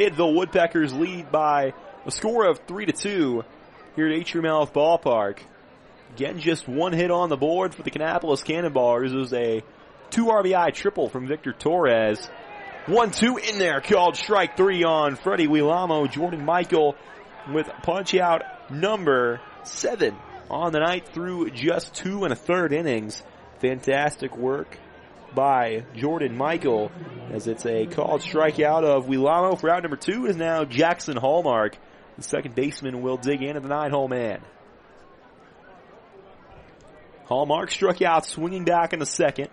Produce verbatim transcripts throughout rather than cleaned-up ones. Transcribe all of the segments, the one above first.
Fayetteville Woodpeckers lead by a score of three to two here at Atrium Health Ballpark. Again, just one hit on the board for the Kannapolis Cannonballers. It was a two R B I triple from Victor Torres. one two in there, called strike three on Freddie Willamo. Jordan Michael with punch out number seven on the night through just two and a third innings. Fantastic work by Jordan Michael, as it's a called strikeout of Willamo. For out number two is now Jackson Hallmark. The second baseman will dig in at the nine-hole man. Hallmark struck out swinging back in the second.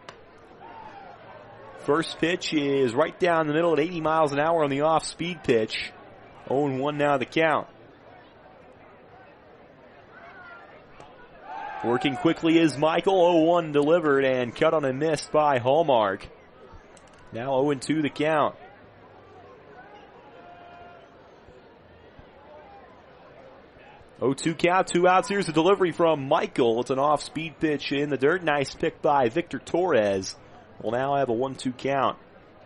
First pitch is right down the middle at eighty miles an hour on the off-speed pitch. oh and one now the count. Working quickly is Michael. oh one delivered and cut on and missed by Hallmark. Now oh and two the count. oh two count, two outs. Here's the delivery from Michael. It's an off-speed pitch in the dirt. Nice pick by Victor Torres. We'll now have a one two count.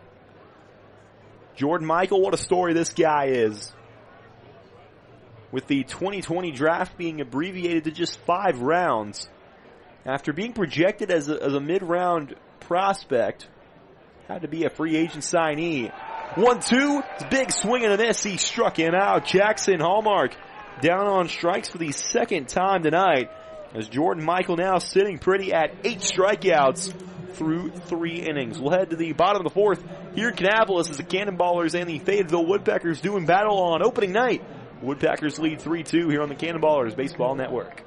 Jordan Michael, what a story this guy is. With the twenty twenty draft being abbreviated to just five rounds, after being projected as a, as a mid-round prospect, had to be a free agent signee. one two, big swing and a miss. He struck him out. Jackson Hallmark down on strikes for the second time tonight, as Jordan Michael now sitting pretty at eight strikeouts through three innings. We'll head to the bottom of the fourth here in Kannapolis as the Cannonballers and the Fayetteville Woodpeckers doing battle on opening night. Woodpeckers lead three two here on the Cannonballers Baseball Network.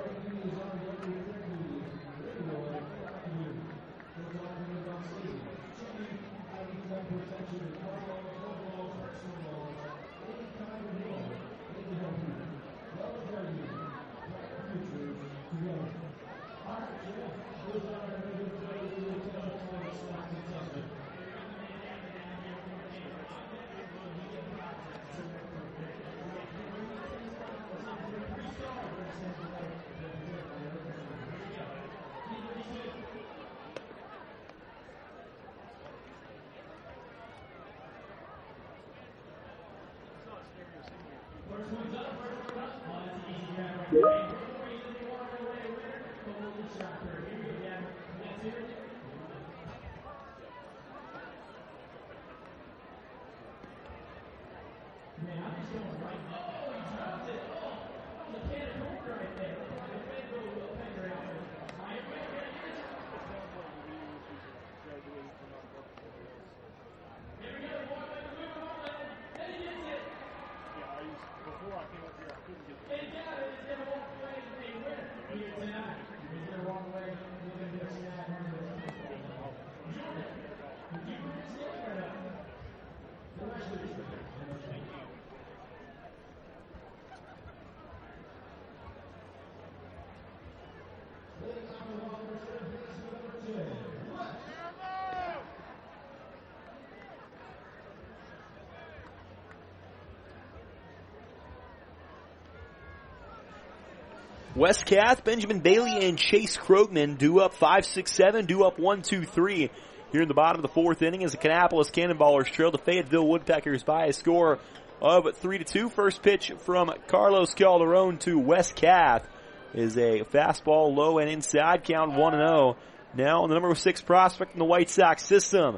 Wes Kath, Benjamin Bailey, and Chase Krogman due up five six seven, due up one two three here in the bottom of the fourth inning as the Kannapolis Cannonballers trail the Fayetteville Woodpeckers by a score of three to two. First pitch from Carlos Calderon to Wes Kath is a fastball low and inside, count one and oh. Now the number six prospect in the White Sox system.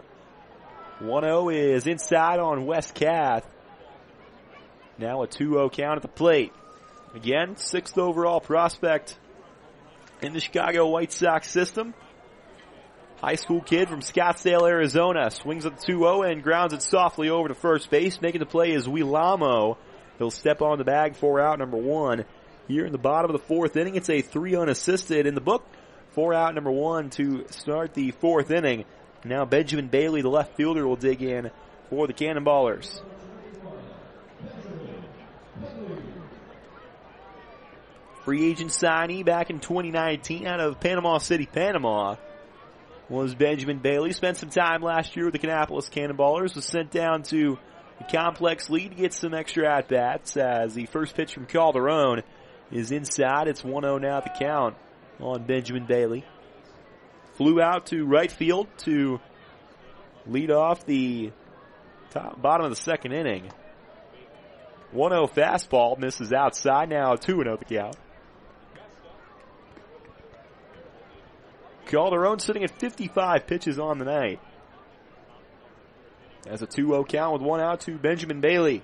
one oh is inside on Wes Kath. Now a two oh count at the plate. Again, sixth overall prospect in the Chicago White Sox system. High school kid from Scottsdale, Arizona. Swings at the two oh and grounds it softly over to first base. Making the play is Willamo. He'll step on the bag for out number one. Here in the bottom of the fourth inning, it's a three unassisted in the book. For out number one to start the fourth inning. Now Benjamin Bailey, the left fielder, will dig in for the Cannonballers. Free agent signee back in twenty nineteen out of Panama City, Panama, was Benjamin Bailey. Spent some time last year with the Kannapolis Cannonballers. Was sent down to the complex lead to get some extra at-bats as the first pitch from Calderon is inside. It's one oh now at the count on Benjamin Bailey. Flew out to right field to lead off the top, bottom of the second inning. one oh fastball misses outside. Now two and oh the count. Calderon sitting at fifty-five pitches on the night. As a two oh count with one out to Benjamin Bailey.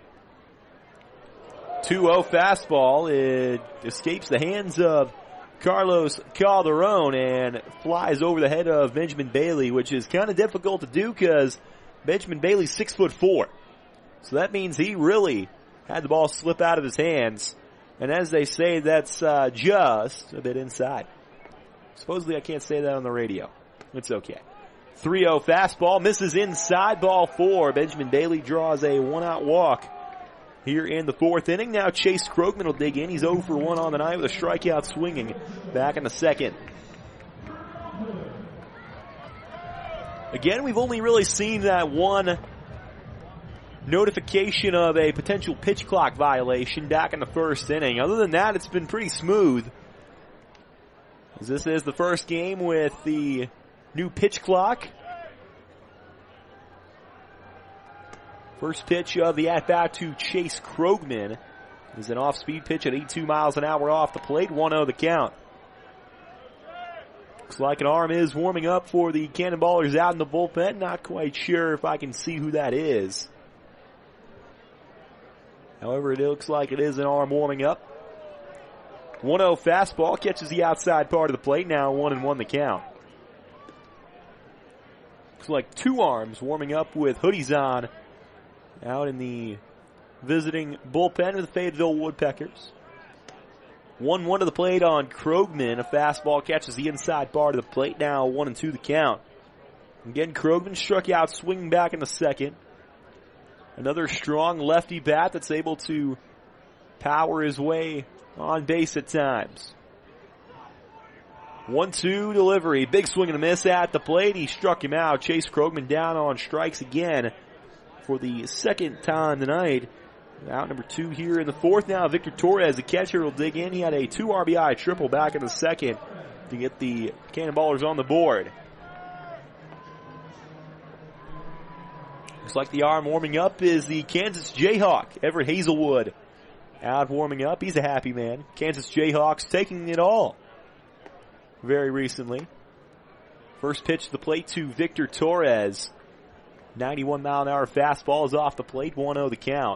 two oh fastball. It escapes the hands of Carlos Calderon and flies over the head of Benjamin Bailey, which is kind of difficult to do because Benjamin Bailey's six foot four. So that means he really had the ball slip out of his hands. And as they say, that's uh, just a bit inside. Supposedly I can't say that on the radio. It's okay. three oh fastball misses inside, ball four. Benjamin Bailey draws a one-out walk here in the fourth inning. Now Chase Krogman will dig in. He's oh for one on the night with a strikeout swinging back in the second. Again, we've only really seen that one notification of a potential pitch clock violation back in the first inning. Other than that, it's been pretty smooth. As this is the first game with the new pitch clock. First pitch of the at-bat to Chase Krogman is an off-speed pitch at eighty-two miles an hour off the plate. one oh the count. Looks like an arm is warming up for the Cannonballers out in the bullpen. Not quite sure if I can see who that is. However, it looks like it is an arm warming up. one oh fastball catches the outside part of the plate. Now one and one the count. Looks like two arms warming up with hoodies on out in the visiting bullpen of the Fayetteville Woodpeckers. one one to the plate on Krogman. A fastball catches the inside part of the plate. Now one and two the count. Again, Krogman struck out swinging back in the second. Another strong lefty bat that's able to power his way on base at times. one two delivery. Big swing and a miss at the plate. He struck him out. Chase Krogman down on strikes again for the second time tonight. Out number two here in the fourth. Now Victor Torres, the catcher, will dig in. He had a two R B I triple back in the second to get the Cannonballers on the board. Looks like the arm warming up is the Kansas Jayhawk, Everett Hazelwood. Out warming up. He's a happy man. Kansas Jayhawks taking it all very recently. First pitch to the plate to Victor Torres. ninety-one mile an hour fastball is off the plate. one oh the count.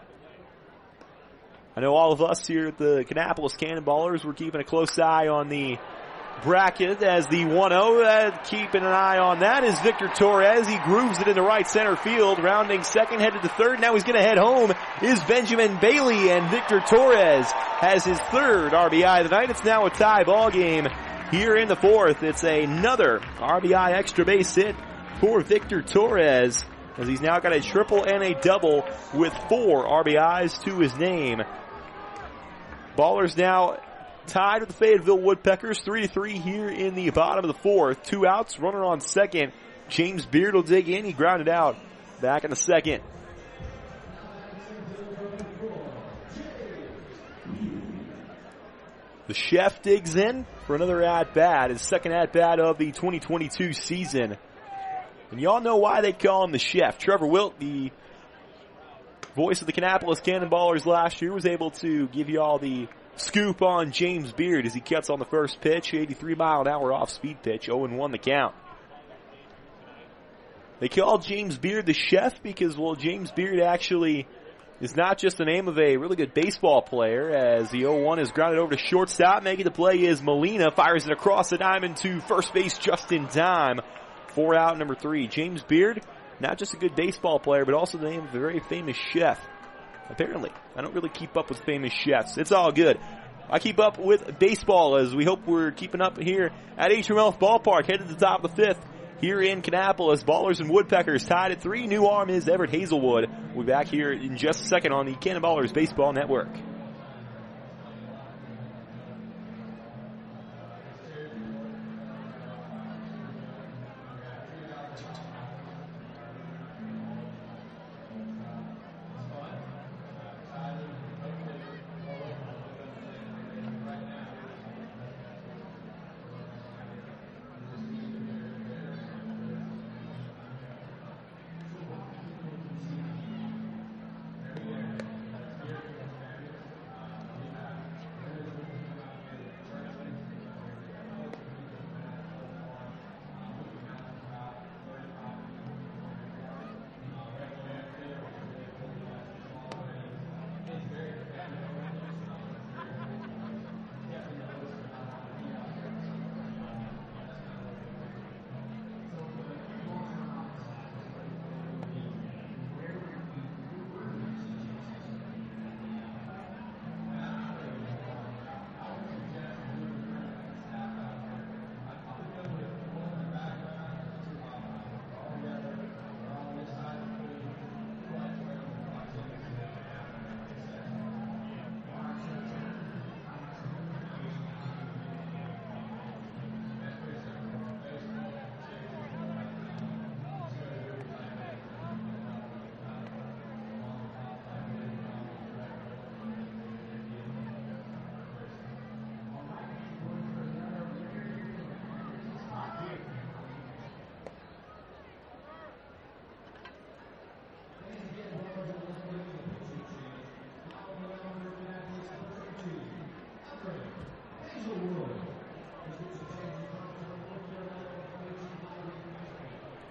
I know all of us here at the Kannapolis Cannonballers, we're keeping a close eye on the bracket as the one oh. Uh, keeping an eye on that is Victor Torres. He grooves it into right center field. Rounding second, headed to third. Now he's going to head home is Benjamin Bailey, and Victor Torres has his third R B I of the night. It's now a tie ball game here in the fourth. It's another R B I extra base hit for Victor Torres, as he's now got a triple and a double with four R B Is to his name. Ballers now tied with the Fayetteville Woodpeckers, three to three here in the bottom of the fourth. Two outs, runner on second. James Beard will dig in. He grounded out back in the second. The chef digs in for another at-bat, his second at-bat of the twenty twenty-two season. And y'all know why they call him the chef. Trevor Wilt, the voice of the Kannapolis Cannonballers last year, was able to give you all the scoop on James Beard as he cuts on the first pitch. eighty-three mile an hour off speed pitch. oh and one the count. They call James Beard the chef because, well, James Beard actually is not just the name of a really good baseball player, as the oh one is grounded over to shortstop. Making the play is Molina. Fires it across the diamond to first base just in time. Four out, number three. James Beard, not just a good baseball player, but also the name of a very famous chef. Apparently. I don't really keep up with famous chefs. It's all good. I keep up with baseball, as we hope we're keeping up here at H M L Ballpark. Headed to the top of the fifth here in Kannapolis. Ballers and Woodpeckers tied at three. New arm is Everett Hazelwood. We'll be back here in just a second on the Cannonballers Baseball Network.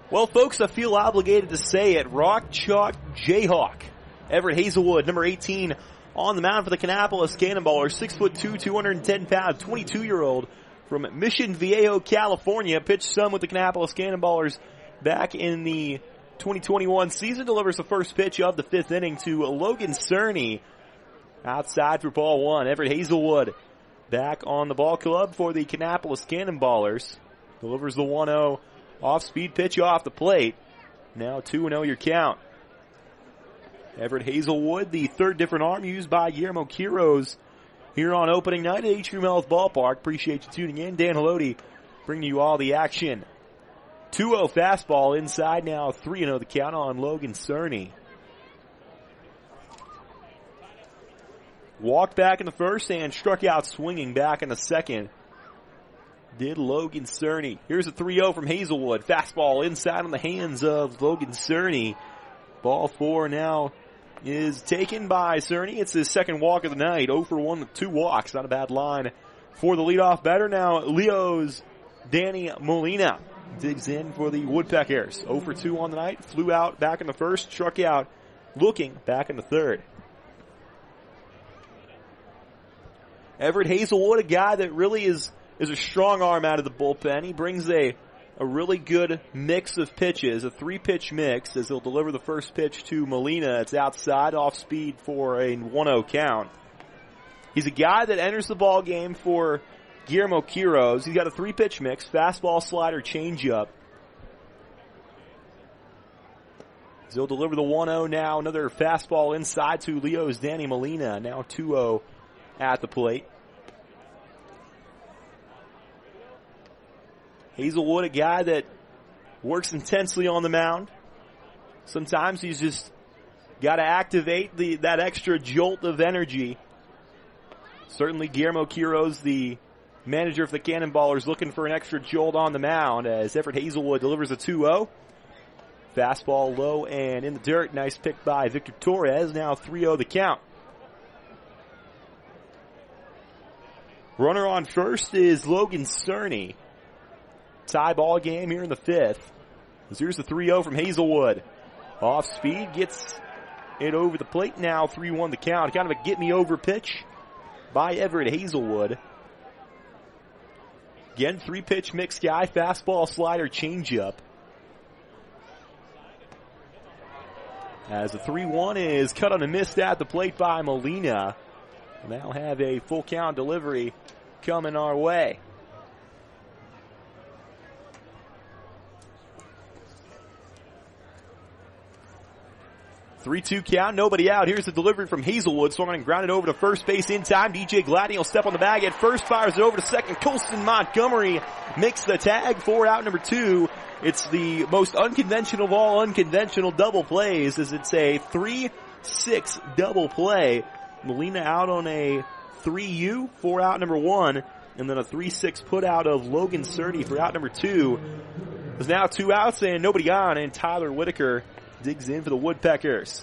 Well, folks, I feel obligated to say it. Rock Chalk Jayhawk. Everett Hazelwood, number eighteen, on the mound for the Kannapolis Cannonballers. six foot two, two hundred ten pound, twenty-two-year-old from Mission Viejo, California. Pitched some with the Kannapolis Cannonballers back in the twenty twenty-one season. Delivers the first pitch of the fifth inning to Logan Cerny. Outside for ball one. Everett Hazelwood back on the ball club for the Kannapolis Cannonballers. Delivers the one oh. Off-speed pitch off the plate. Now two and oh your count. Everett Hazelwood, the third different arm used by Guillermo Quiroz here on opening night at Atrium Health Ballpark. Appreciate you tuning in. Dan Haloti bringing you all the action. two oh fastball inside now. three and oh the count on Logan Cerny. Walked back in the first and struck out swinging back in the second. Did Logan Cerny. Here's a three oh from Hazelwood. Fastball inside on the hands of Logan Cerny. Ball four now is taken by Cerny. It's his second walk of the night. oh for one with two walks. Not a bad line for the leadoff batter. Now Leo's Danny Molina digs in for the Woodpeckers. oh for two on the night. Flew out back in the first. Struck out looking back in the third. Everett Hazelwood, a guy that really is is a strong arm out of the bullpen. He brings a, a really good mix of pitches, a three-pitch mix, as he'll deliver the first pitch to Molina. It's outside, off speed for a one oh count. He's a guy that enters the ball game for Guillermo Quiroz. He's got a three-pitch mix, fastball, slider, changeup. He'll deliver the one oh now. Another fastball inside to Leo's Danny Molina. Now two oh at the plate. Hazelwood, a guy that works intensely on the mound. Sometimes he's just got to activate the that extra jolt of energy. Certainly Guillermo Quiroz, the manager of the Cannonballers, looking for an extra jolt on the mound as Everett Hazelwood delivers a two oh. Fastball low and in the dirt. Nice pick by Victor Torres. Now three oh the count. Runner on first is Logan Cerny. Tie ball game here in the fifth. Here's the three oh from Hazelwood. Off speed, gets it over the plate. Now three one the count. Kind of a get-me-over pitch by Everett Hazelwood. Again, three-pitch mix guy. Fastball, slider, changeup. As the three one is cut on a miss at the plate by Molina. We'll now have a full count delivery coming our way. three two count, nobody out. Here's the delivery from Hazelwood. Swung and grounded over to first base in time. D J Gladney will step on the bag at first, fires it over to second. Colston Montgomery makes the tag for out number two. It's the most unconventional of all unconventional double plays, as it's a three six double play. Molina out on a three U for out number one, and then a three six put out of Logan Cerny for out number two. There's now two outs and nobody on, and Tyler Whitaker digs in for the Woodpeckers.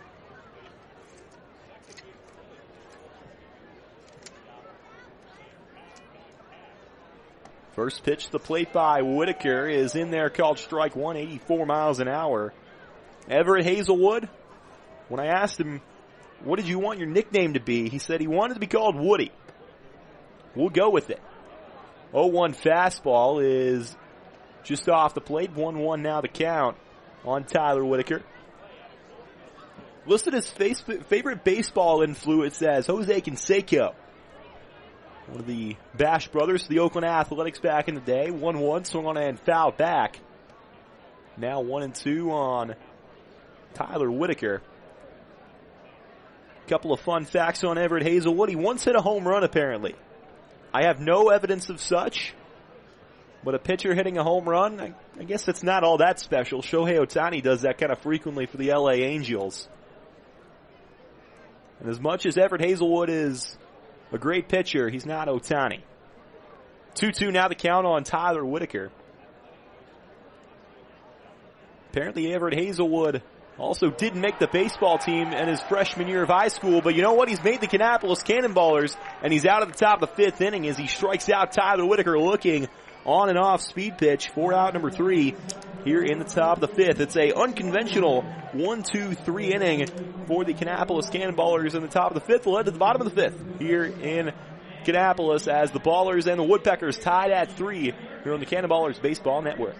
First pitch to the plate by Whitaker is in there, called strike one, eighty-four miles an hour. Everett Hazelwood, when I asked him, what did you want your nickname to be? He said he wanted to be called Woody. We'll go with it. oh one fastball is just off the plate. one one now the count on Tyler Whitaker. Listed as face, favorite baseball influence as Jose Canseco. One of the Bash brothers, the Oakland Athletics back in the day. one one, swung on and foul back. Now one and two on Tyler Whitaker. Couple of fun facts on Everett Hazelwood. He once hit a home run, apparently. I have no evidence of such. But a pitcher hitting a home run, I, I guess that's not all that special. Shohei Ohtani does that kind of frequently for the L A Angels. And as much as Everett Hazelwood is a great pitcher, he's not Ohtani. two two now the count on Tyler Whitaker. Apparently Everett Hazelwood also didn't make the baseball team in his freshman year of high school, but you know what? He's made the Kannapolis Cannonballers, and he's out at the top of the fifth inning as he strikes out Tyler Whitaker looking on and off speed pitch for out number three. here in the top of the fifth. It's a unconventional one two three inning for the Kannapolis Cannonballers in the top of the fifth. We'll head to the bottom of the fifth here in Kannapolis as the Ballers and the Woodpeckers tied at three here on the Cannonballers Baseball Network.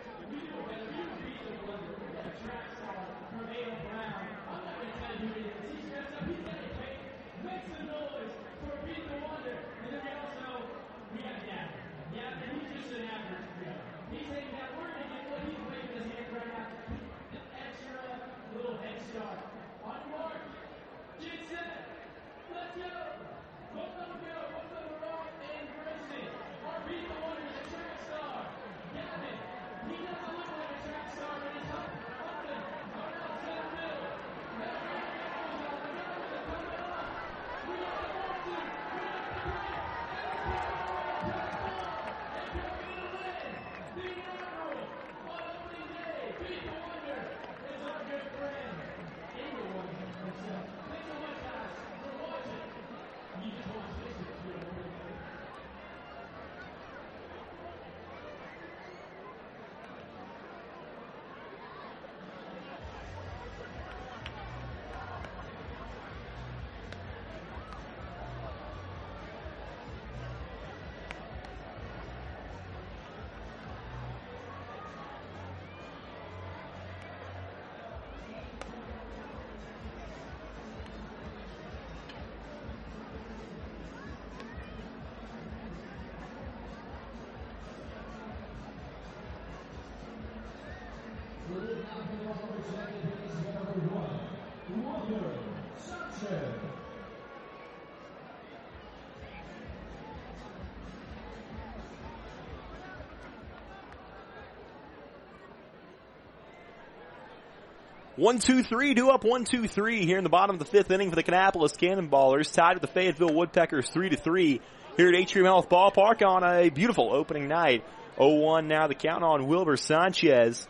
One, two, three, due up one, two, three here in the bottom of the fifth inning for the Kannapolis Cannonballers, tied with the Fayetteville Woodpeckers three to three here at Atrium Health Ballpark on a beautiful opening night. oh one now the count on Wilbur Sanchez.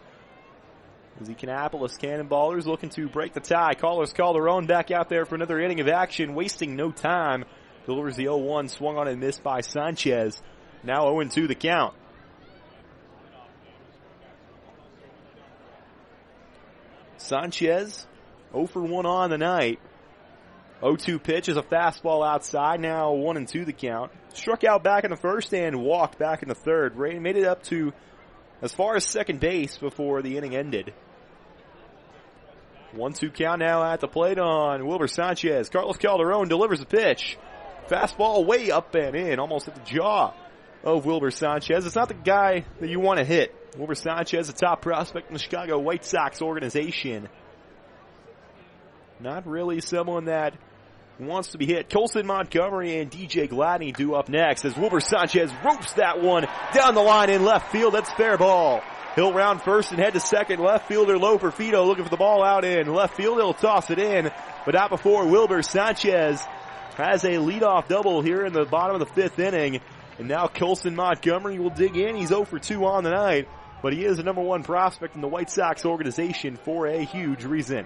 As the Kannapolis Cannonballers looking to break the tie. Carlos Calderon back out there for another inning of action, wasting no time. Delivers the oh one, swung on and missed by Sanchez. Now oh two the count. Sanchez, oh for one on the night. oh two pitch is a fastball outside. Now one and two the count. Struck out back in the first and walked back in the third. Made it up to as far as second base before the inning ended. one two count now at the plate on Wilbur Sanchez. Carlos Calderon delivers the pitch. Fastball way up and in, almost at the jaw of Wilbur Sanchez. It's not the guy that you want to hit. Wilbur Sanchez, a top prospect in the Chicago White Sox organization. Not really someone that wants to be hit. Colson Montgomery and D J Gladney do up next as Wilbur Sanchez ropes that one down the line in left field. That's fair ball. He'll round first and head to second. Left fielder Lo Perfido looking for the ball out in left field. He'll toss it in, but not before Wilbur Sanchez has a leadoff double here in the bottom of the fifth inning. And now Colson Montgomery will dig in. He's oh for two on the night, but he is the number one prospect in the White Sox organization for a huge reason.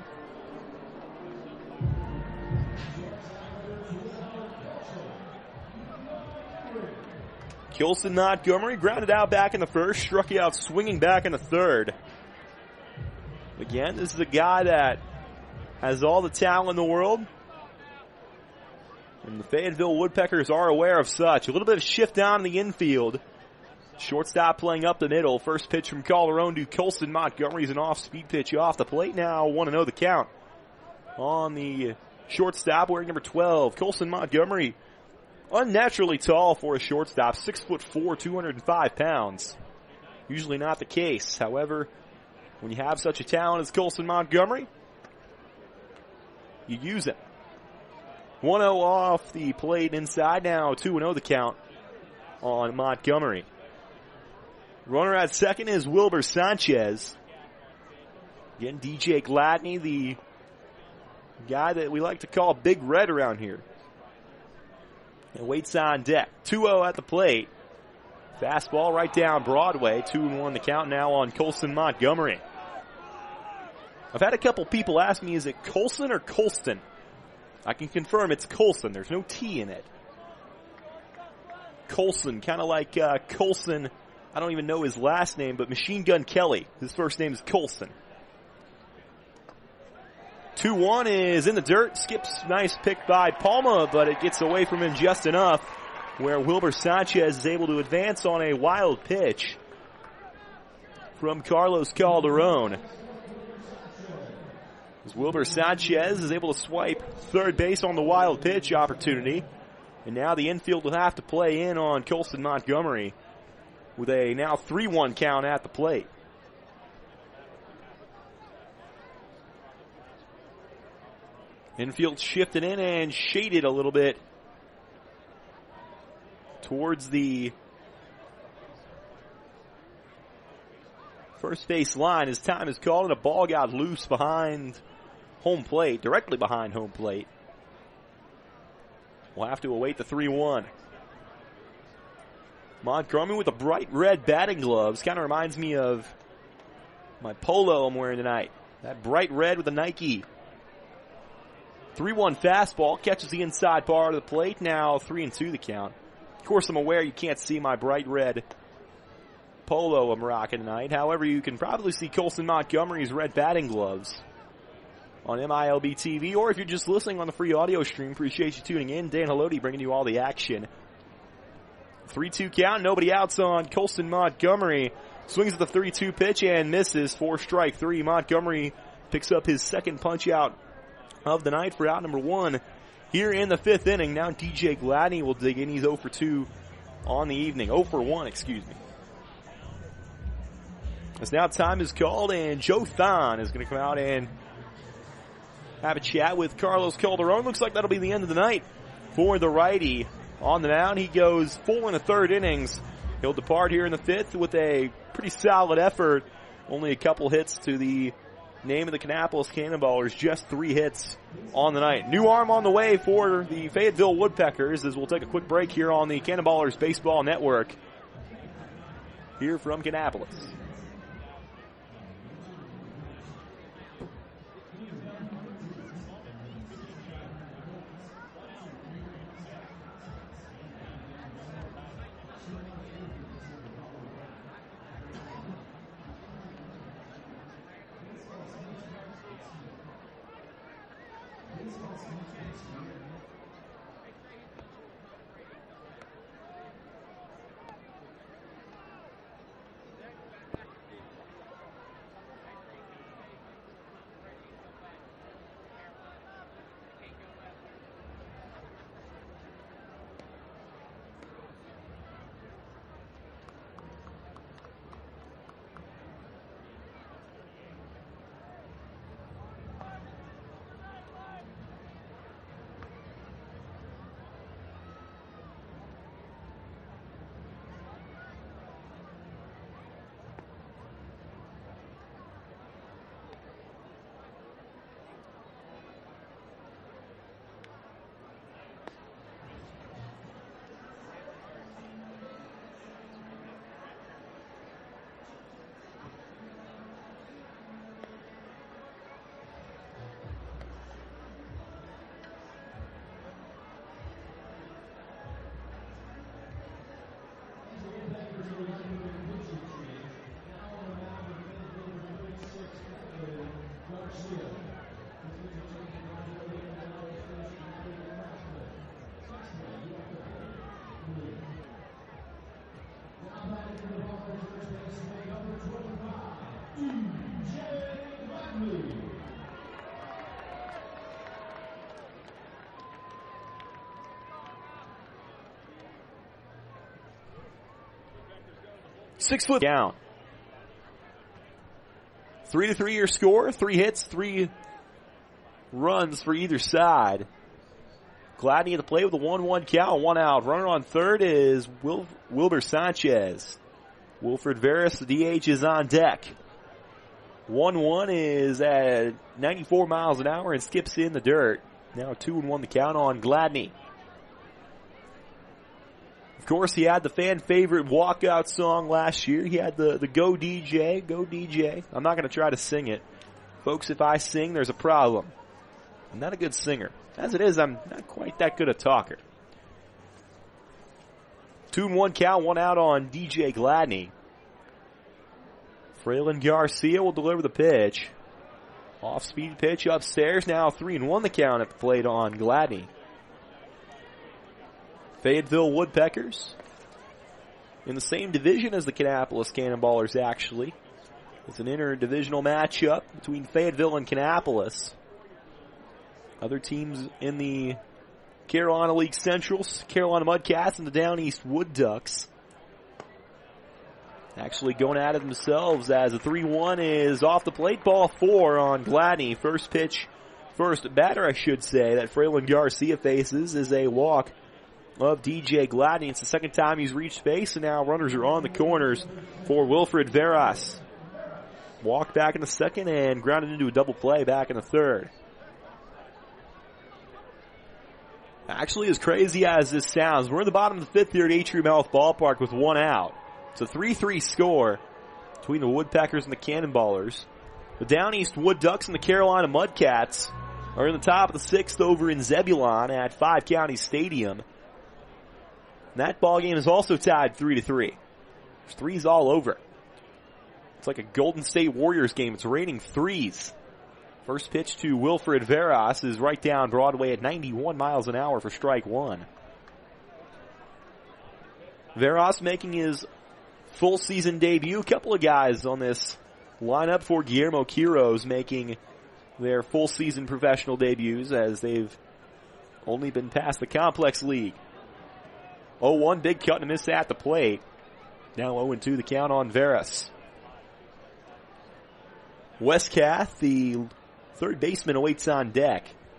Colson Montgomery grounded out back in the first, struck out swinging back in the third. Again, this is a guy that has all the talent in the world, and the Fayetteville Woodpeckers are aware of such. A little bit of shift down in the infield. Shortstop playing up the middle. First pitch from Calderon to Colson Montgomery's an off-speed pitch off the plate. Now one and oh the count on the shortstop wearing number twelve. Colson Montgomery, unnaturally tall for a shortstop, six foot four, two hundred five pounds. Usually not the case. However, when you have such a talent as Colson Montgomery, you use it. one oh off the plate inside now, two and oh the count on Montgomery. Runner at second is Wilbur Sanchez. Again, D J Gladney, the guy that we like to call Big Red around here, and waits on deck. two oh at the plate. Fastball right down Broadway. two and one the count now on Colson Montgomery. I've had a couple people ask me, is it Colson or Colston? I can confirm it's Colson. There's no T in it. Colson, kind of like uh, Colson I don't even know his last name, but Machine Gun Kelly. His first name is Colson. two one is in the dirt. Skips, nice pick by Palma, but it gets away from him just enough where Wilber Sanchez is able to advance on a wild pitch from Carlos Calderon. As Wilber Sanchez is able to swipe third base on the wild pitch opportunity. And now the infield will have to play in on Colson Montgomery with a now three one count at the plate. Infield shifted in and shaded a little bit towards the first base line. His time is called and a ball got loose behind home plate, directly behind home plate. We'll have to await the three one. Montgomery with the bright red batting gloves. Kind of reminds me of my polo I'm wearing tonight. That bright red with the Nike. three one fastball catches the inside part of the plate. Now three and two the count. Of course, I'm aware you can't see my bright red polo I'm rocking tonight. However, you can probably see Colson Montgomery's red batting gloves on M I L B T V, or if you're just listening on the free audio stream, appreciate you tuning in. Dan Haloti bringing you all the action. three two count, nobody outs on Colson Montgomery. Swings at the three two pitch and misses for strike three. Montgomery picks up his second punch out of the night for out number one here in the fifth inning. Now D J Gladney will dig in. He's oh for two on the evening. oh for one, excuse me. As now time is called and Joe Thon is going to come out and have a chat with Carlos Calderon. Looks like that'll be the end of the night for the righty on the mound. He goes four and a third innings. He'll depart here in the fifth with a pretty solid effort. Only a couple hits to the name of the Kannapolis Cannonballers. Just three hits on the night. New arm on the way for the Fayetteville Woodpeckers as we'll take a quick break here on the Cannonballers Baseball Network here from Kannapolis. Six foot down. Three to three your score. Three hits, three runs for either side. Gladney at the plate with a one one count, one out. Runner on third is Wil- Wilber Sanchez. Wilfred Veras, the D H, is on deck. one one is at ninety-four miles an hour and skips in the dirt. Now two and one the count on Gladney. Of course, he had the fan favorite walkout song last year. He had the, the Go D J, Go D J. I'm not going to try to sing it. Folks, if I sing, there's a problem. I'm not a good singer. As it is, I'm not quite that good a talker. Two and one count, one out on D J Gladney. Fraylin Garcia will deliver the pitch. Off-speed pitch upstairs. Now three and one the count at the plate on Gladney. Fayetteville Woodpeckers in the same division as the Kannapolis Cannonballers, actually. It's an interdivisional matchup between Fayetteville and Kannapolis. Other teams in the Carolina League Centrals, Carolina Mudcats and the Down East Wood Ducks, actually going at it themselves as a three one is off the plate. Ball four on Gladney. First pitch, first batter, I should say, that Fraylin Garcia faces is a walk of D J Gladney. It's the second time he's reached base, and now runners are on the corners for Wilfred Veras. Walk back in the second and grounded into a double play back in the third. Actually, as crazy as this sounds, we're in the bottom of the fifth here at Atrium Health Ballpark with one out. It's a three three score between the Woodpeckers and the Cannonballers. The Down East Wood Ducks and the Carolina Mudcats are in the top of the sixth over in Zebulon at Five County Stadium. And that ball game is also tied three to three. There's threes all over. It's like a Golden State Warriors game. It's raining threes. First pitch to Wilfred Veras is right down Broadway at ninety-one miles an hour for strike one. Veras making his full season debut. A couple of guys on this lineup for Guillermo Quiros making their full season professional debuts as they've only been past the Complex League. oh one, big cut and a miss at the plate. Now oh and two the count on Veras. Wes Kath, the third baseman, awaits on deck.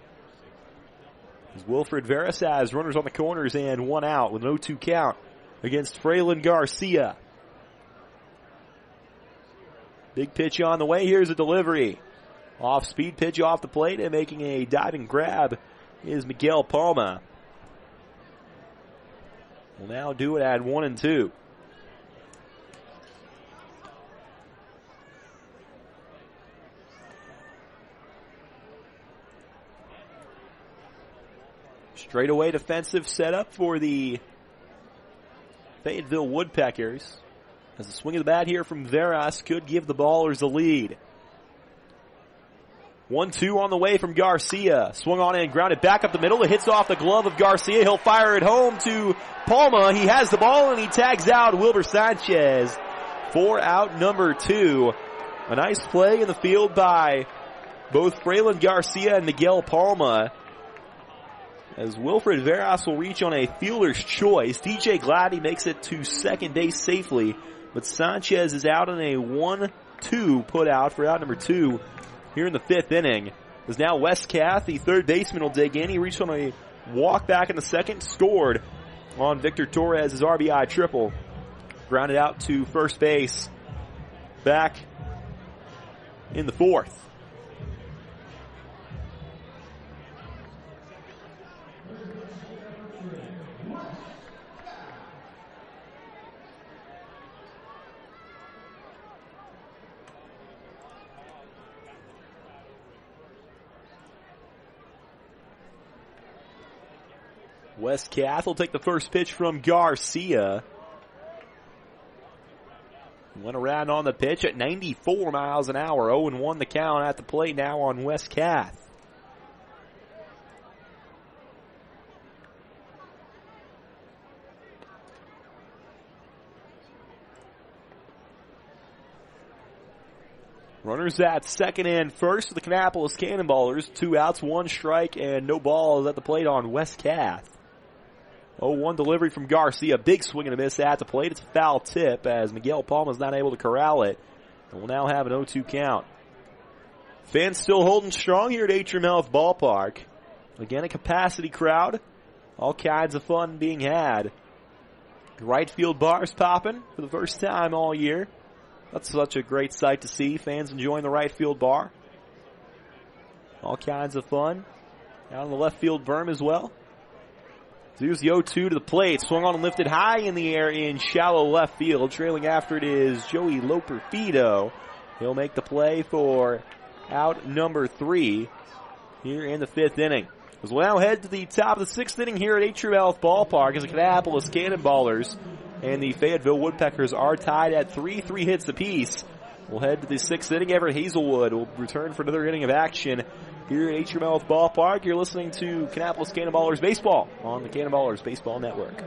As Wilfred Veras has runners on the corners and one out with an oh two count against Fraylin Garcia. Big pitch on the way. Here's a delivery. Off-speed pitch off the plate and making a diving grab is Miguel Palma. Will now do it at one and two. Straightaway defensive setup for the Fayetteville Woodpeckers. As the swing of the bat here from Veras could give the Ballers the lead. one two on the way from Garcia. Swung on and grounded back up the middle. It hits off the glove of Garcia. He'll fire it home to Palma. He has the ball and he tags out Wilbur Sanchez for out number two. A nice play in the field by both Fraylin Garcia and Miguel Palma, as Wilfred Veras will reach on a fielder's choice. D J Gladney makes it to second base safely, but Sanchez is out in a one two put out for out number two here in the fifth inning. As now Wes Kath, the third baseman, will dig in. He reached on a walk back in the second, scored on Victor Torres' R B I triple. Grounded out to first base back in the fourth. Wes Kath will take the first pitch from Garcia. Went around on the pitch at ninety-four miles an hour. oh and one the count at the plate now on Wes Kath. Runners at second and first for the Kannapolis Cannonballers. Two outs, one strike, and no balls at the plate on Wes Kath. oh one delivery from Garcia. Big swing and a miss at the plate. It's a foul tip as Miguel Palma is not able to corral it. And we'll now have an oh two count. Fans still holding strong here at Atrium Health Ballpark. Again, a capacity crowd. All kinds of fun being had. Right field bars popping for the first time all year. That's such a great sight to see. Fans enjoying the right field bar. All kinds of fun. Down on the left field berm as well. Here's the oh two to the plate. Swung on and lifted high in the air in shallow left field. Trailing after it is Joey Loperfido. He'll make the play for out number three here in the fifth inning. As we'll now head to the top of the sixth inning here at Atrium Health Ballpark as the Kannapolis Cannonballers and the Fayetteville Woodpeckers are tied at three, three hits apiece. We'll head to the sixth inning. Everett Hazelwood will return for another inning of action here at Atrium Health Ballpark. You're listening to Kannapolis Cannonballers Baseball on the Cannonballers Baseball Network.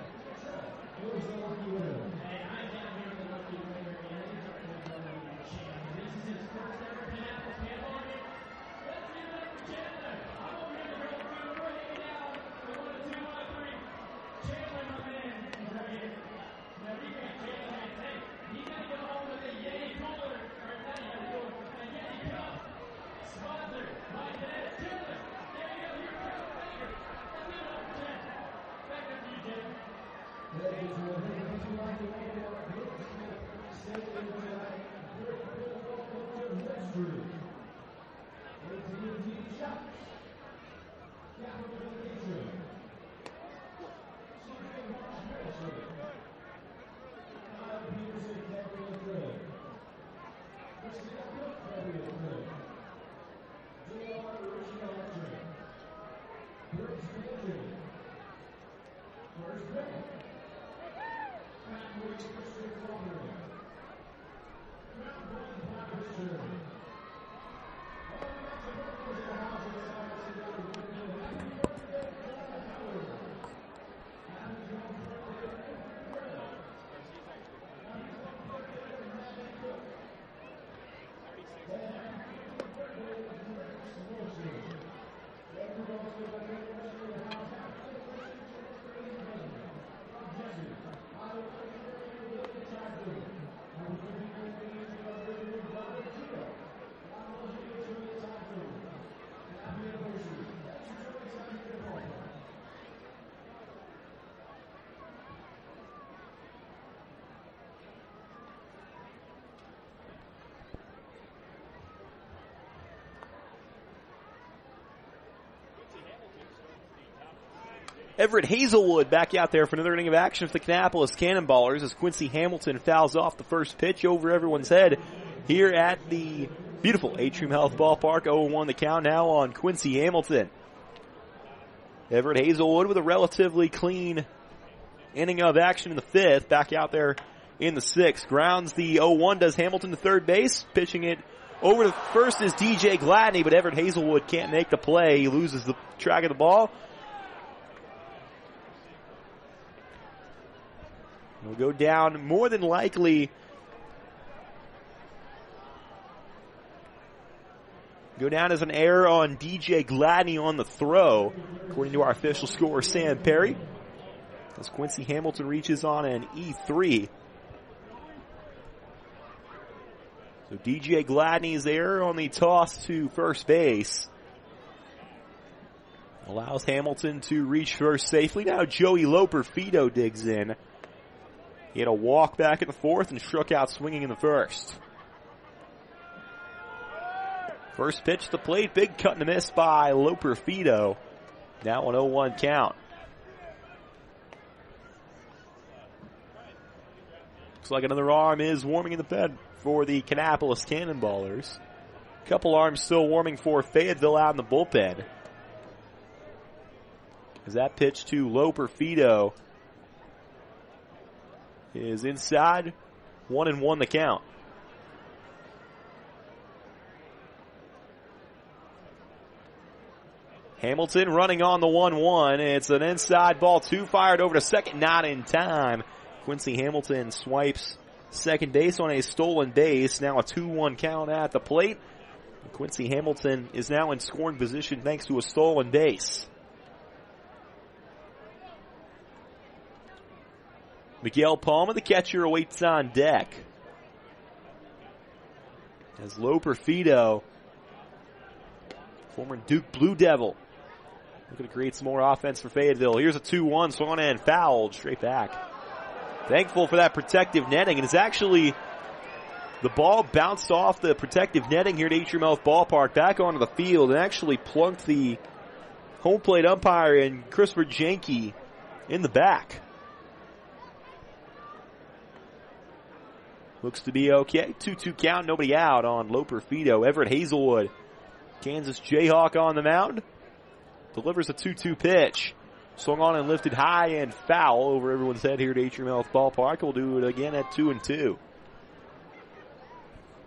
Everett Hazelwood back out there for another inning of action for the Kannapolis Cannonballers as Quincy Hamilton fouls off the first pitch over everyone's head here at the beautiful Atrium Health Ballpark. oh one the count now on Quincy Hamilton. Everett Hazelwood with a relatively clean inning of action in the fifth. Back out there in the sixth. Grounds the oh one, does Hamilton to third base. Pitching it over to first is D J Gladney, but Everett Hazelwood can't make the play. He loses the track of the ball. Will go down more than likely. Go down as an error on D J Gladney on the throw, according to our official scorer, Sam Perry. As Quincy Hamilton reaches on an E three. So D J Gladney's error on the toss to first base allows Hamilton to reach first safely. Now Joey Loper-Fido digs in. He had a walk back in the fourth and struck out swinging in the first. First pitch to the plate, big cut and a miss by Loper-Fido. Now an oh one count. Looks like another arm is warming in the bed for the Kannapolis Cannonballers. A couple arms still warming for Fayetteville out in the bullpen. As that pitch to Loper-Fido is inside, one and one the count. Hamilton running on the one one. It's an inside ball, two fired over to second, not in time. Quincy Hamilton swipes second base on a stolen base. Now a two one count at the plate. Quincy Hamilton is now in scoring position thanks to a stolen base. Miguel Palma, the catcher, awaits on deck. As Loper-Fido, former Duke Blue Devil, looking to create some more offense for Fayetteville. Here's a two one, swung and fouled straight back. Thankful for that protective netting. And it's actually, the ball bounced off the protective netting here at Atrium Health Ballpark back onto the field and actually plunked the home plate umpire and Christopher Jenke in the back. Looks to be okay. two two count, nobody out on Loper-Fido. Everett Hazelwood, Kansas Jayhawk on the mound. Delivers a two two pitch. Swung on and lifted high and foul over everyone's head here at Atrium Health Ballpark. We'll do it again at two and two.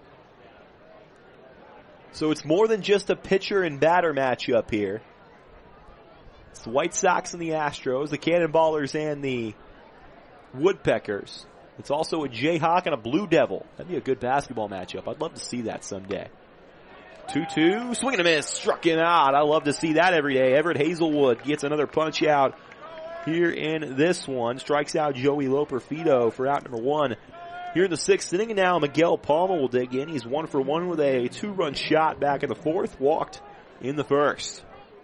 So it's more than just a pitcher and batter matchup here. It's the White Sox and the Astros, the Cannonballers and the Woodpeckers. It's also a Jayhawk and a Blue Devil. That'd be a good basketball matchup. I'd love to see that someday. two two, swing and a miss, struck him out. I love to see that every day. Everett Hazelwood gets another punch out here in this one. Strikes out Joey Loperfido for out number one. Here in the sixth inning, and now Miguel Palma will dig in. He's one for one with a two-run shot back in the fourth, walked in the first.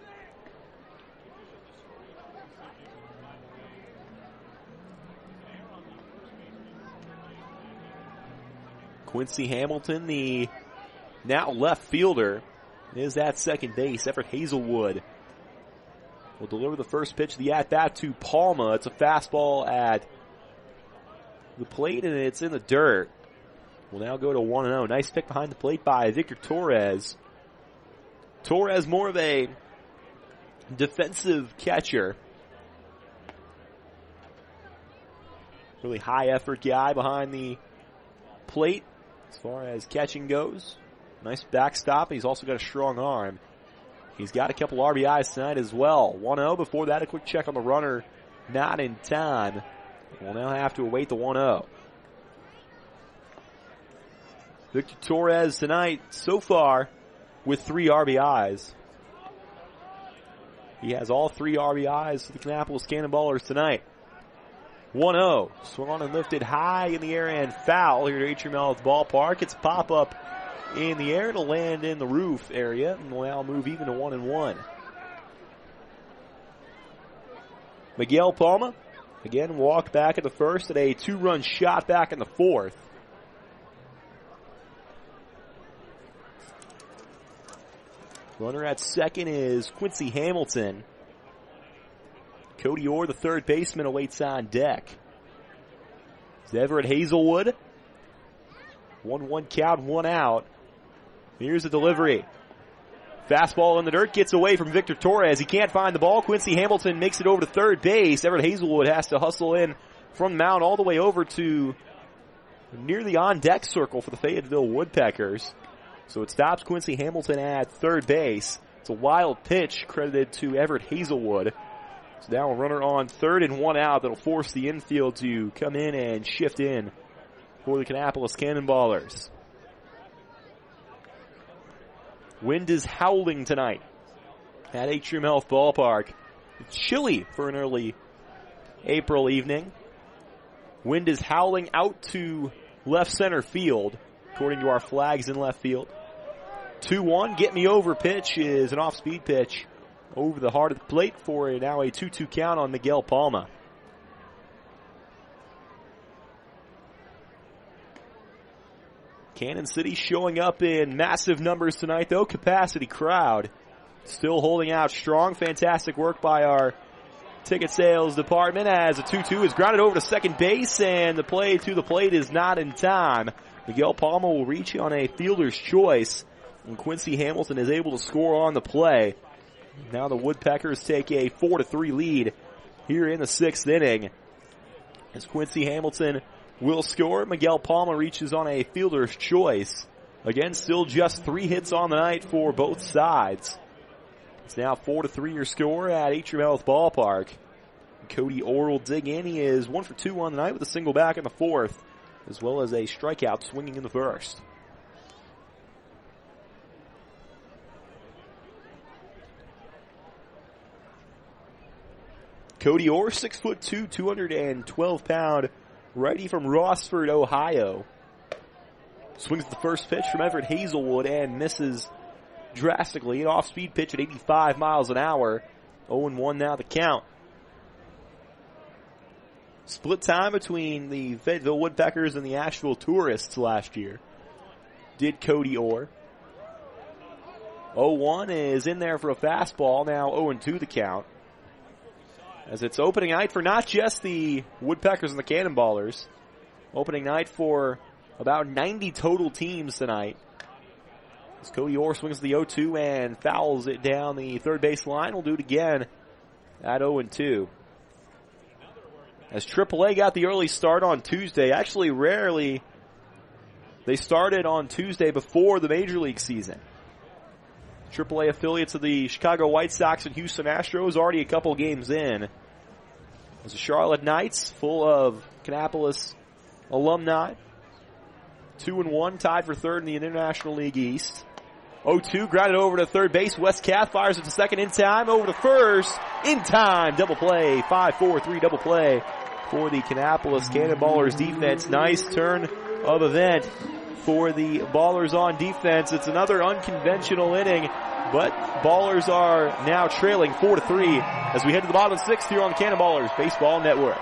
Quincy Hamilton, the now left fielder, is at second base. Everett Hazelwood will deliver the first pitch of the at-bat to Palma. It's a fastball at the plate, and it's in the dirt. We'll now go to one and oh. Nice pick behind the plate by Victor Torres. Torres more of a defensive catcher. Really high effort guy behind the plate as far as catching goes. Nice backstop. He's also got a strong arm. He's got a couple R B Is tonight as well. one oh. Before that, a quick check on the runner. Not in time. We'll now have to await the one oh. Victor Torres tonight so far with three R B Is. He has all three R B Is for the Kannapolis Cannonballers tonight. one oh. Swung on and lifted high in the air and foul here at Atrium Health Ballpark. It's a pop-up in the air. It'll land in the roof area, and we'll now move even to one and one. Miguel Palma, again, walked back at the first at a two-run shot back in the fourth. Runner at second is Quincy Hamilton. Cody Orr, the third baseman, awaits on deck. It's Everett Hazelwood. one one count, one out. Here's the delivery. Fastball in the dirt, gets away from Victor Torres. He can't find the ball. Quincy Hamilton makes it over to third base. Everett Hazelwood has to hustle in from the mound all the way over to near the on-deck circle for the Fayetteville Woodpeckers. So it stops Quincy Hamilton at third base. It's a wild pitch credited to Everett Hazelwood. So now a runner on third and one out that'll force the infield to come in and shift in for the Kannapolis Cannonballers. Wind is howling tonight at Atrium Health Ballpark. It's chilly for an early April evening. Wind is howling out to left center field, according to our flags in left field. two one, get me over pitch is an off-speed pitch over the heart of the plate for a, now a two two count on Miguel Palma. Cannon City showing up in massive numbers tonight, though. Capacity crowd still holding out strong. Fantastic work by our ticket sales department as a two two is grounded over to second base, and the play to the plate is not in time. Miguel Palma will reach on a fielder's choice, and Quincy Hamilton is able to score on the play. Now the Woodpeckers take a four to three lead here in the sixth inning. As Quincy Hamilton will score, Miguel Palma reaches on a fielder's choice. Again, still just three hits on the night for both sides. It's now four to three your score at Atrium Health Ballpark. Cody Orr will dig in. He is one for two on the night with a single back in the fourth, as well as a strikeout swinging in the first. Cody Orr, six foot two, two hundred twelve pound righty from Rossford, Ohio. Swings the first pitch from Everett Hazelwood and misses drastically. An off-speed pitch at eighty-five miles an hour. oh and one now the count. Split time between the Fayetteville Woodpeckers and the Asheville Tourists last year. Did Cody Orr. oh one is in there for a fastball. Now oh and two the count. As it's opening night for not just the Woodpeckers and the Cannonballers. Opening night for about ninety total teams tonight. As Cody Orr swings the oh two and fouls it down the third base line. We'll do it again at oh and two. As triple A got the early start on Tuesday, actually rarely they started on Tuesday before the Major League season. triple A affiliates of the Chicago White Sox and Houston Astros, already a couple games in. As the Charlotte Knights, full of Kannapolis alumni. Two and one, tied for third in the International League East. oh two, grounded over to third base. Wes Kath fires it to second in time. Over to first, in time. Double play, five four three double play for the Kannapolis Cannonballers defense. Nice turn of event for the Ballers on defense. It's another unconventional inning, but Ballers are now trailing four to three as we head to the bottom of the sixth here on the Cannonballers Baseball Network.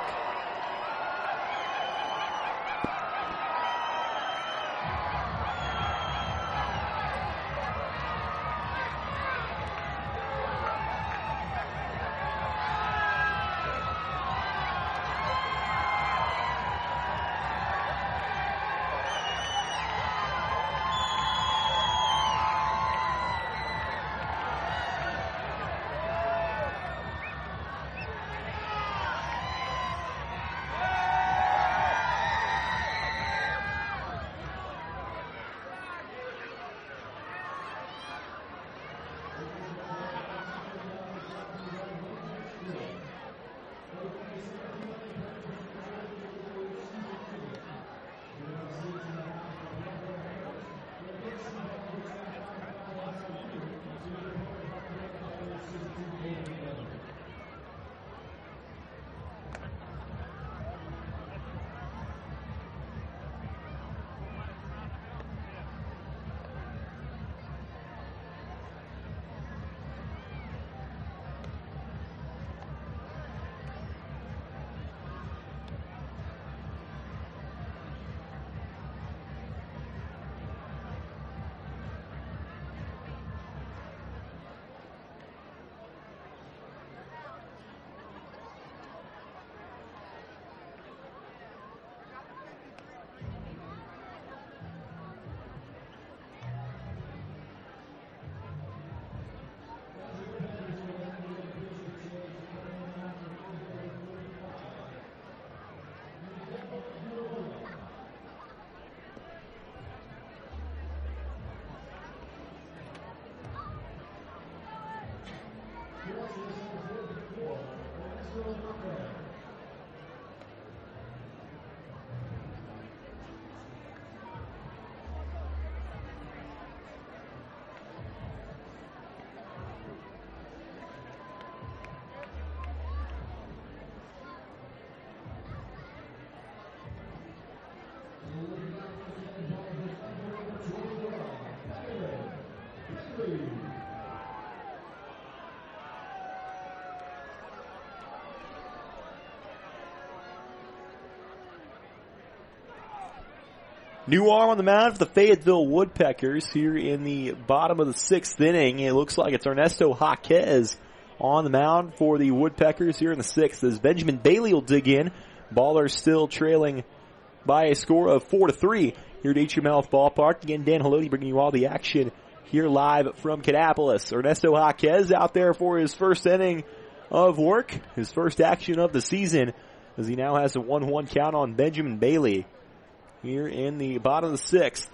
New arm on the mound for the Fayetteville Woodpeckers here in the bottom of the sixth inning. It looks like it's Ernesto Jaquez on the mound for the Woodpeckers here in the sixth as Benjamin Bailey will dig in. Ballers still trailing by a score of four to three here at H M L Ballpark. Again, Dan Haloti bringing you all the action here live from Kannapolis. Ernesto Jaquez out there for his first inning of work, his first action of the season, as he now has a one one count on Benjamin Bailey here in the bottom of the sixth.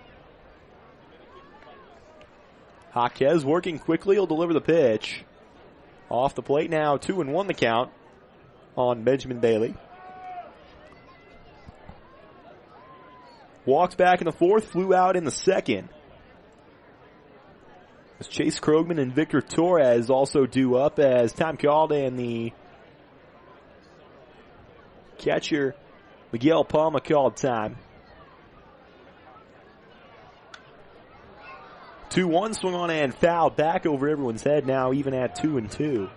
Jaquez working quickly. He'll deliver the pitch. Off the plate now, two and one the count on Benjamin Bailey. Walks back in the fourth, flew out in the second. As Chase Krogman and Victor Torres also due up as time called and the catcher Miguel Palma called time. two one swung on and foul back over everyone's head now, even at two and two.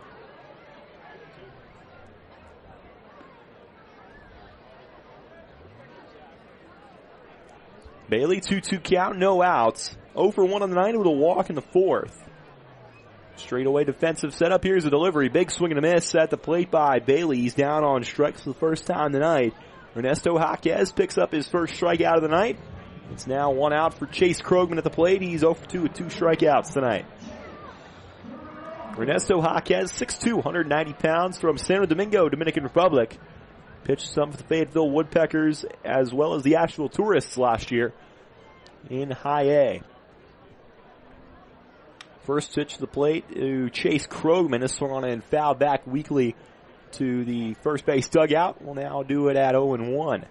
Bailey, two two count, no outs. oh for one on the night with a walk in the fourth. Straightaway defensive setup. Here's a delivery. Big swing and a miss at the plate by Bailey. He's down on strikes for the first time tonight. Ernesto Jaquez picks up his first strikeout of the night. It's now one out for Chase Krogman at the plate. He's oh for two with two strikeouts tonight. Ernesto Jaquez, six two, one hundred ninety pounds from Santo Domingo, Dominican Republic. Pitched some for the Fayetteville Woodpeckers as well as the Asheville Tourists last year in High A. First pitch to the plate to Chase Krogman. This swung on and fouled back weakly to the first base dugout. We'll now do it at oh and one.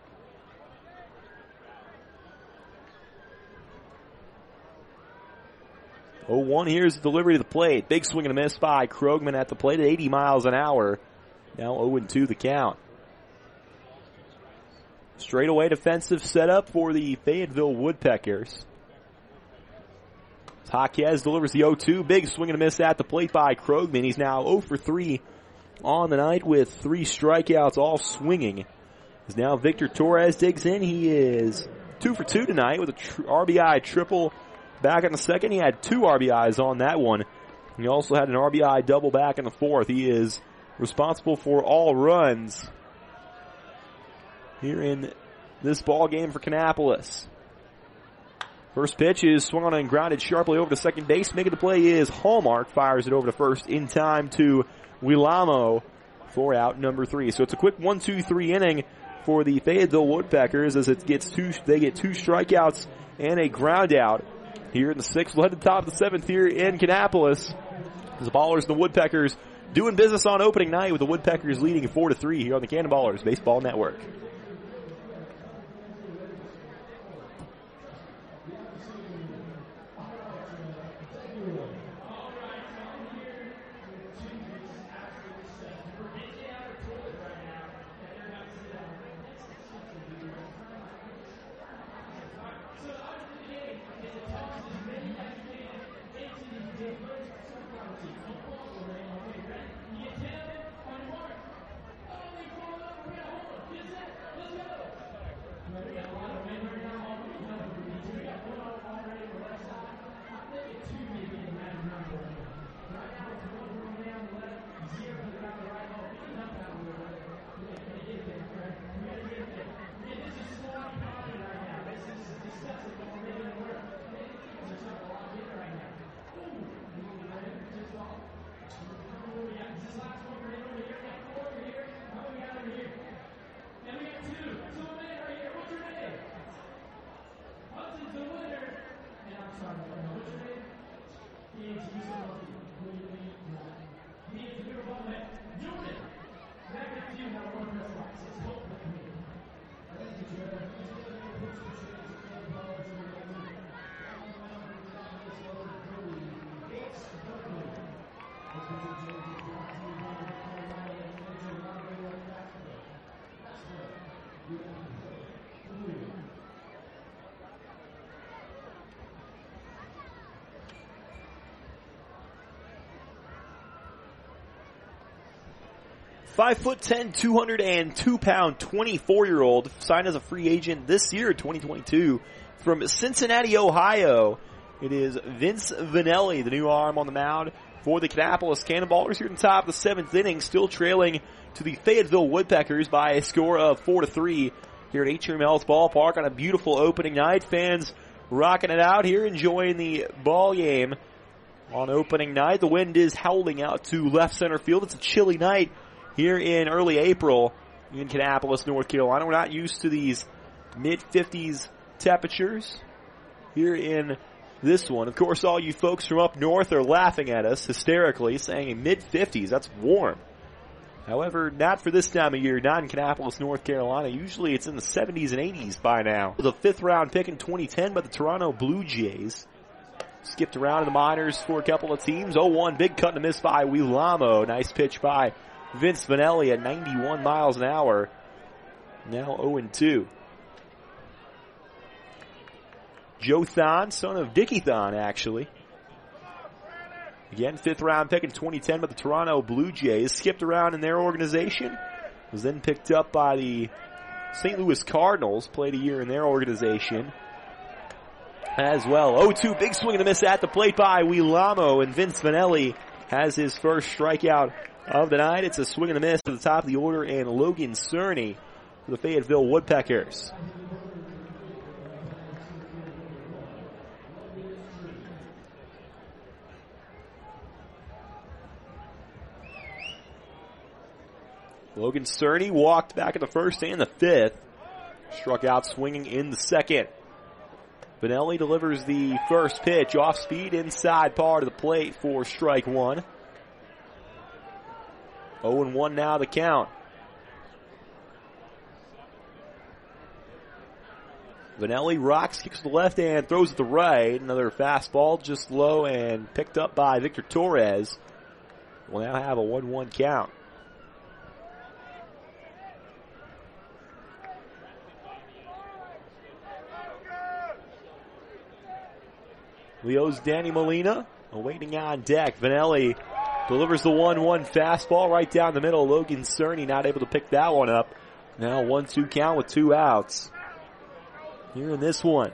oh one, here's the delivery to the plate. Big swing and a miss by Krogman at the plate at eighty miles an hour. Now oh and two the count. Straightaway defensive setup for the Fayetteville Woodpeckers. Jaquez delivers the oh two. Big swing and a miss at the plate by Krogman. He's now oh for three on the night with three strikeouts, all swinging. As now Victor Torres digs in. He is two for two tonight with a tr- R B I triple back in the second. He had two R B Is on that one. He also had an R B I double back in the fourth. He is responsible for all runs here in this ball game for Kannapolis. First pitch is swung on and grounded sharply over to second base. Making the play is Hallmark. Fires it over to first in time to Wilamo for out number three. So it's a quick one, two, three inning for the Fayetteville Woodpeckers as it gets two, they get two strikeouts and a ground out here in the sixth. We'll head to the top of the seventh here in Kannapolis. The Ballers and the Woodpeckers doing business on opening night with the Woodpeckers leading four to three here on the Cannonballers Baseball Network. Five foot ten, two hundred two pound, twenty-four-year-old signed as a free agent this year, twenty twenty-two, from Cincinnati, Ohio. It is Vince Vanelli, the new arm on the mound for the Kannapolis Cannonballers here in the top of the seventh inning, still trailing to the Fayetteville Woodpeckers by a score of four to three here at Atrium Health Ballpark on a beautiful opening night. Fans rocking it out here, enjoying the ball game on opening night. The wind is howling out to left center field. It's a chilly night here in early April in Kannapolis, North Carolina. We're not used to these mid fifties temperatures here in this one. Of course, all you folks from up north are laughing at us hysterically, saying mid fifties, that's warm. However, not for this time of year, not in Kannapolis, North Carolina. Usually it's in the seventies and eighties by now. The fifth round pick in twenty ten by the Toronto Blue Jays. Skipped around in the minors for a couple of teams. oh one, big cut and a miss by Wilamo. Nice pitch by Vince Vanelli at ninety-one miles an hour. Now oh and two. Joe Thon, son of Dickie Thon, actually. Again, fifth round pick in twenty ten by the Toronto Blue Jays. Skipped around in their organization. Was then picked up by the Saint Louis Cardinals. Played a year in their organization as well. oh two, big swing and a miss at the plate by Wilamo. And Vince Vanelli has his first strikeout of the night. It's a swing and a miss to the top of the order, and Logan Cerny for the Fayetteville Woodpeckers. Logan Cerny walked back in the first and the fifth. Struck out swinging in the second. Vanelli delivers the first pitch off speed inside part of the plate for strike one. oh and one now the count. Vanelli rocks, kicks to the left hand, throws it to the right. Another fastball just low and picked up by Victor Torres. We'll now have a one one count. Leo's Danny Molina awaiting on deck. Vanelli delivers the one one fastball right down the middle. Logan Cerny not able to pick that one up. Now one two count with two outs. Here in this one.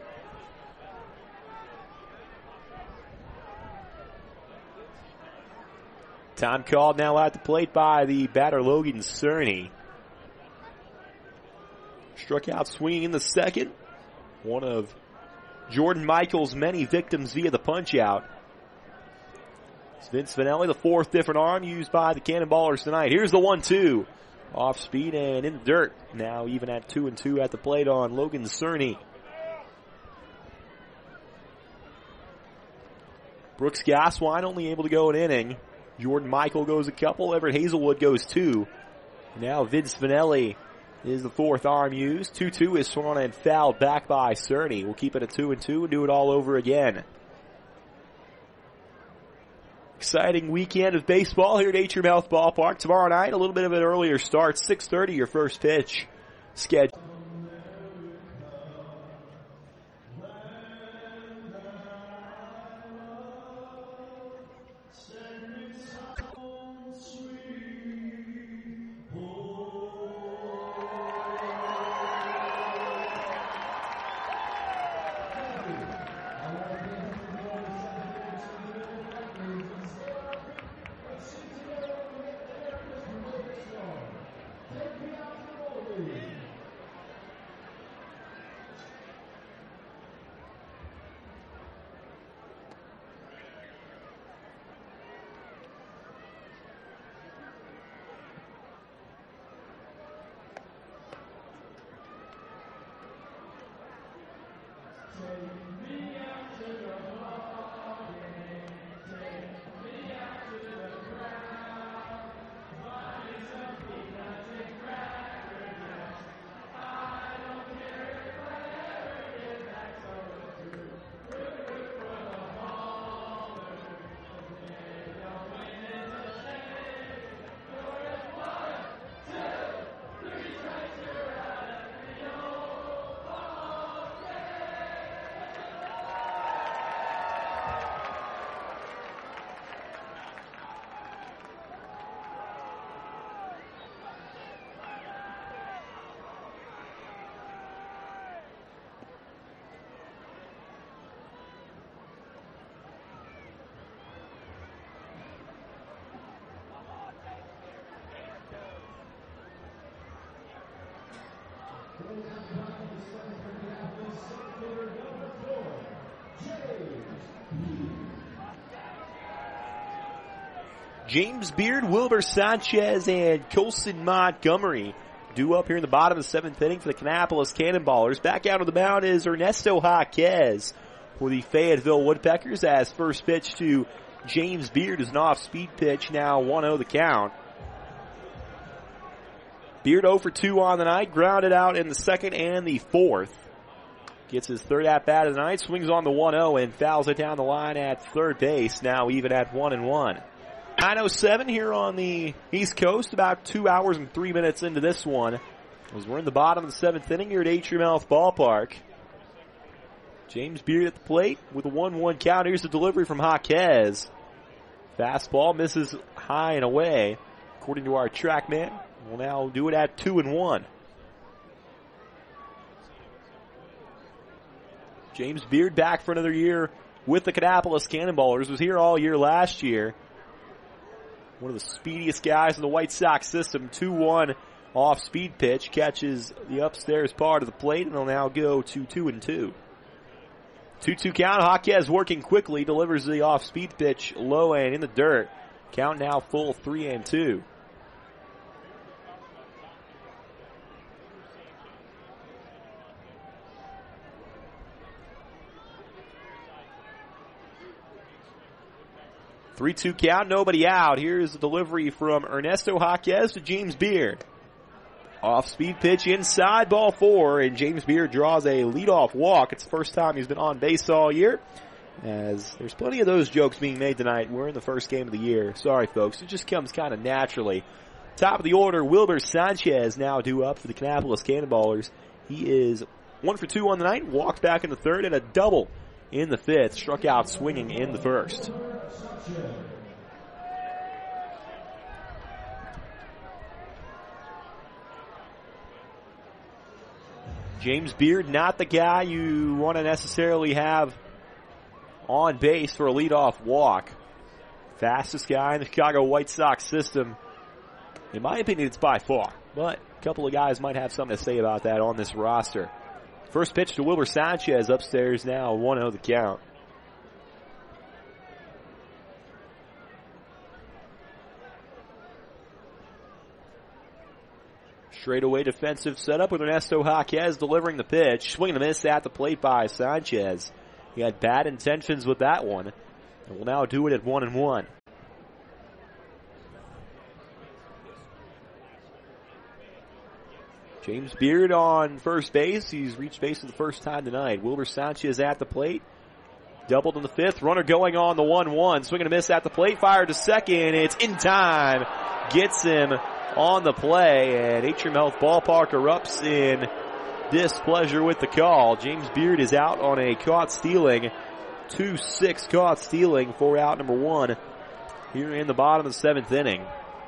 Time called now at the plate by the batter Logan Cerny. Struck out swinging in the second. One of Jordan Michaels' many victims via the punch out. It's Vince Vanelli, the fourth different arm used by the Cannonballers tonight. Here's the one two. Off speed and in the dirt. Now even at two and two at the plate on Logan Cerny. Brooks Gaswine only able to go an inning. Jordan Michael goes a couple. Everett Hazelwood goes two. Now Vince Vanelli is the fourth arm used. two two is swung on and fouled back by Cerny. We'll keep it at two and two and do it all over again. Exciting weekend of baseball here at Atrium Health Ballpark. Tomorrow night, a little bit of an earlier start. six thirty, your first pitch scheduled. James Beard, Wilbur Sanchez, and Colson Montgomery due up here in the bottom of the seventh inning for the Kannapolis Cannonballers. Back out on the mound is Ernesto Jaquez for the Fayetteville Woodpeckers as first pitch to James Beard is an off-speed pitch, now one oh the count. Beard oh for two on the night, grounded out in the second and the fourth. Gets his third at-bat of the night, swings on the one oh and fouls it down the line at third base, now even at one and one. nine oh seven here on the East Coast, about two hours and three minutes into this one. As we're in the bottom of the seventh inning here at Atrium Health Ballpark. James Beard at the plate with a one one count. Here's the delivery from Jaquez. Fastball misses high and away. According to our track man, we'll now do it at two and one. James Beard back for another year with the Kannapolis Cannonballers. Was here all year last year. One of the speediest guys in the White Sox system. two one off-speed pitch. Catches the upstairs part of the plate, and they'll now go to two and two. two two count. Jaquez working quickly. Delivers the off-speed pitch low and in the dirt. Count now full three and two. three two count, nobody out. Here's the delivery from Ernesto Jaquez to James Beard. Off-speed pitch inside, ball four, and James Beard draws a leadoff walk. It's the first time he's been on base all year, as there's plenty of those jokes being made tonight. We're in the first game of the year. Sorry, folks. It just comes kind of naturally. Top of the order, Wilber Sanchez now due up for the Kannapolis Cannonballers. He is one for two on the night, walked back in the third, and a double in the fifth. Struck out swinging in the first. James Beard, not the guy you want to necessarily have on base for a leadoff walk. Fastest guy in the Chicago White Sox system. In my opinion, it's by far. But a couple of guys might have something to say about that on this roster. First pitch to Wilber Sanchez upstairs now, one oh the count. Straightaway defensive setup with Ernesto Jaquez delivering the pitch. Swing and a miss at the plate by Sanchez. He had bad intentions with that one, and will now do it at one and one. James Beard on first base. He's reached base for the first time tonight. Wilber Sanchez at the plate. Doubled in the fifth. Runner going on the one one. Swing and a miss at the plate. Fired to second. It's in time. Gets him on the play, and Atrium Health Ballpark erupts in displeasure with the call. James Beard is out on a caught stealing. two six caught stealing for out number one here in the bottom of the seventh inning.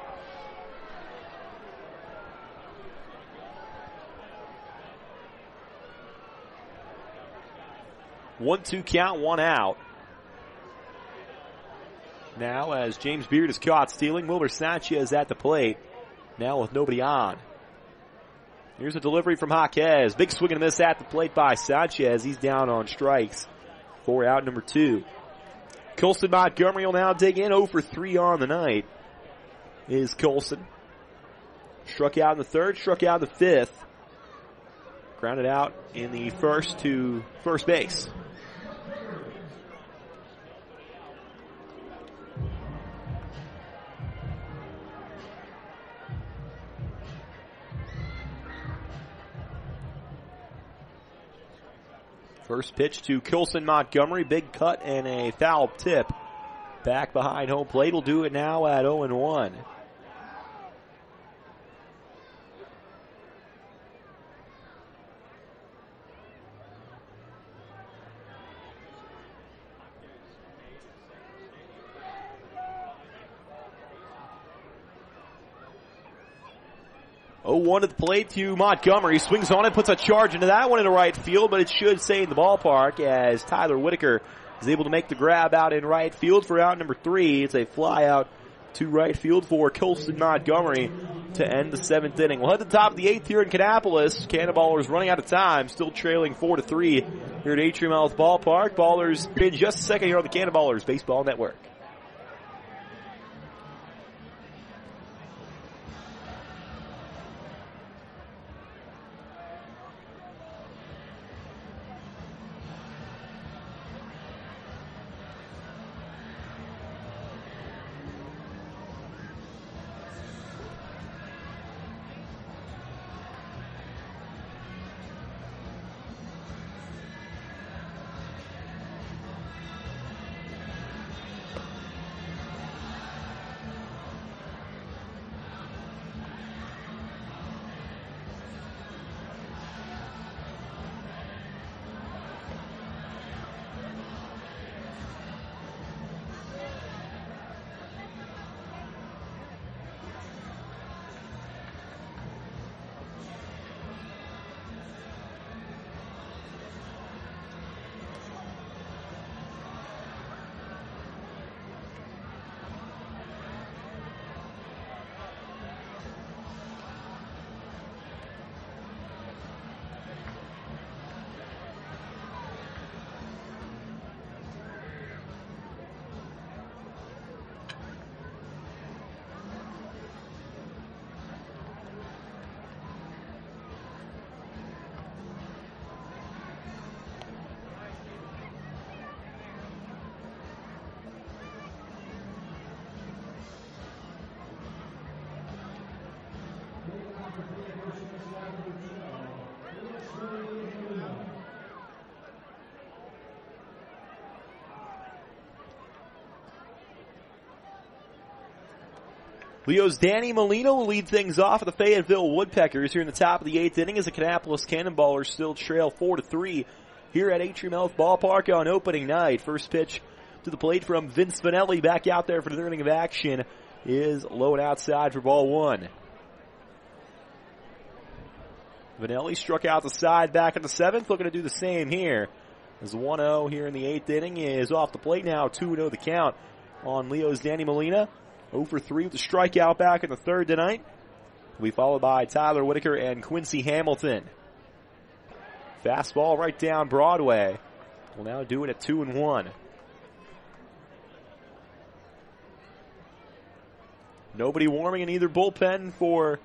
one two count, one out. Now as James Beard is caught stealing, Wilber Sanchez at the plate. Now with nobody on. Here's a delivery from Jaquez. Big swing and a miss at the plate by Sanchez. He's down on strikes for out number two. Colson Montgomery will now dig in. oh for three on the night is Colson. Struck out in the third, struck out in the fifth. Grounded out in the first to first base. First pitch to Colson Montgomery. Big cut and a foul tip. Back behind home plate. Will do it now at oh and one. oh one to the plate to Montgomery. Swings on it, puts a charge into that one into right field, but it should stay in the ballpark as Tyler Whitaker is able to make the grab out in right field for out number three. It's a fly out to right field for Colson Montgomery to end the seventh inning. We'll head to the top of the eighth here in Kannapolis. Cannonballers running out of time, still trailing four to three here at Atrium Health Ballpark. Ballers in just a second here on the Cannonballers Baseball Network. Leo's Danny Molina will lead things off at the Fayetteville Woodpeckers here in the top of the eighth inning as the Kannapolis Cannonballers still trail four to three here at Atrium Health Ballpark on opening night. First pitch to the plate from Vince Vanelli back out there for the third inning of action is low and outside for ball one. Vanelli struck out the side back in the seventh, looking to do the same here. As one oh here in the eighth inning is off the plate now, two oh the count on Leo's Danny Molina. oh for three with the strikeout back in the third tonight. Will be followed by Tyler Whitaker and Quincy Hamilton. Fastball right down Broadway. We'll now do it at two and one. Nobody warming in either bullpen for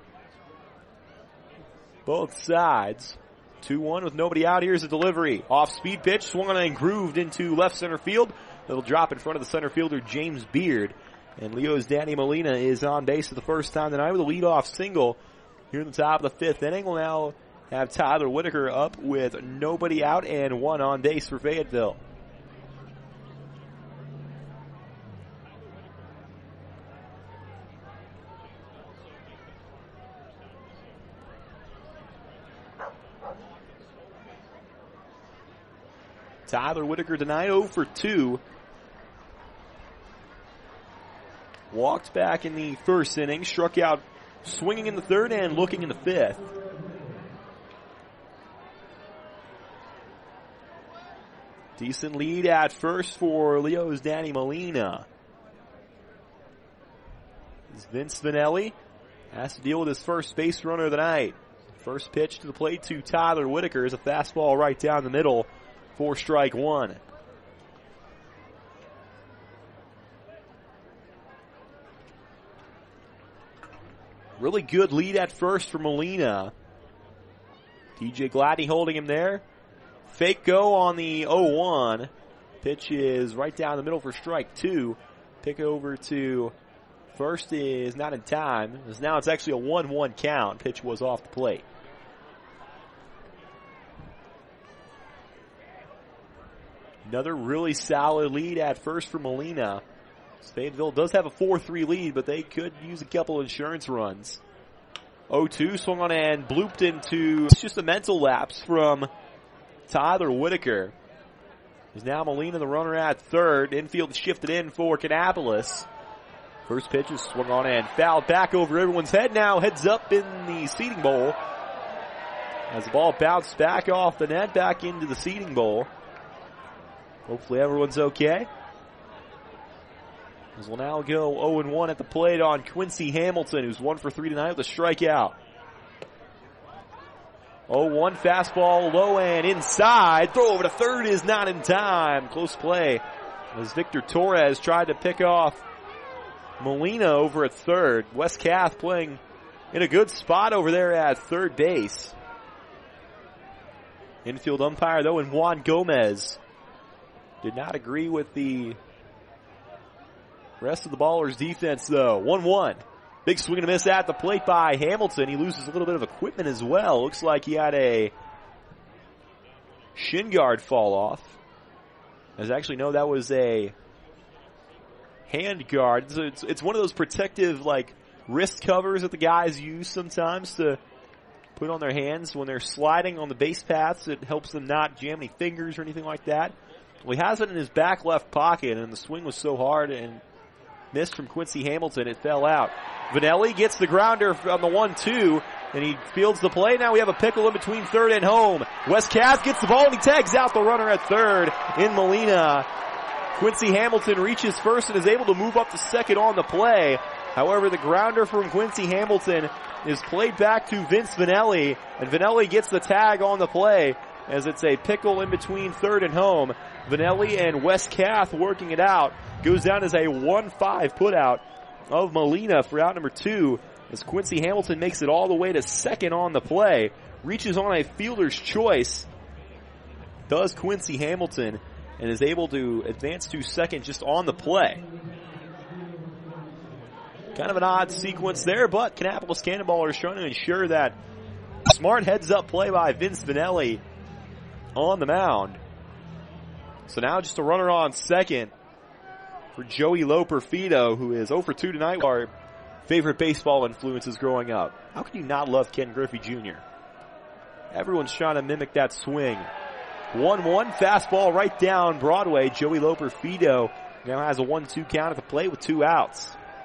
both sides. two one with nobody out. Here's a delivery. Off-speed pitch, swung on and grooved into left center field. It'll drop in front of the center fielder, James Beard. And Leo's Danny Molina is on base for the first time tonight with a leadoff single. Here in the top of the fifth inning, we'll now have Tyler Whitaker up with nobody out and one on base for Fayetteville. Tyler Whitaker tonight oh for two. Walked back in the first inning, struck out swinging in the third and looking in the fifth. Decent lead at first for Leo's Danny Molina. As Vince Vanelli has to deal with his first base runner of the night. First pitch to the plate to Tyler Whitaker is a fastball right down the middle for strike one. Really good lead at first for Molina. T J Gladney holding him there. Fake go on the oh one. Pitch is right down the middle for strike two. Pick over to first is not in time. As now it's actually a one one count. Pitch was off the plate. Another really solid lead at first for Molina. Fayetteville does have a four three lead, but they could use a couple insurance runs. oh two swung on and blooped into. It's just a mental lapse from Tyler Whitaker. Is now Molina the runner at third. Infield shifted in for Kannapolis. First pitch is swung on and fouled back over everyone's head. Now heads up in the seating bowl. As the ball bounced back off the net, back into the seating bowl. Hopefully everyone's okay. As we'll now go oh and one at the plate on Quincy Hamilton, who's one for three tonight with a strikeout. oh one fastball low and inside. Throw over to third is not in time. Close play as Victor Torres tried to pick off Molina over at third. Wes Kath playing in a good spot over there at third base. Infield umpire, though, and Juan Gomez did not agree with the rest of the Ballers' defense, though. one one. Big swing and a miss at the plate by Hamilton. He loses a little bit of equipment as well. Looks like he had a shin guard fall off. As actually, no, that was a hand guard. It's, it's, it's one of those protective, like, wrist covers that the guys use sometimes to put on their hands when they're sliding on the base paths. It helps them not jam any fingers or anything like that. Well, he has it in his back left pocket, and the swing was so hard and missed from Quincy Hamilton, it fell out. Vanelli gets the grounder on the one two, and he fields the play. Now we have a pickle in between third and home. Wes Kath gets the ball, and he tags out the runner at third in Molina. Quincy Hamilton reaches first and is able to move up to second on the play. However, the grounder from Quincy Hamilton is played back to Vince Vanelli, and Vanelli gets the tag on the play as it's a pickle in between third and home. Vanelli and Wes Kath working it out. Goes down as a one five putout of Molina for out number two as Quincy Hamilton makes it all the way to second on the play. Reaches on a fielder's choice. Does Quincy Hamilton and is able to advance to second just on the play. Kind of an odd sequence there, but Kannapolis Cannonballers trying to ensure that smart heads-up play by Vince Vanelli on the mound. So now just a runner on second for Joey Loperfido, who is oh for two tonight. Our favorite baseball influences growing up. How can you not love Ken Griffey Junior? Everyone's trying to mimic that swing. one one, fastball right down Broadway. Joey Loperfido now has a one two count at the plate with two outs.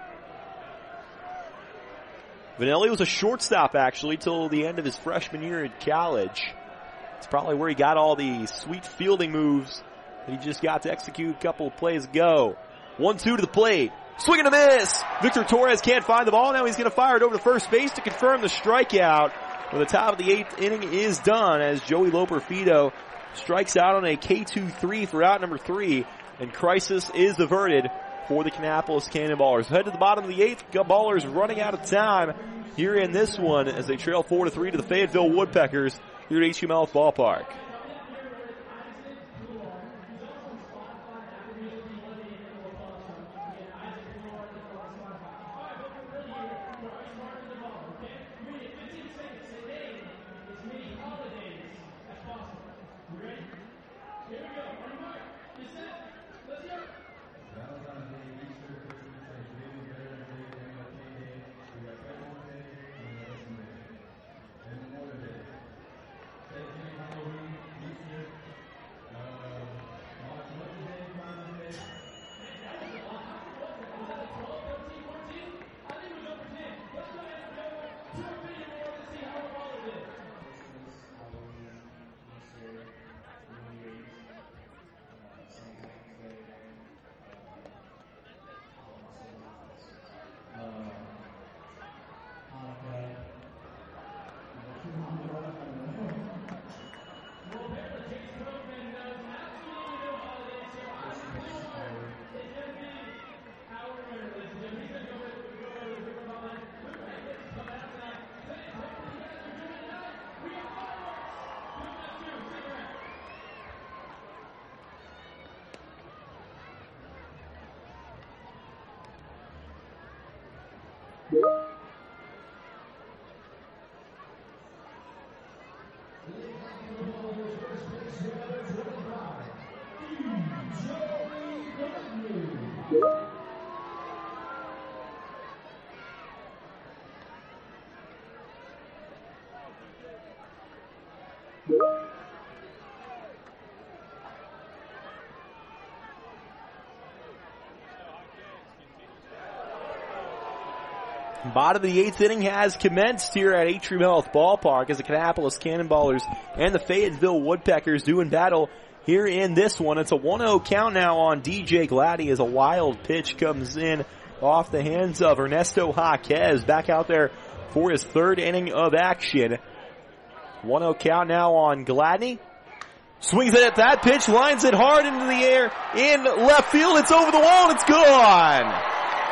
Vanelli was a shortstop, actually, till the end of his freshman year in college. It's probably where he got all the sweet fielding moves that he just got to execute a couple of plays ago. one two to the plate. Swing and a miss. Victor Torres can't find the ball. Now he's going to fire it over to first base to confirm the strikeout. Well, the top of the eighth inning is done as Joey Loperfido strikes out on a K two three for out number three, and crisis is averted for the Kannapolis Cannonballers. Head to the bottom of the eighth. Ballers running out of time here in this one as they trail four to three to the Fayetteville Woodpeckers here at H U Mouth Ballpark. Bottom of the eighth inning has commenced here at Atrium Health Ballpark as the Kannapolis Cannonballers and the Fayetteville Woodpeckers do in battle here in this one. It's a one oh count now on D J Gladney as a wild pitch comes in off the hands of Ernesto Jaquez back out there for his third inning of action. one oh count now on Gladney. Swings it at that pitch, lines it hard into the air in left field. It's over the wall and it's gone.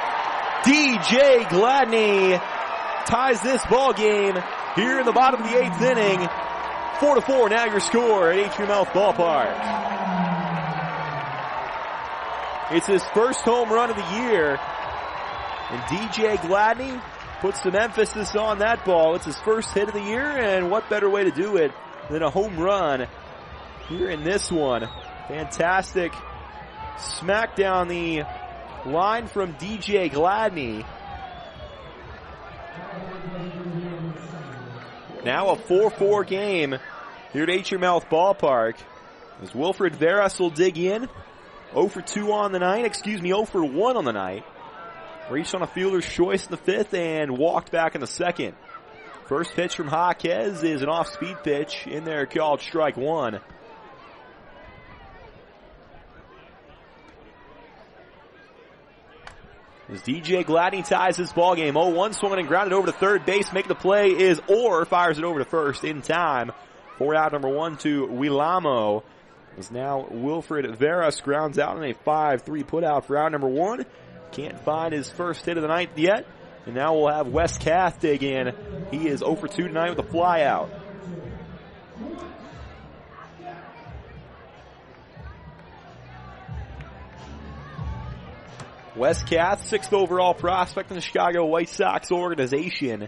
D J Gladney ties this ball game here in the bottom of the eighth inning. Four to four now your score at Atrium Health Ballpark. It's his first home run of the year. And D J Gladney puts some emphasis on that ball. It's his first hit of the year, and what better way to do it than a home run here in this one. Fantastic smack down the line from D J Gladney. Now a four four game here at Atrium Health Ballpark as Wilfred Veras will dig in. oh for two on the night, excuse me, oh for one on the night. Reached on a fielder's choice in the fifth and walked back in the second. First pitch from Jaquez is an off-speed pitch in there called strike one. As D J Gladney ties this ball game, oh one swung and grounded over to third base. Making the play is Orr, fires it over to first in time. For out number one to Willamo. As now Wilfred Veras grounds out in a five three putout for out number one. Can't find his first hit of the night yet. And now we'll have Wes Kath dig in. He is oh for two tonight with a fly out. Wes Kath, sixth overall prospect in the Chicago White Sox organization.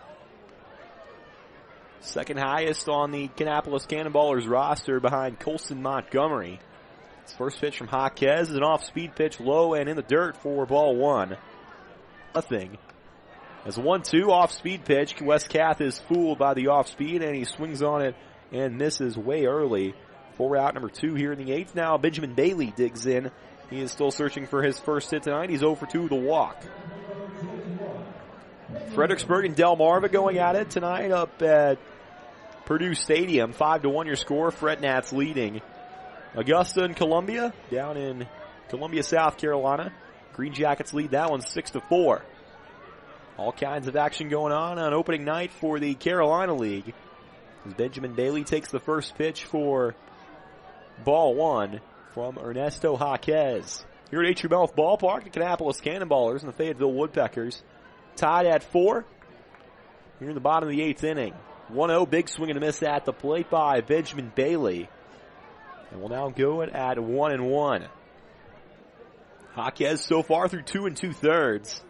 Second highest on the Kannapolis Cannonballers roster behind Colson Montgomery. His first pitch from Jaquez is an off-speed pitch low and in the dirt for ball one. Nothing. As a one two off-speed pitch, Wes Kath is fooled by the off-speed, and he swings on it and misses way early. For out number two here in the eighth. Now Benjamin Bailey digs in. He is still searching for his first hit tonight. He's zero for two with a walk. Fredericksburg and Delmarva going at it tonight up at Purdue Stadium. five to one your score. Fred Nats leading. Augusta and Columbia down in Columbia, South Carolina. Green Jackets lead that one six to four. All kinds of action going on on opening night for the Carolina League. As Benjamin Bailey takes the first pitch for ball one from Ernesto Jaquez. Here at Atrium Health Ballpark, the Kannapolis Cannonballers and the Fayetteville Woodpeckers tied at four. Here in the bottom of the eighth inning. one oh, big swing and a miss at the plate by Benjamin Bailey. And we'll now go it at one and one. Jaquez so far through two and two thirds.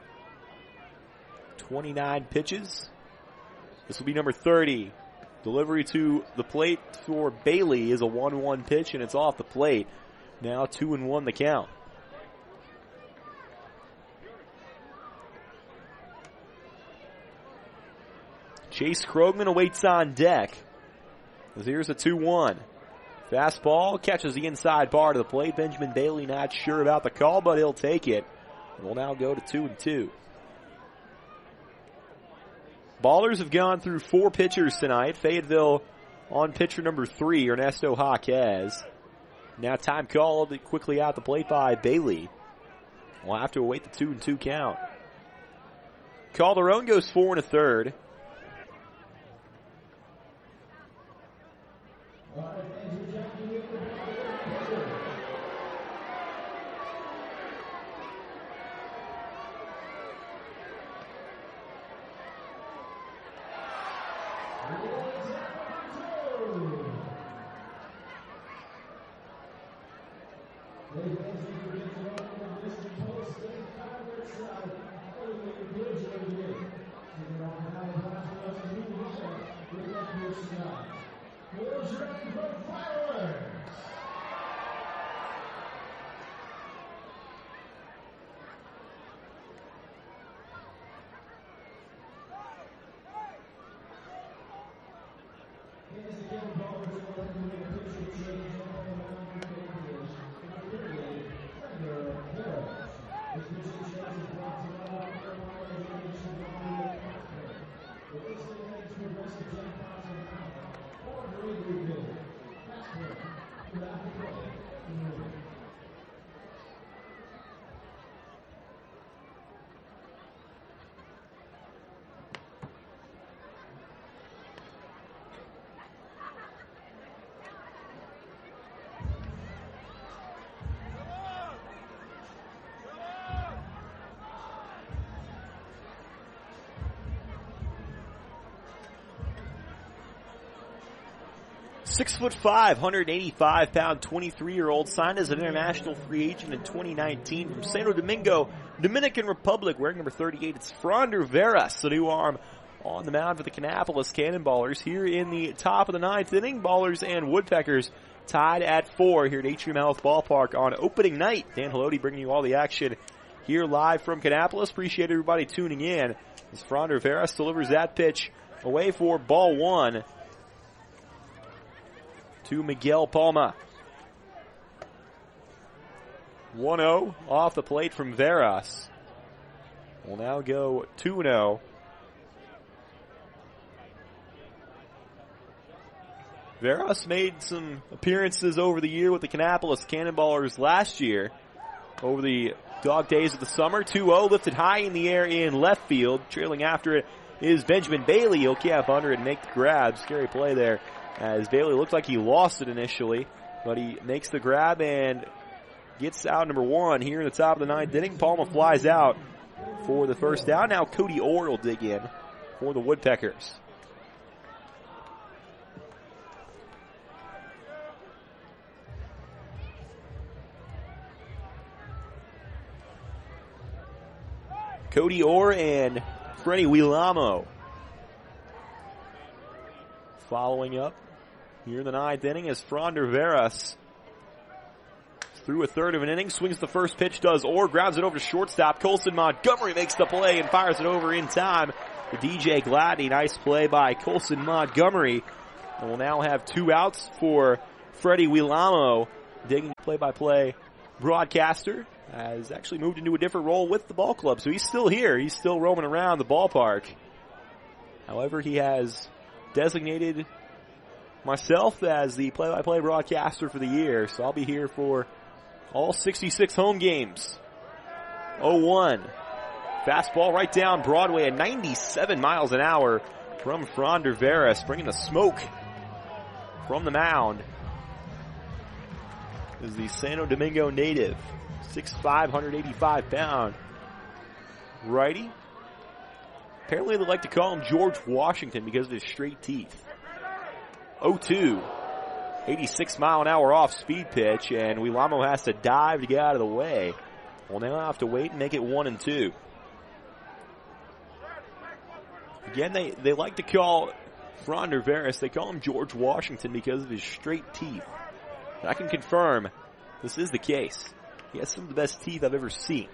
twenty-nine pitches. This will be number thirty. Delivery to the plate for Bailey is a one one pitch, and it's off the plate. Now two and one the count. Chase Krogman awaits on deck. As here's a two one. Fastball catches the inside bar to the plate. Benjamin Bailey not sure about the call, but he'll take it. We'll now go to two and two. Ballers have gone through four pitchers tonight. Fayetteville on pitcher number three, Ernesto Jaquez. Now time called quickly out the plate by Bailey. We'll have to await the two and two count. Calderon goes four and a third. Six foot five, one hundred eighty-five pound, twenty-three-year-old, signed as an international free agent in twenty nineteen from Santo Domingo, Dominican Republic, wearing number thirty-eight. It's Fronder Veras, the new arm on the mound for the Kannapolis Cannonballers. Here in the top of the ninth inning, Ballers and Woodpeckers tied at four here at Atrium Health Ballpark on opening night. Dan Haloti bringing you all the action here live from Kannapolis. Appreciate everybody tuning in as Fronder Veras delivers that pitch away for ball one to Miguel Palma. one oh off the plate from Veras. We'll now go two and oh. Veras made some appearances over the year with the Kannapolis Cannonballers last year. Over the dog days of the summer, two oh, lifted high in the air in left field. Trailing after it is Benjamin Bailey. He'll cap under it and make the grab. Scary play there, as Bailey looked like he lost it initially, but he makes the grab and gets out number one here in the top of the ninth inning. Palma flies out for the first down. Now Cody Orr will dig in for the Woodpeckers. Cody Orr and Freddie Willamo following up here in the ninth inning as Fronder Veras through a third of an inning. Swings the first pitch, does Orr, grounds it over to shortstop. Colson Montgomery makes the play and fires it over in time to D J Gladney. Nice play by Colson Montgomery. And we'll now have two outs for Freddie Willamo. Digging play-by-play broadcaster has actually moved into a different role with the ball club. So he's still here. He's still roaming around the ballpark. However, he has designated myself as the play-by-play broadcaster for the year. So I'll be here for all sixty-six home games. oh one. Fastball right down Broadway at ninety-seven miles an hour from Fronder Veras, bringing the smoke from the mound. Is the Santo Domingo native, six five, one eighty-five pound righty. Apparently they like to call him George Washington because of his straight teeth. oh two. eighty-six mile an hour off speed pitch, and Willamo has to dive to get out of the way. We'll now have to wait and make it one and two. Again, they, they like to call Fronder Veras, they call him George Washington because of his straight teeth. And I can confirm this is the case. He has some of the best teeth I've ever seen.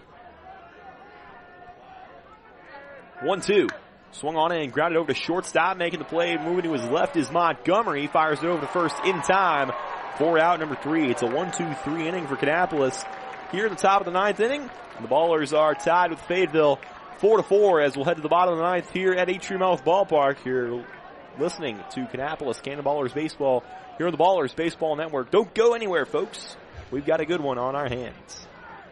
one two. Swung on in, grounded over to shortstop, making the play, moving to his left is Montgomery. Fires it over to first in time. Four out, number three. It's a one two three inning for Kannapolis. Here at the top of the ninth inning, and the Ballers are tied with Fayetteville four to four as we'll head to the bottom of the ninth here at Atrium Health Ballpark. Here listening to Kannapolis Cannonballers Baseball here on the Ballers Baseball Network. Don't go anywhere, folks. We've got a good one on our hands.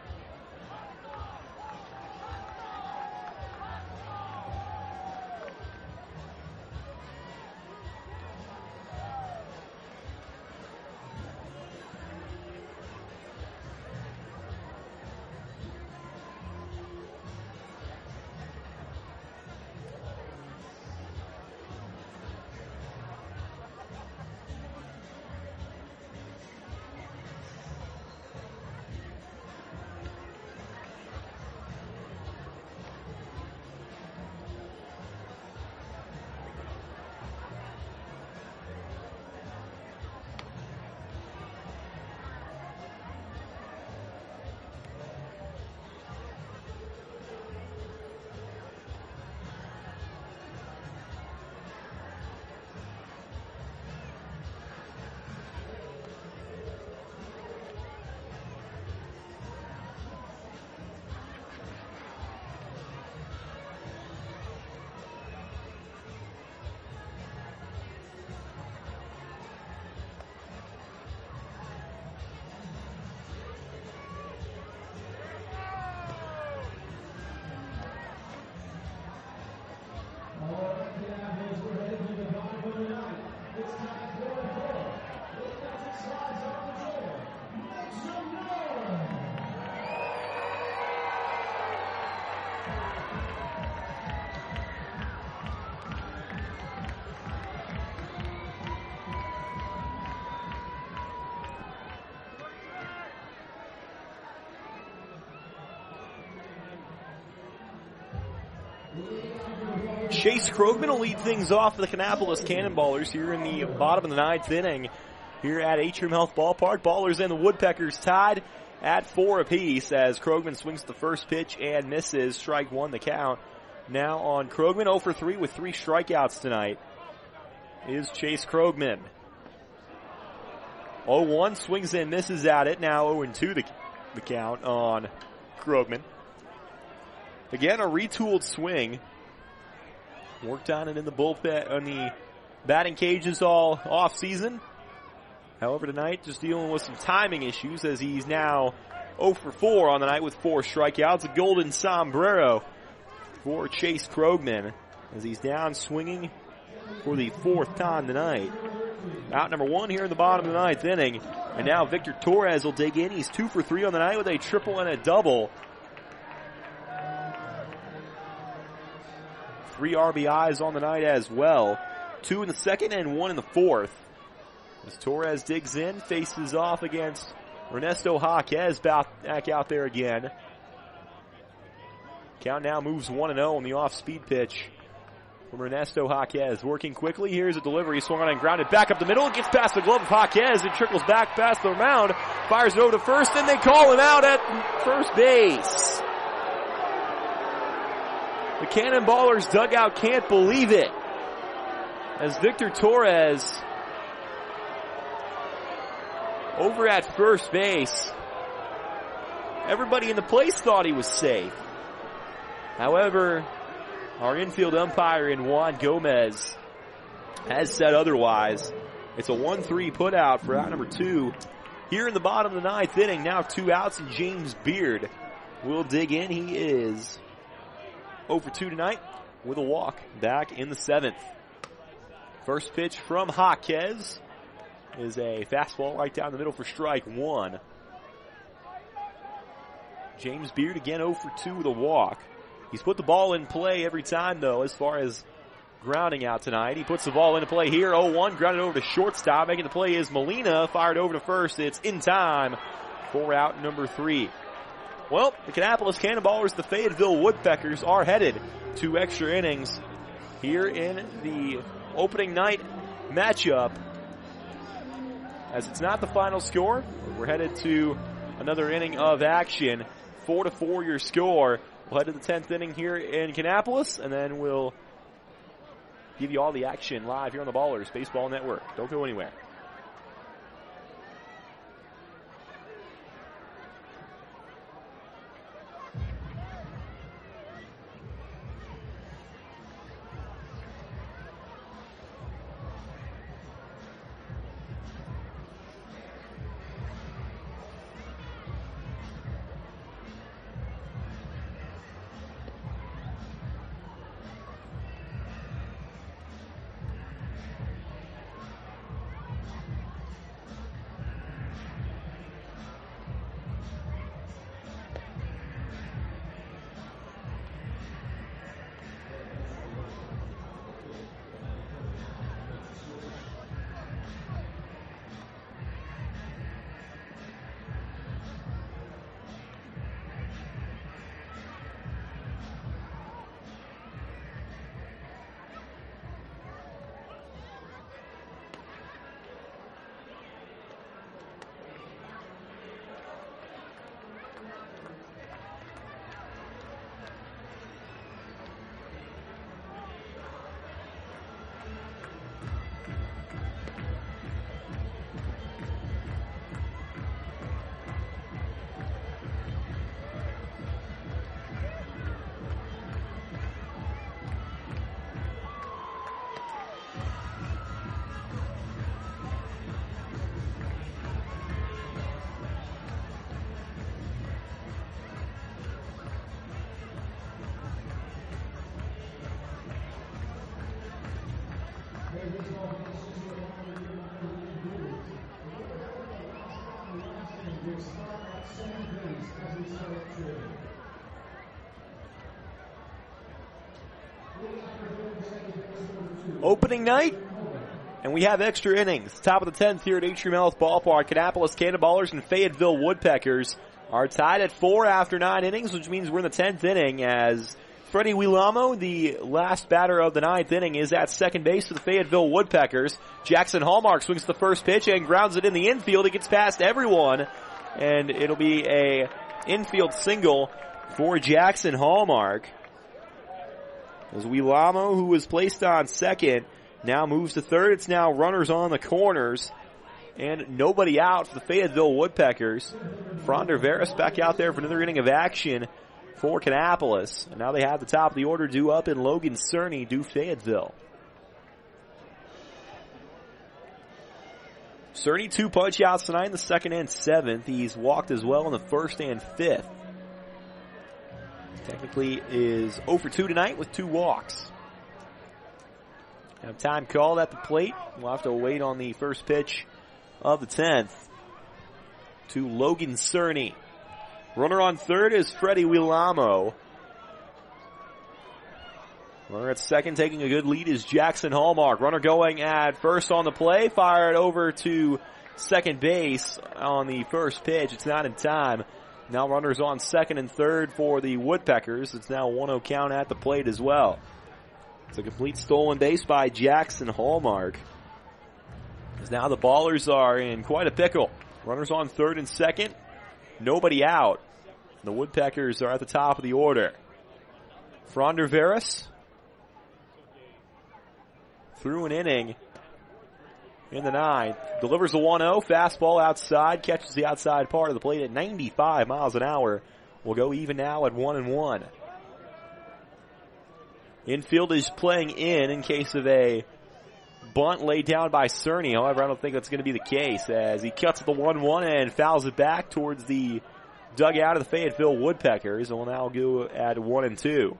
Chase Krogman will lead things off for the Kannapolis Cannonballers here in the bottom of the ninth inning here at Atrium Health Ballpark. Ballers and the Woodpeckers tied at four apiece as Krogman swings the first pitch and misses. Strike one the count. Now on Krogman, oh for three with three strikeouts tonight is Chase Krogman. oh one, swings and misses at it. Now oh and two the, the count on Krogman. Again, a retooled swing. Worked on it in the bullpen, on the batting cages all off season. However, tonight just dealing with some timing issues as he's now oh for four on the night with four strikeouts. A golden sombrero for Chase Krogman as he's down swinging for the fourth time tonight. Out number one here in the bottom of the ninth inning. And now Victor Torres will dig in. He's two for three on the night with a triple and a double. Three R B Is on the night as well. Two in the second and one in the fourth. As Torres digs in, faces off against Ernesto Jaquez back out there again. Count now moves one and oh on the off-speed pitch from Ernesto Jaquez. Working quickly. Here's a delivery. Swung on and grounded back up the middle. It gets past the glove of Jaquez. It trickles back past the mound. Fires it over to first. Then they call him out at first base. The Cannonballers dugout can't believe it, as Victor Torres over at first base. Everybody in the place thought he was safe. However, our infield umpire in Juan Gomez has said otherwise. It's a one three put out for out number two. Here in the bottom of the ninth inning, now two outs, and James Beard will dig in. He is oh for two tonight with a walk back in the seventh. First pitch from Jaquez is a fastball right down the middle for strike one. James Beard again oh for two with a walk. He's put the ball in play every time, though, as far as grounding out tonight. He puts the ball into play here. oh one, grounded over to shortstop. Making the play is Molina, fired over to first. It's in time for out number three. Well, the Kannapolis Cannonballers, the Fayetteville Woodpeckers, are headed to extra innings here in the opening night matchup. As it's not the final score, we're headed to another inning of action. Four to four your score. We'll head to the tenth inning here in Kannapolis, and then we'll give you all the action live here on the Ballers Baseball Network. Don't go anywhere. Opening night, and we have extra innings. Top of the tenth here at Atrium Health Ballpark. Kannapolis Cannonballers and Fayetteville Woodpeckers are tied at four after nine innings, which means we're in the tenth inning as Freddie Wilamo, the last batter of the ninth inning, is at second base for the Fayetteville Woodpeckers. Jackson Hallmark swings the first pitch and grounds it in the infield. It gets past everyone, and it'll be a infield single for Jackson Hallmark. As Wilamo, who was placed on second, now moves to third. It's now runners on the corners and nobody out for the Fayetteville Woodpeckers. Fronder Veras back out there for another inning of action for Kannapolis. And now they have the top of the order due up in Logan Cerny, due Fayetteville. Cerny two punch outs tonight in the second and seventh. He's walked as well in the first and fifth. Technically is oh for two tonight with two walks. Have time called at the plate. We'll have to wait on the first pitch of the tenth to Logan Cerny. Runner on third is Freddie Wilamo. Runner at second taking a good lead is Jackson Hallmark. Runner going at first on the play. Fired over to second base on the first pitch. It's not in time. Now runners on second and third for the Woodpeckers. It's now one oh count at the plate as well. It's a complete stolen base by Jackson Hallmark. As now the Ballers are in quite a pickle. Runners on third and second. Nobody out. The Woodpeckers are at the top of the order. Fronder Veras through an inning in the ninth. Delivers the one oh. Fastball outside. Catches the outside part of the plate at ninety-five miles an hour. We'll go even now at one and one. Infield is playing in in case of a bunt laid down by Cerny. However, I don't think that's going to be the case as he cuts the one one and fouls it back towards the dugout of the Fayetteville Woodpeckers. And we'll now go at one and two.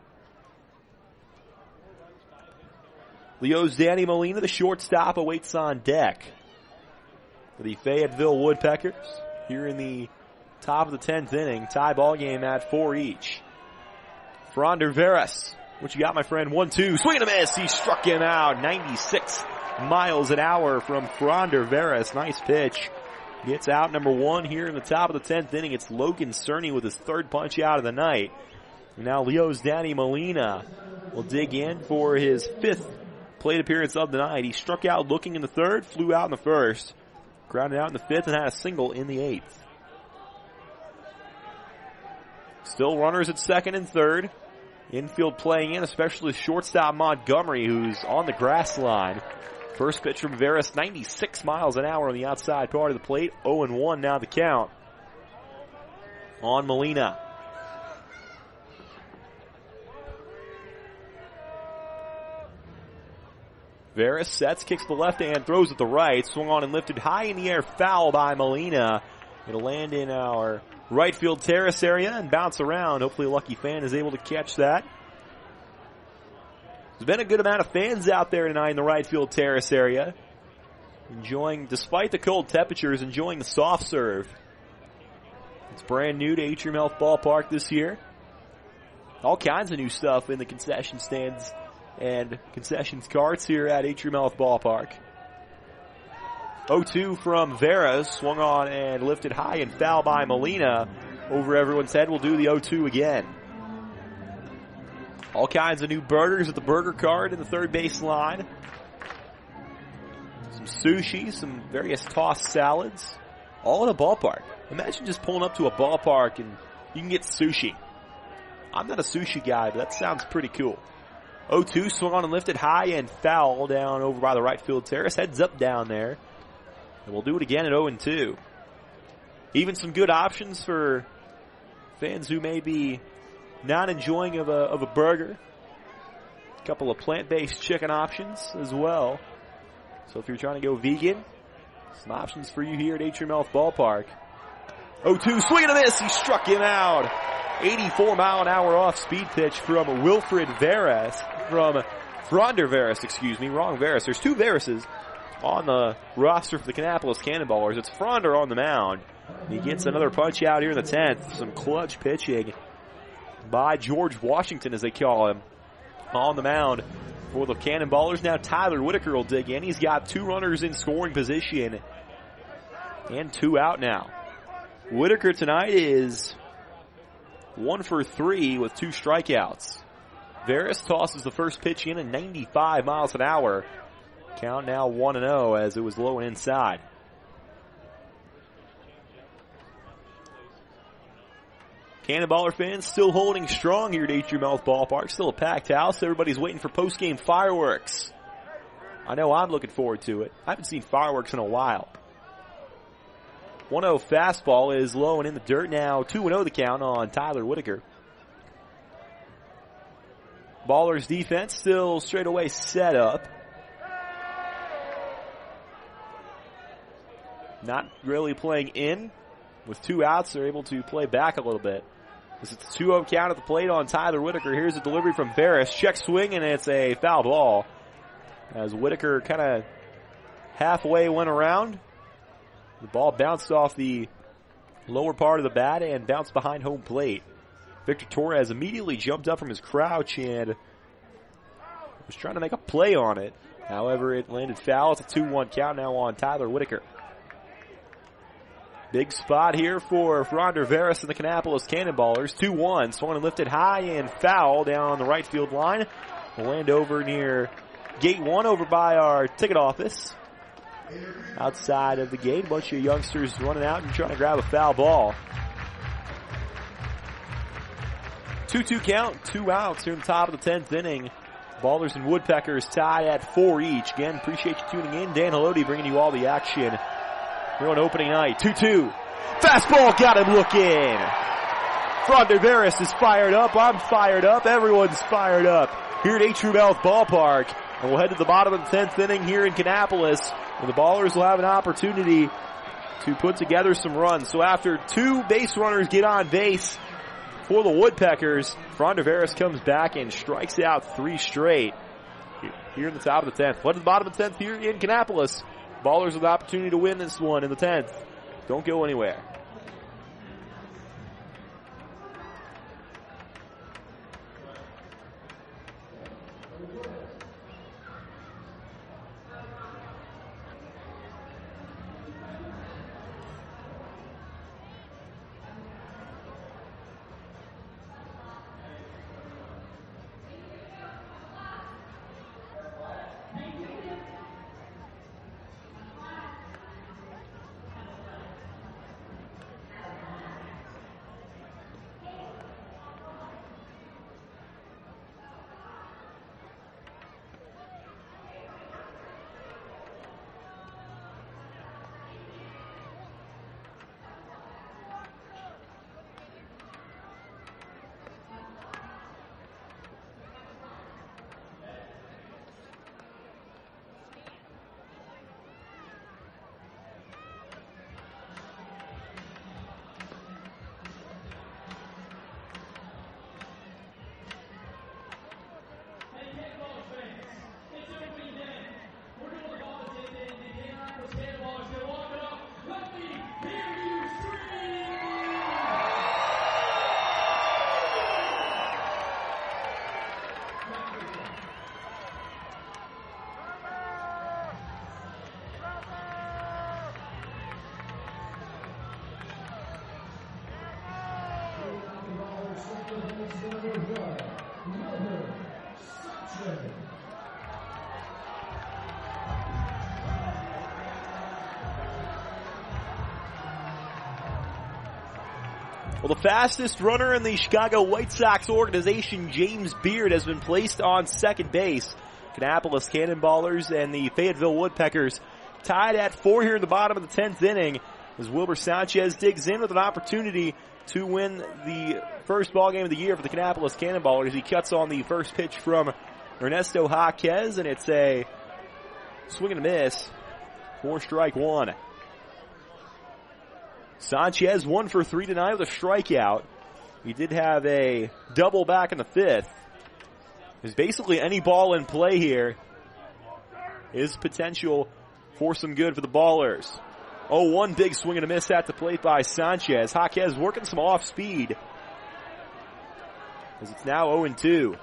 Leo's Danny Molina, the shortstop, awaits on deck for the Fayetteville Woodpeckers here in the top of the tenth inning. Tie ball game at four each. Fronder Veras. What you got, my friend? One, two. Swing and a miss. He struck him out. ninety-six miles an hour from Fronder Veras. Nice pitch. Gets out number one here in the top of the tenth inning. It's Logan Cerny with his third punch out of the night. And now Leo's Danny Molina will dig in for his fifth plate appearance of the night. He struck out looking in the third, flew out in the first, grounded out in the fifth, and had a single in the eighth. Still runners at second and third. Infield playing in, especially shortstop Montgomery, who's on the grass line. First pitch from Veras, ninety-six miles an hour on the outside part of the plate. oh and one now the count on Molina. Veras sets, kicks the left hand, throws at the right. Swung on and lifted high in the air, foul by Molina. It'll land in our right field terrace area and bounce around. Hopefully a lucky fan is able to catch that. There's been a good amount of fans out there tonight in the right field terrace area. Enjoying, despite the cold temperatures, enjoying the soft serve. It's brand new to Atrium Health Ballpark this year. All kinds of new stuff in the concession stands and concessions carts here at Atrium Health Ballpark. oh two from Veras, swung on and lifted high and foul by Molina. Over everyone's head, we'll do the oh two again. All kinds of new burgers at the burger cart in the third base line. Some sushi, some various tossed salads. All in a ballpark. Imagine just pulling up to a ballpark and you can get sushi. I'm not a sushi guy, but that sounds pretty cool. oh two, swung on and lifted high and foul down over by the right field terrace. Heads up down there. And we'll do it again at oh and two. Even some good options for fans who may be not enjoying of a, of a burger. A couple of plant-based chicken options as well. So if you're trying to go vegan, some options for you here at Atrium Health Ballpark. oh two, swing and a miss. He struck him out. eighty-four mile an hour off speed pitch from Wilfred Veras, from Fronder Veras, excuse me, wrong Veras. There's two Verases on the roster for the Kannapolis Cannonballers. It's Fronder on the mound. He gets another punch out here in the tenth. Some clutch pitching by George Washington, as they call him, on the mound for the Cannonballers. Now Tyler Whitaker will dig in. He's got two runners in scoring position and two out now. Whitaker tonight is one for three with two strikeouts. Veras tosses the first pitch in at ninety-five miles an hour. Count now one and oh as it was low and inside. Cannonballer fans still holding strong here at Atrium Health Ballpark. Still a packed house. Everybody's waiting for post-game fireworks. I know I'm looking forward to it. I haven't seen fireworks in a while. one oh fastball is low and in the dirt now. two and oh the count on Tyler Whitaker. Ballers defense still straight away set up. Not really playing in. With two outs, they're able to play back a little bit. This is a two oh count at the plate on Tyler Whitaker. Here's a delivery from Veras. Check swing, and it's a foul ball. As Whitaker kind of halfway went around. The ball bounced off the lower part of the bat and bounced behind home plate. Victor Torres immediately jumped up from his crouch and was trying to make a play on it. However, it landed foul. It's a two one count now on Tyler Whitaker. Big spot here for Fronder Veras and the Kannapolis Cannonballers. two one, swung and lifted high and foul down on the right field line. We'll land over near gate one over by our ticket office. Outside of the gate, a bunch of youngsters running out and trying to grab a foul ball. two two count, two outs here in the top of the tenth inning. Ballers and Woodpeckers tied at four each. Again, appreciate you tuning in. Dan Haloti bringing you all the action here on opening night. two two. Fastball got him looking. Fronderveris is fired up. I'm fired up. Everyone's fired up here at Atrium Health Ballpark. And we'll head to the bottom of the tenth inning here in Kannapolis, where the Ballers will have an opportunity to put together some runs. So after two base runners get on base for the Woodpeckers, Fronderveris comes back and strikes out three straight here in the top of the tenth. Head to the bottom of the tenth here in Kannapolis. Ballers with the opportunity to win this one in the tenth. Don't go anywhere. Well, the fastest runner in the Chicago White Sox organization, James Beard, has been placed on second base. Kannapolis Cannonballers and the Fayetteville Woodpeckers tied at four here in the bottom of the tenth inning as Wilbur Sanchez digs in with an opportunity to win the first ball game of the year for the Kannapolis Cannonballers. He cuts on the first pitch from Ernesto Jaquez, and it's a swing and a miss for strike one. Sanchez one for three tonight with a strikeout. He did have a double back in the fifth. There's basically any ball in play here is potential for some good for the Ballers. Oh, one big swing and a miss at the plate by Sanchez. Jaquez working some off speed as it's now oh and two.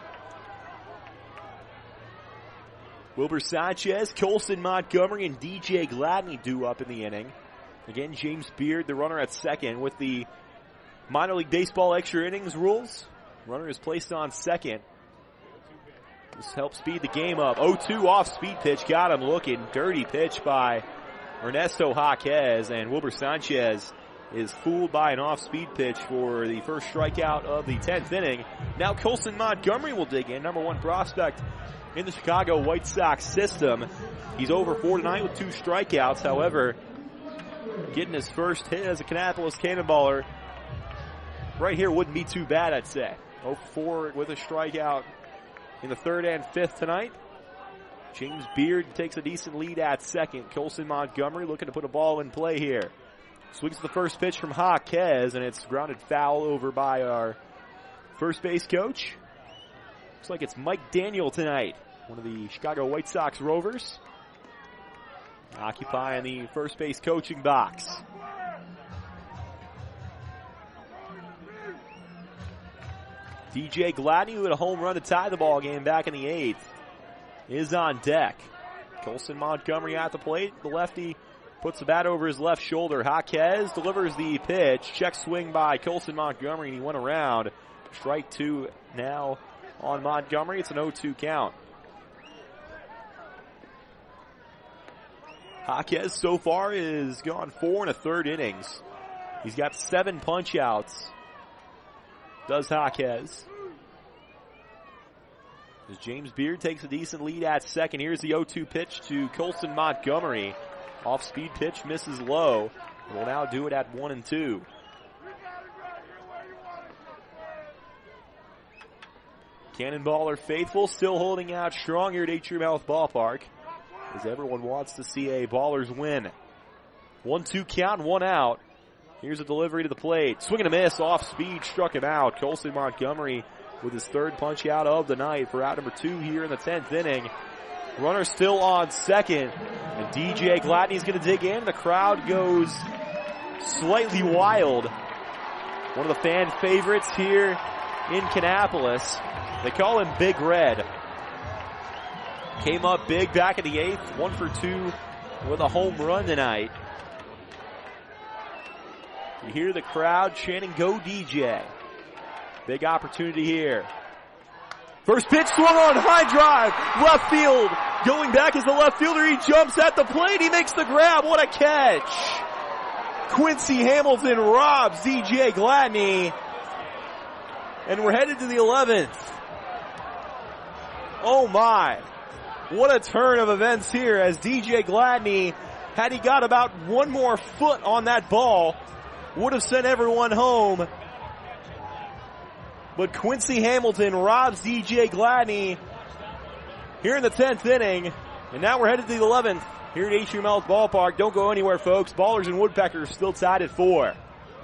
Wilbur Sanchez, Colson Montgomery, and D J Gladney due up in the inning. Again, James Beard, the runner at second, with the minor league baseball extra innings rules. Runner is placed on second. This helps speed the game up. oh two off speed pitch, got him looking. Dirty pitch by Ernesto Jaquez, and Wilbur Sanchez is fooled by an off speed pitch for the first strikeout of the tenth inning. Now Colson Montgomery will dig in, number one prospect in the Chicago White Sox system. He's over four tonight with two strikeouts. However, getting his first hit as a Kannapolis Cannonballer right here wouldn't be too bad, I'd say. oh for four with a strikeout in the third and fifth tonight. James Beard takes a decent lead at second. Colson Montgomery looking to put a ball in play here. Swings the first pitch from Jaquez, and it's grounded foul over by our first base coach. Looks like it's Mike Daniel tonight, one of the Chicago White Sox Rovers, occupying the first base coaching box. D J Gladney, who had a home run to tie the ball game back in the eighth, is on deck. Colson Montgomery at the plate. The lefty puts the bat over his left shoulder. Jaquez delivers the pitch. Check swing by Colson Montgomery, and he went around. Strike two now on Montgomery. It's an oh two count. Jaquez so far is gone four and a third innings. He's got seven punch outs. Does Jaquez. As James Beard takes a decent lead at second. Here's the oh two pitch to Colson Montgomery. Off speed pitch misses low. And will now do it at one and two. Cannonballer faithful still holding out strong here at Atrium Health Ballpark, as everyone wants to see a Ballers win. one two count, one out. Here's a delivery to the plate. Swing and a miss, off speed, struck him out. Colson Montgomery with his third punch out of the night for out number two here in the tenth inning. Runner still on second, and D J Gladney's going to dig in. The crowd goes slightly wild. One of the fan favorites here in Kannapolis. They call him Big Red. Came up big back in the eighth, one for two with a home run tonight. You hear the crowd chanting, "Go D J." Big opportunity here. First pitch swung on, high drive, left field. Going back is the left fielder. He jumps at the plate. He makes the grab. What a catch. Quincy Hamilton robs D J Gladney. And we're headed to the eleventh. Oh my. What a turn of events here, as D J Gladney, had he got about one more foot on that ball, would have sent everyone home. But Quincy Hamilton robs D J Gladney here in the tenth inning. And now we're headed to the eleventh here at Atrium Health Ballpark. Don't go anywhere, folks. Ballers and Woodpeckers still tied at four.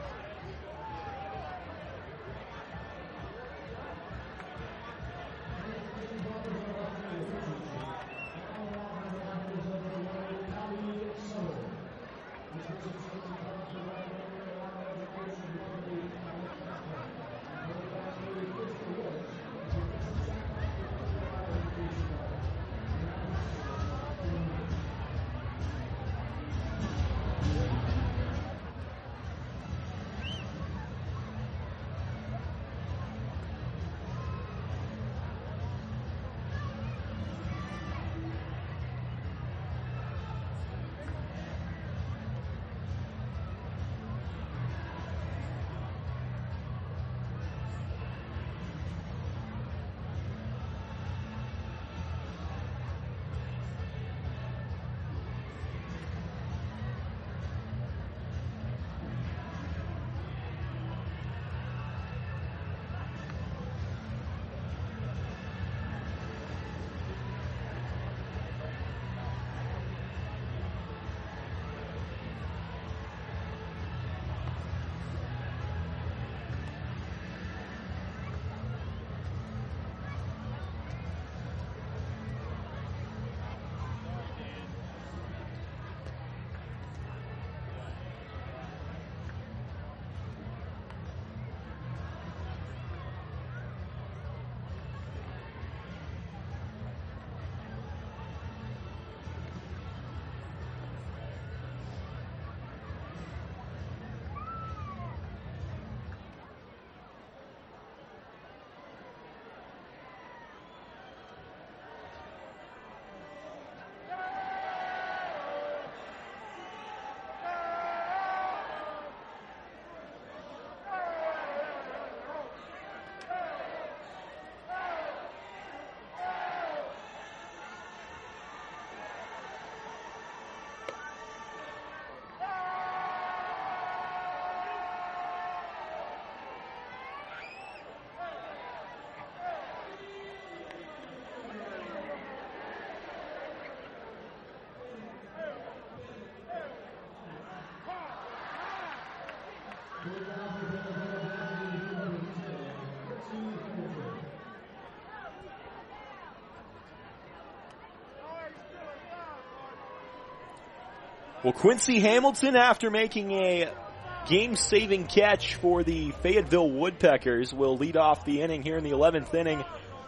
Well, Quincy Hamilton, after making a game-saving catch for the Fayetteville Woodpeckers, will lead off the inning here in the eleventh inning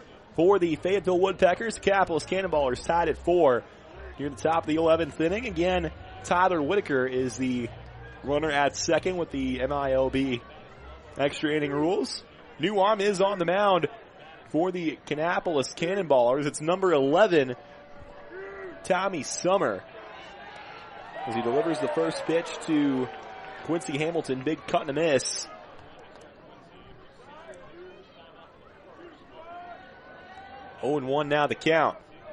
for the Fayetteville Woodpeckers. The Kannapolis Cannonballers tied at four here at the top of the eleventh inning. Again, Tyler Whitaker is the runner at second with the M I L B extra inning rules. New arm is on the mound for the Kannapolis Cannonballers. It's number eleven, Tommy Summer, as he delivers the first pitch to Quincy Hamilton. Big cut and a miss. oh and one now the count.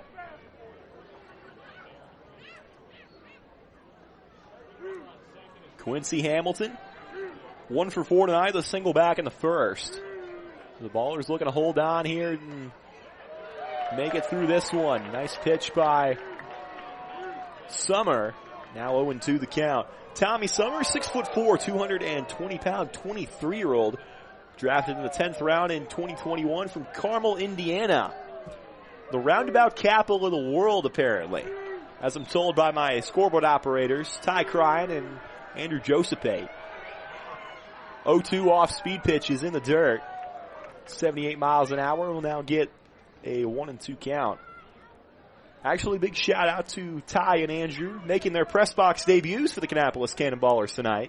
Quincy Hamilton, one for four tonight, the single back in the first. The Ballers looking to hold on here and make it through this one. Nice pitch by Summer. Now oh and two the count. Tommy Summer, six foot four, two hundred twenty pound, twenty-three year old. Drafted in the tenth round in twenty twenty-one from Carmel, Indiana. The roundabout capital of the world, apparently, as I'm told by my scoreboard operators, Ty Cryan and Andrew Josephe. oh two off speed pitch is in the dirt. seventy-eight miles an hour will now get a one and two count. Actually, big shout out to Ty and Andrew making their press box debuts for the Kannapolis Cannonballers tonight.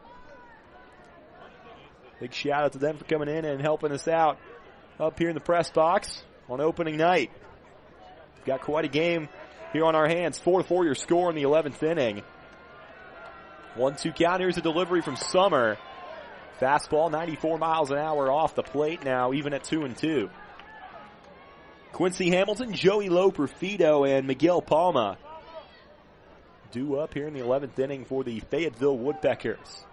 Big shout out to them for coming in and helping us out up here in the press box on opening night. We've got quite a game here on our hands. four to four your score in the eleventh inning. one two count. Here's a delivery from Summer. Fastball, ninety-four miles an hour off the plate now, even at two and two. Quincy Hamilton, Joey Loperfido, and Miguel Palma due up here in the eleventh inning for the Fayetteville Woodpeckers.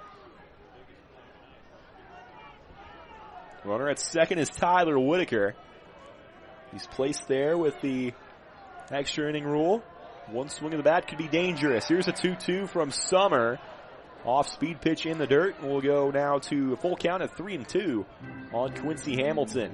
Runner at second is Tyler Whitaker. He's placed there with the extra inning rule. One swing of the bat could be dangerous. Here's a two two from Summer. Off speed pitch in the dirt. And we'll go now to a full count at three and two on Quincy Hamilton.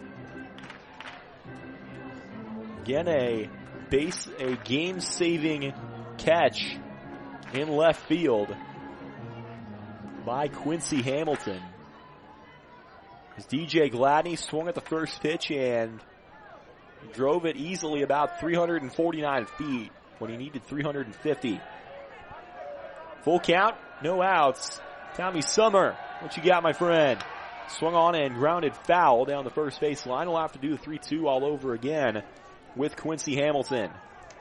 Again, a base, a game-saving catch in left field by Quincy Hamilton. As D J Gladney swung at the first pitch and drove it easily about three hundred forty-nine feet when he needed three hundred fifty. Full count, no outs. Tommy Summer, what you got, my friend? Swung on and grounded foul down the first base line. We'll have to do the three two all over again with Quincy Hamilton.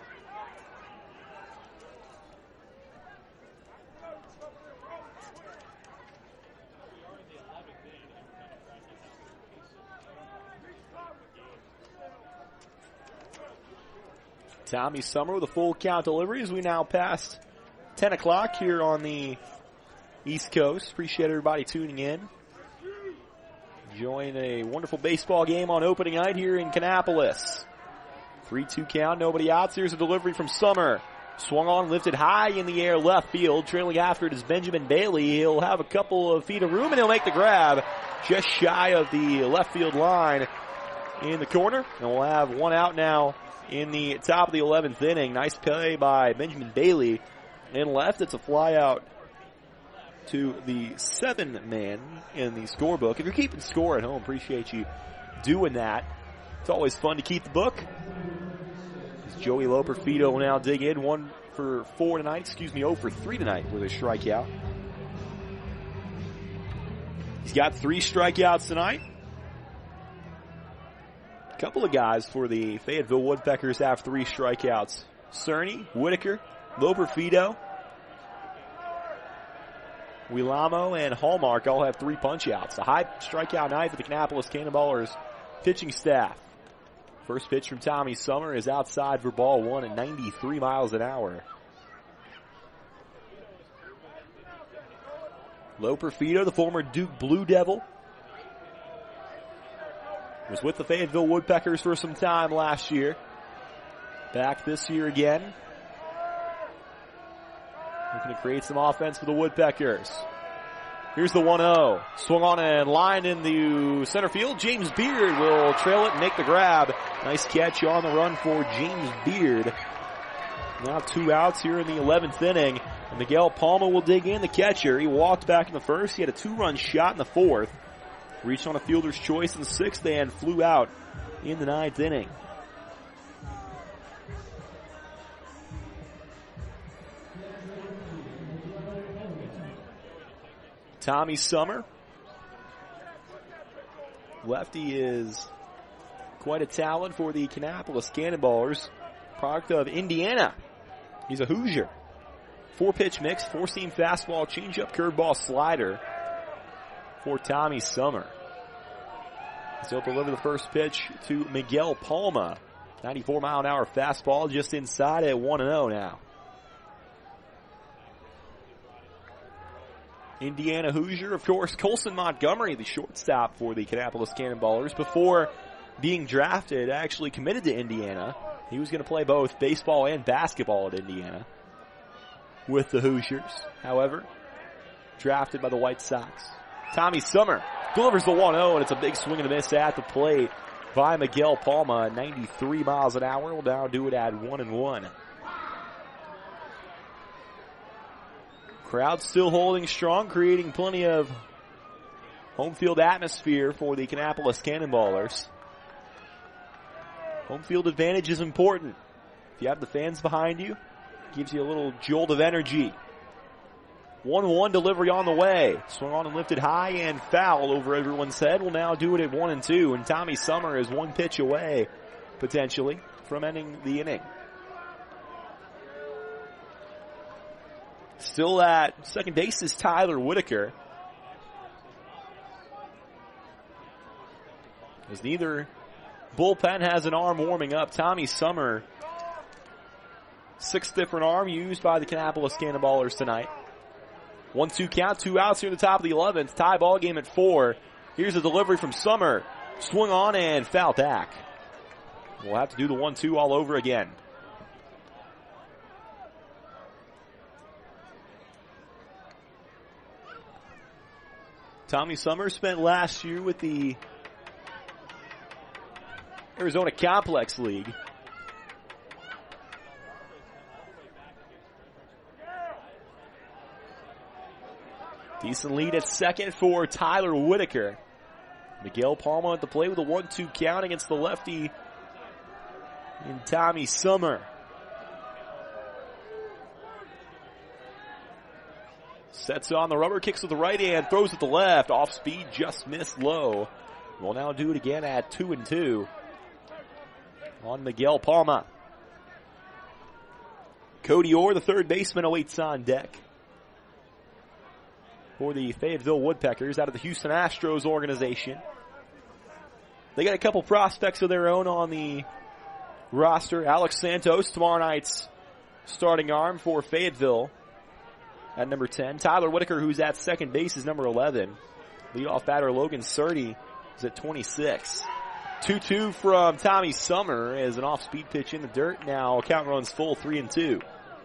Tommy Summer with a full count delivery as we now pass ten o'clock here on the East Coast. Appreciate everybody tuning in. Enjoying a wonderful baseball game on opening night here in Kannapolis. three two count, nobody out. Here's a delivery from Summer. Swung on, lifted high in the air left field. Trailing after it is Benjamin Bailey. He'll have a couple of feet of room and he'll make the grab just shy of the left field line in the corner. And we'll have one out now in the top of the eleventh inning. Nice play by Benjamin Bailey in left. It's a fly out to the seven man in the scorebook. If you're keeping score at home, appreciate you doing that. It's always fun to keep the book. Joey Loperfido will now dig in. One for four tonight. Excuse me, oh for three tonight with a strikeout. He's got three strikeouts tonight. A couple of guys for the Fayetteville Woodpeckers have three strikeouts. Cerny, Whitaker, Loperfido, Willamo, and Hallmark all have three punch-outs. A high strikeout night for the Kannapolis Cannonballers pitching staff. First pitch from Tommy Summer is outside for ball one at ninety-three miles an hour. Loperfido, the former Duke Blue Devil, was with the Fayetteville Woodpeckers for some time last year. Back this year again. Looking to create some offense for the Woodpeckers. Here's the one oh. Swung on and lined in the center field. James Beard will trail it and make the grab. Nice catch on the run for James Beard. Now two outs here in the eleventh inning. And Miguel Palma will dig in, the catcher. He walked back in the first. He had a two-run shot in the fourth. Reached on a fielder's choice in the sixth and flew out in the ninth inning. Tommy Summer. Lefty is Quite a talent for the Kannapolis Cannonballers. Product of Indiana. He's a Hoosier. Four-pitch mix, four-seam fastball, changeup, curveball, slider for Tommy Summer. He'll deliver the first pitch to Miguel Palma. ninety-four mile an hour fastball just inside at one and oh now. Indiana Hoosier, of course, Colson Montgomery, the shortstop for the Kannapolis Cannonballers. Before being drafted, actually committed to Indiana. He was going to play both baseball and basketball at Indiana with the Hoosiers. However, drafted by the White Sox. Tommy Summer delivers the one oh, and it's a big swing and a miss at the plate by Miguel Palma. ninety-three miles an hour. Will now do it at one and one. Crowd still holding strong, creating plenty of home field atmosphere for the Kannapolis Cannonballers. Home field advantage is important. If you have the fans behind you, it gives you a little jolt of energy. one one delivery on the way. Swung on and lifted high and foul over everyone's head. Will now do it at one and two, and Tommy Summer is one pitch away, potentially, from ending the inning. Still at second base is Tyler Whitaker. As neither bullpen has an arm warming up. Tommy Summer, sixth different arm used by the Kannapolis Cannonballers tonight. one two count, two outs here in the top of the eleventh. Tie ball game at four. Here's a delivery from Summer. Swung on and foul back. We'll have to do the one two all over again. Tommy Summer spent last year with the Arizona Complex League. Decent lead at second for Tyler Whitaker. Miguel Palma at the plate with a one two count against the lefty in Tommy Summer. Sets on the rubber, kicks with the right hand, throws with the left. Off speed, just missed low. We'll now do it again at two and two on Miguel Palma. Cody Orr, the third baseman, awaits on deck for the Fayetteville Woodpeckers out of the Houston Astros organization. They got a couple prospects of their own on the roster. Alex Santos, tomorrow night's starting arm for Fayetteville at number ten. Tyler Whitaker, who's at second base, is number eleven. Leadoff batter Logan Surdy is at twenty-six. two two from Tommy Summer as an off-speed pitch in the dirt. Now count runs full, three and two.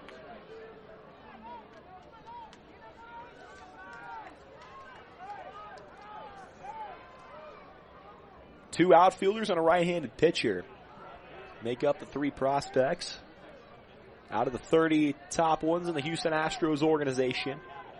Two outfielders and a right-handed pitcher make up the three prospects out of the thirty top ones in the Houston Astros organization.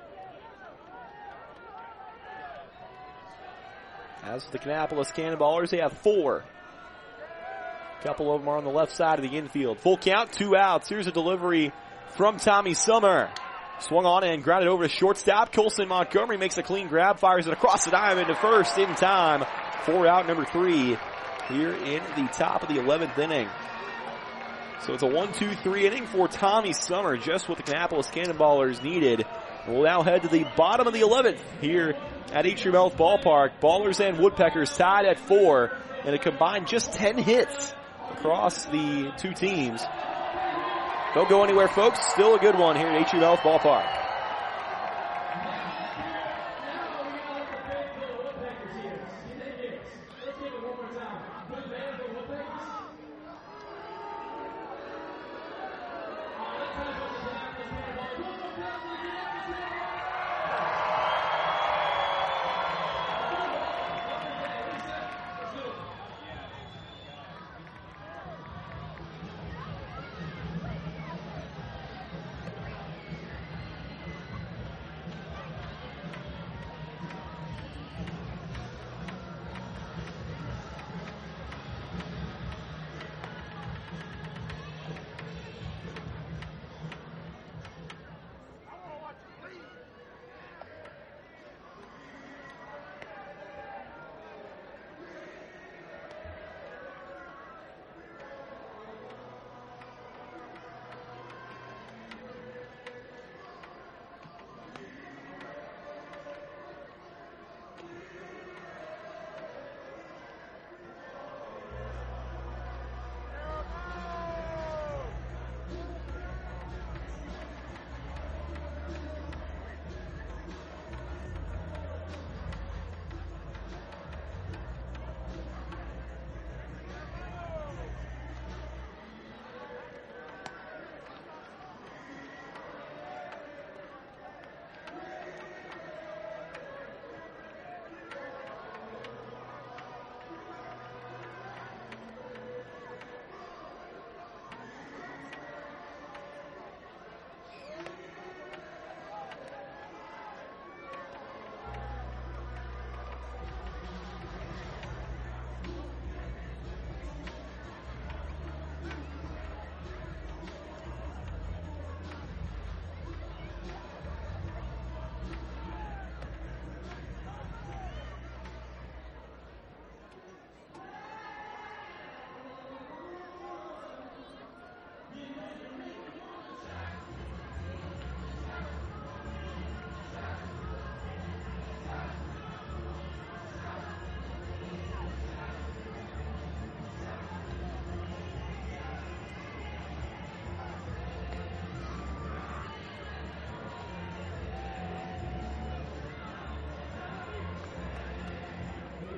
As for the Kannapolis Cannonballers, they have four. A couple of them are on the left side of the infield. Full count, two outs. Here's a delivery from Tommy Summer. Swung on and grounded over to shortstop. Colson Montgomery makes a clean grab, fires it across the diamond to first in time. For out number three here in the top of the eleventh inning. So it's a one two three inning for Tommy Summer, just what the Kannapolis Cannonballers needed. We'll now head to the bottom of the eleventh here at Atrium Health Ballpark. Ballers and Woodpeckers tied at four, and a combined just ten hits across the two teams. Don't go anywhere, folks. Still a good one here at Atrium Health Ballpark.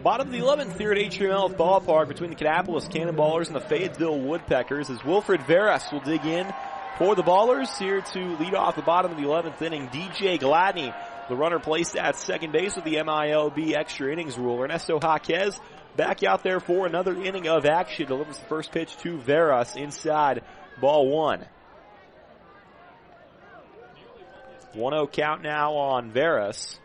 Bottom of the eleventh here at Atrium Health Ballpark between the Kannapolis Cannonballers and the Fayetteville Woodpeckers as Wilfred Veras will dig in for the Ballers here to lead off the bottom of the eleventh inning. D J Gladney, the runner placed at second base with the M I L B extra innings rule. Ernesto Jaquez back out there for another inning of action. Delivers the first pitch to Veras inside ball one. one oh count now on Veras.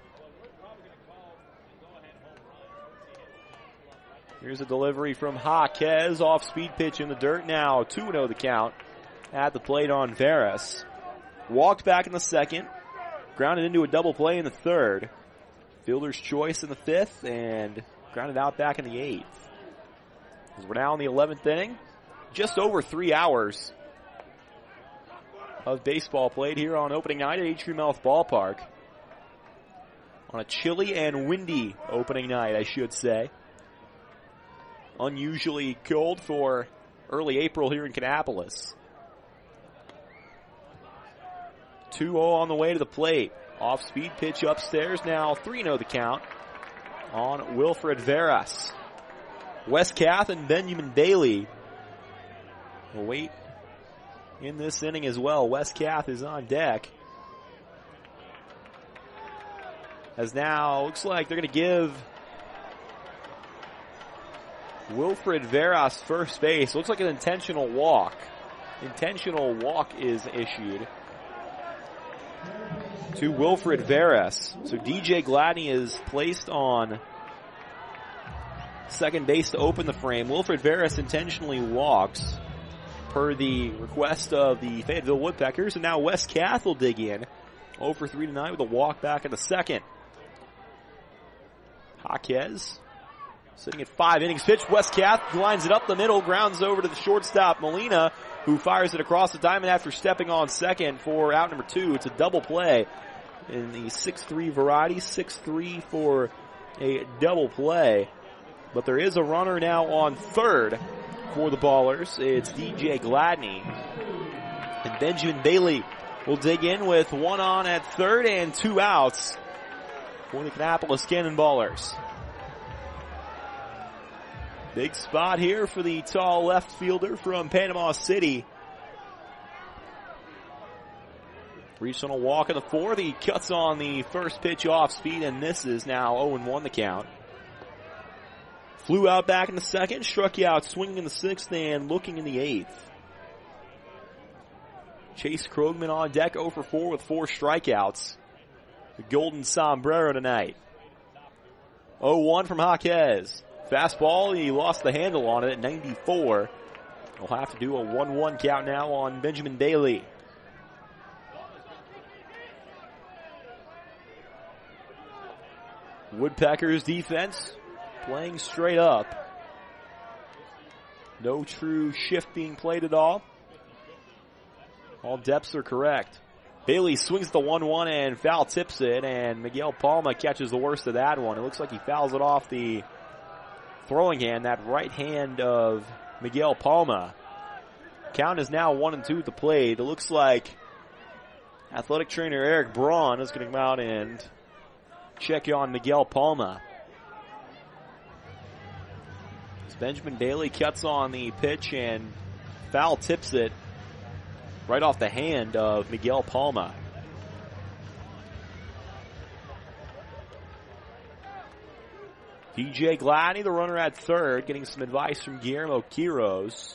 Here's a delivery from Jaquez, off speed pitch in the dirt now. two oh the count at the plate on Veras. Walked back in the second, grounded into a double play in the third. Fielder's choice in the fifth, and grounded out back in the eighth. As we're now in the eleventh inning, just over three hours of baseball played here on opening night at Atrium Health Ballpark. On a chilly and windy opening night, I should say. Unusually cold for early April here in Kannapolis. two oh on the way to the plate. Off speed pitch upstairs now. three oh the count on Wilfred Veras. Wes Kath and Benjamin Bailey will wait in this inning as well. Wes Kath is on deck. As now looks like they're going to give Wilfred Veras first base. Looks like an intentional walk. Intentional walk is issued to Wilfred Veras. So D J Gladney is placed on second base to open the frame. Wilfred Veras intentionally walks per the request of the Fayetteville Woodpeckers. And now Wes Kath will dig in. oh for three tonight with a walk back in the second. Jaquez sitting at five innings pitched. Wes Kath lines it up the middle, grounds over to the shortstop Molina, who fires it across the diamond after stepping on second for out number two. It's a double play in the six three variety, six three for a double play. But there is a runner now on third for the Ballers. It's D J Gladney. And Benjamin Bailey will dig in with one on at third and two outs for the Kannapolis Cannonballers. Big spot here for the tall left fielder from Panama City. Reached on a walk in the fourth. He cuts on the first pitch off speed and misses. Now oh and one the count. Flew out back in the second. Struck you out swinging in the sixth and looking in the eighth. Chase Krogman on deck oh for four with four strikeouts. The golden sombrero tonight. oh one from Jaquez. Fastball, he lost the handle on it at ninety-four. We'll have to do a one one count now on Benjamin Bailey. Woodpeckers defense playing straight up. No true shift being played at all. All depths are correct. Bailey swings the one one and foul tips it, and Miguel Palma catches the worst of that one. It looks like he fouls it off the throwing hand, that right hand of Miguel Palma. Count is now one and two at the plate. It looks like athletic trainer Eric Braun is going to come out and check on Miguel Palma. As Benjamin Bailey cuts on the pitch and foul tips it right off the hand of Miguel Palma. D J Gladney, the runner at third, getting some advice from Guillermo Quiroz.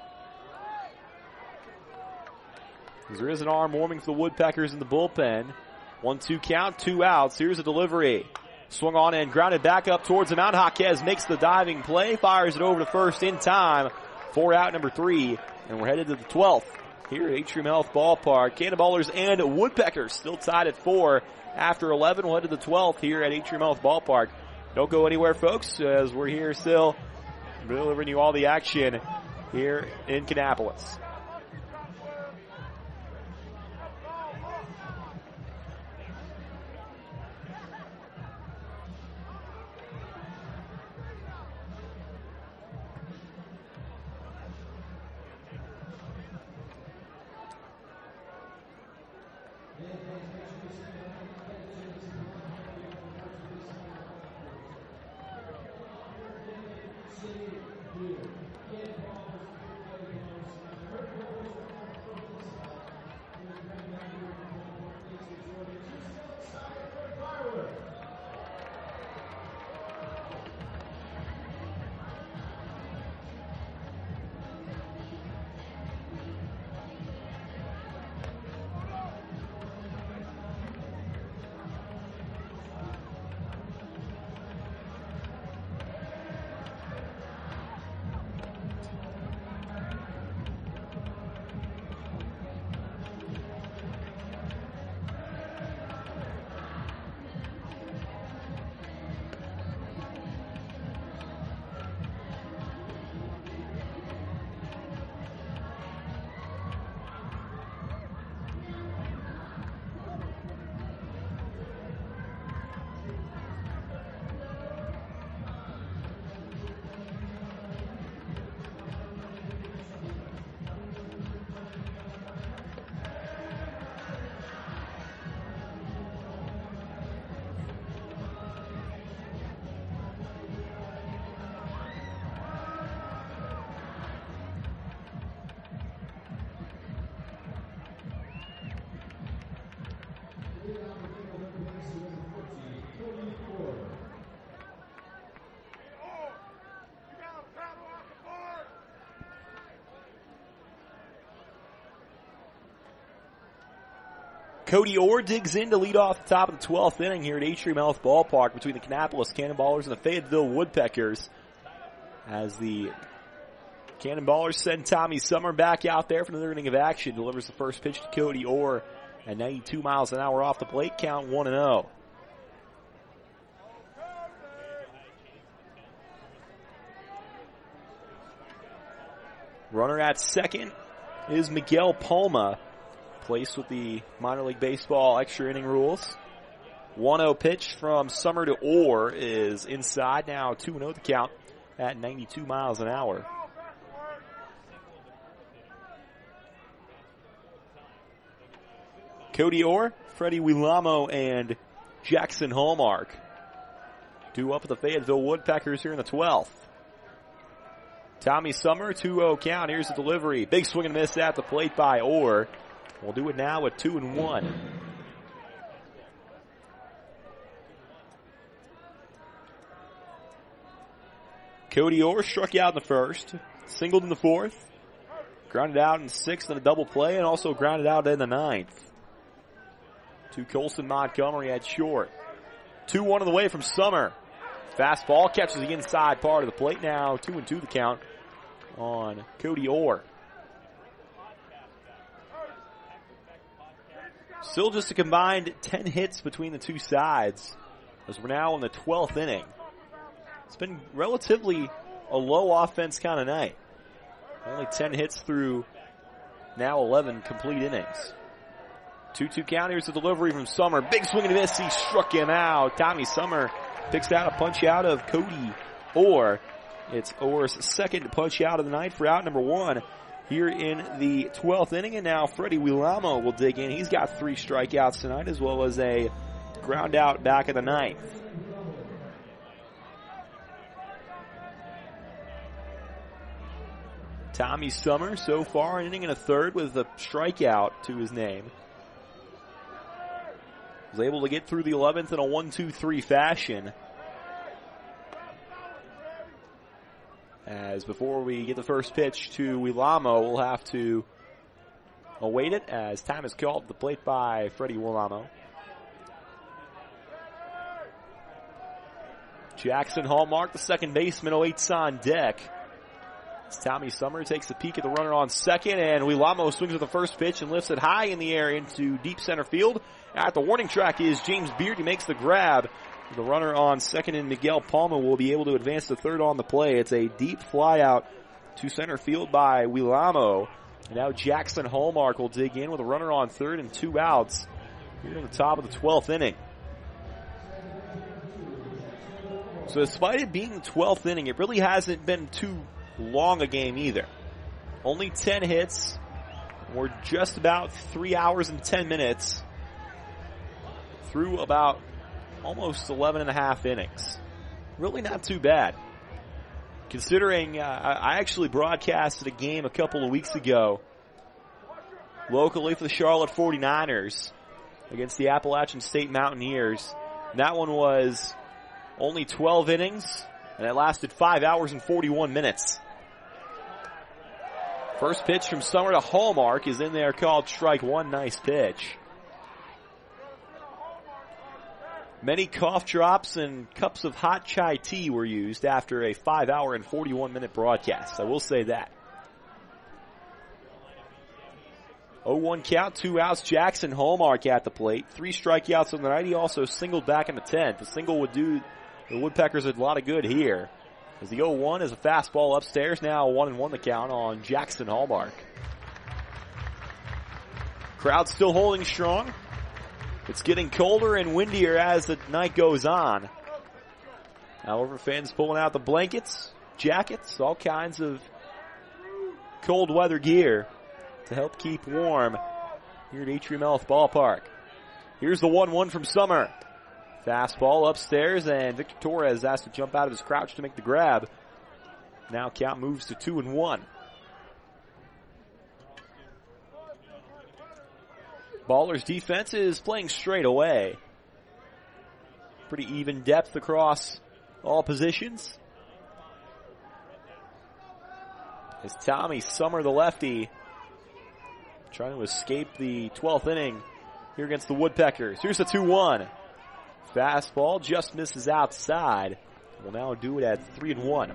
There is an arm warming for the Woodpeckers in the bullpen. one two count, two outs. Here's a delivery. Swung on and grounded back up towards the mound. Jaquez makes the diving play, fires it over to first in time for out number three. And we're headed to the twelfth here at Atrium Health Ballpark. Cannonballers and Woodpeckers still tied at four after eleven. We'll head to the twelfth here at Atrium Health Ballpark. Don't go anywhere, folks, as we're here still delivering you all the action here in Kannapolis. Cody Orr digs in to lead off the top of the twelfth inning here at Atrium Health Ballpark between the Kannapolis Cannonballers and the Fayetteville Woodpeckers. As the Cannonballers send Tommy Summer back out there for another inning of action. Delivers the first pitch to Cody Orr at ninety-two miles an hour off the plate. Count one and oh. Runner at second is Miguel Palma, placed with the minor league baseball extra inning rules. one oh pitch from Summer to Orr is inside. Now two and oh the count at ninety-two miles an hour. Cody Orr, Freddie Willamo, and Jackson Hallmark due up at the Fayetteville Woodpeckers here in the twelfth. Tommy Summer, two oh count. Here's the delivery. Big swing and miss at the plate by Orr. We'll do it now with two and one. Cody Orr struck out in the first, singled in the fourth, grounded out in the sixth in a double play, and also grounded out in the ninth. To Colson Montgomery at short. two one on the way from Summer. Fastball catches the inside part of the plate. Now two and two the count on Cody Orr. Still just a combined ten hits between the two sides as we're now in the twelfth inning. It's been relatively a low offense kind of night. Only ten hits through now eleven complete innings. two two count. Here's the delivery from Summer. Big swing and a miss. He struck him out. Tommy Summer picks out a punch out of Cody Orr. It's Orr's second punch out of the night for out number one here in the twelfth inning. And now Freddie Willamo will dig in. He's got three strikeouts tonight as well as a ground out back of the ninth. Tommy Summer so far an inning and a third with a strikeout to his name. Was able to get through the eleventh in a one two three fashion. As before we get the first pitch to Willamo, we'll have to await it as time is called at the plate by Freddie Willamo. Jackson Hallmark, the second baseman, awaits on deck. As Tommy Summer takes a peek at the runner on second, and Willamo swings with the first pitch and lifts it high in the air into deep center field. At the warning track is James Beard. He makes the grab. The runner on second and Miguel Palma will be able to advance to third on the play. It's a deep fly out to center field by Willamo. And now Jackson Hallmark will dig in with a runner on third and two outs here in the top of the twelfth inning. So despite it being the twelfth inning, it really hasn't been too long a game either. Only ten hits. We're just about three hours and ten minutes through about almost eleven and a half innings. Really not too bad. Considering uh, I actually broadcasted a game a couple of weeks ago locally for the Charlotte forty-niners against the Appalachian State Mountaineers. And that one was only twelve innings, and it lasted five hours and forty-one minutes. First pitch from Summer to Hallmark is in there, called strike one. Nice pitch. Many cough drops and cups of hot chai tea were used after a five hour and forty-one minute broadcast. I will say that. oh one count, two outs. Jackson Hallmark at the plate. Three strikeouts on the night. He also singled back in the tenth. The single would do the Woodpeckers a lot of good here. As the oh one is a fastball upstairs. Now one and one the count on Jackson Hallmark. Crowd still holding strong. It's getting colder and windier as the night goes on. However, fans pulling out the blankets, jackets, all kinds of cold weather gear to help keep warm here at Atrium Health Ballpark. Here's the one one from Summer. Fastball upstairs, and Victor Torres has to jump out of his crouch to make the grab. Now count moves to two and one. Ballers' defense is playing straight away. Pretty even depth across all positions. As Tommy Summer, the lefty, trying to escape the twelfth inning here against the Woodpeckers. Here's the two one. Fastball just misses outside. We'll now do it at three and one.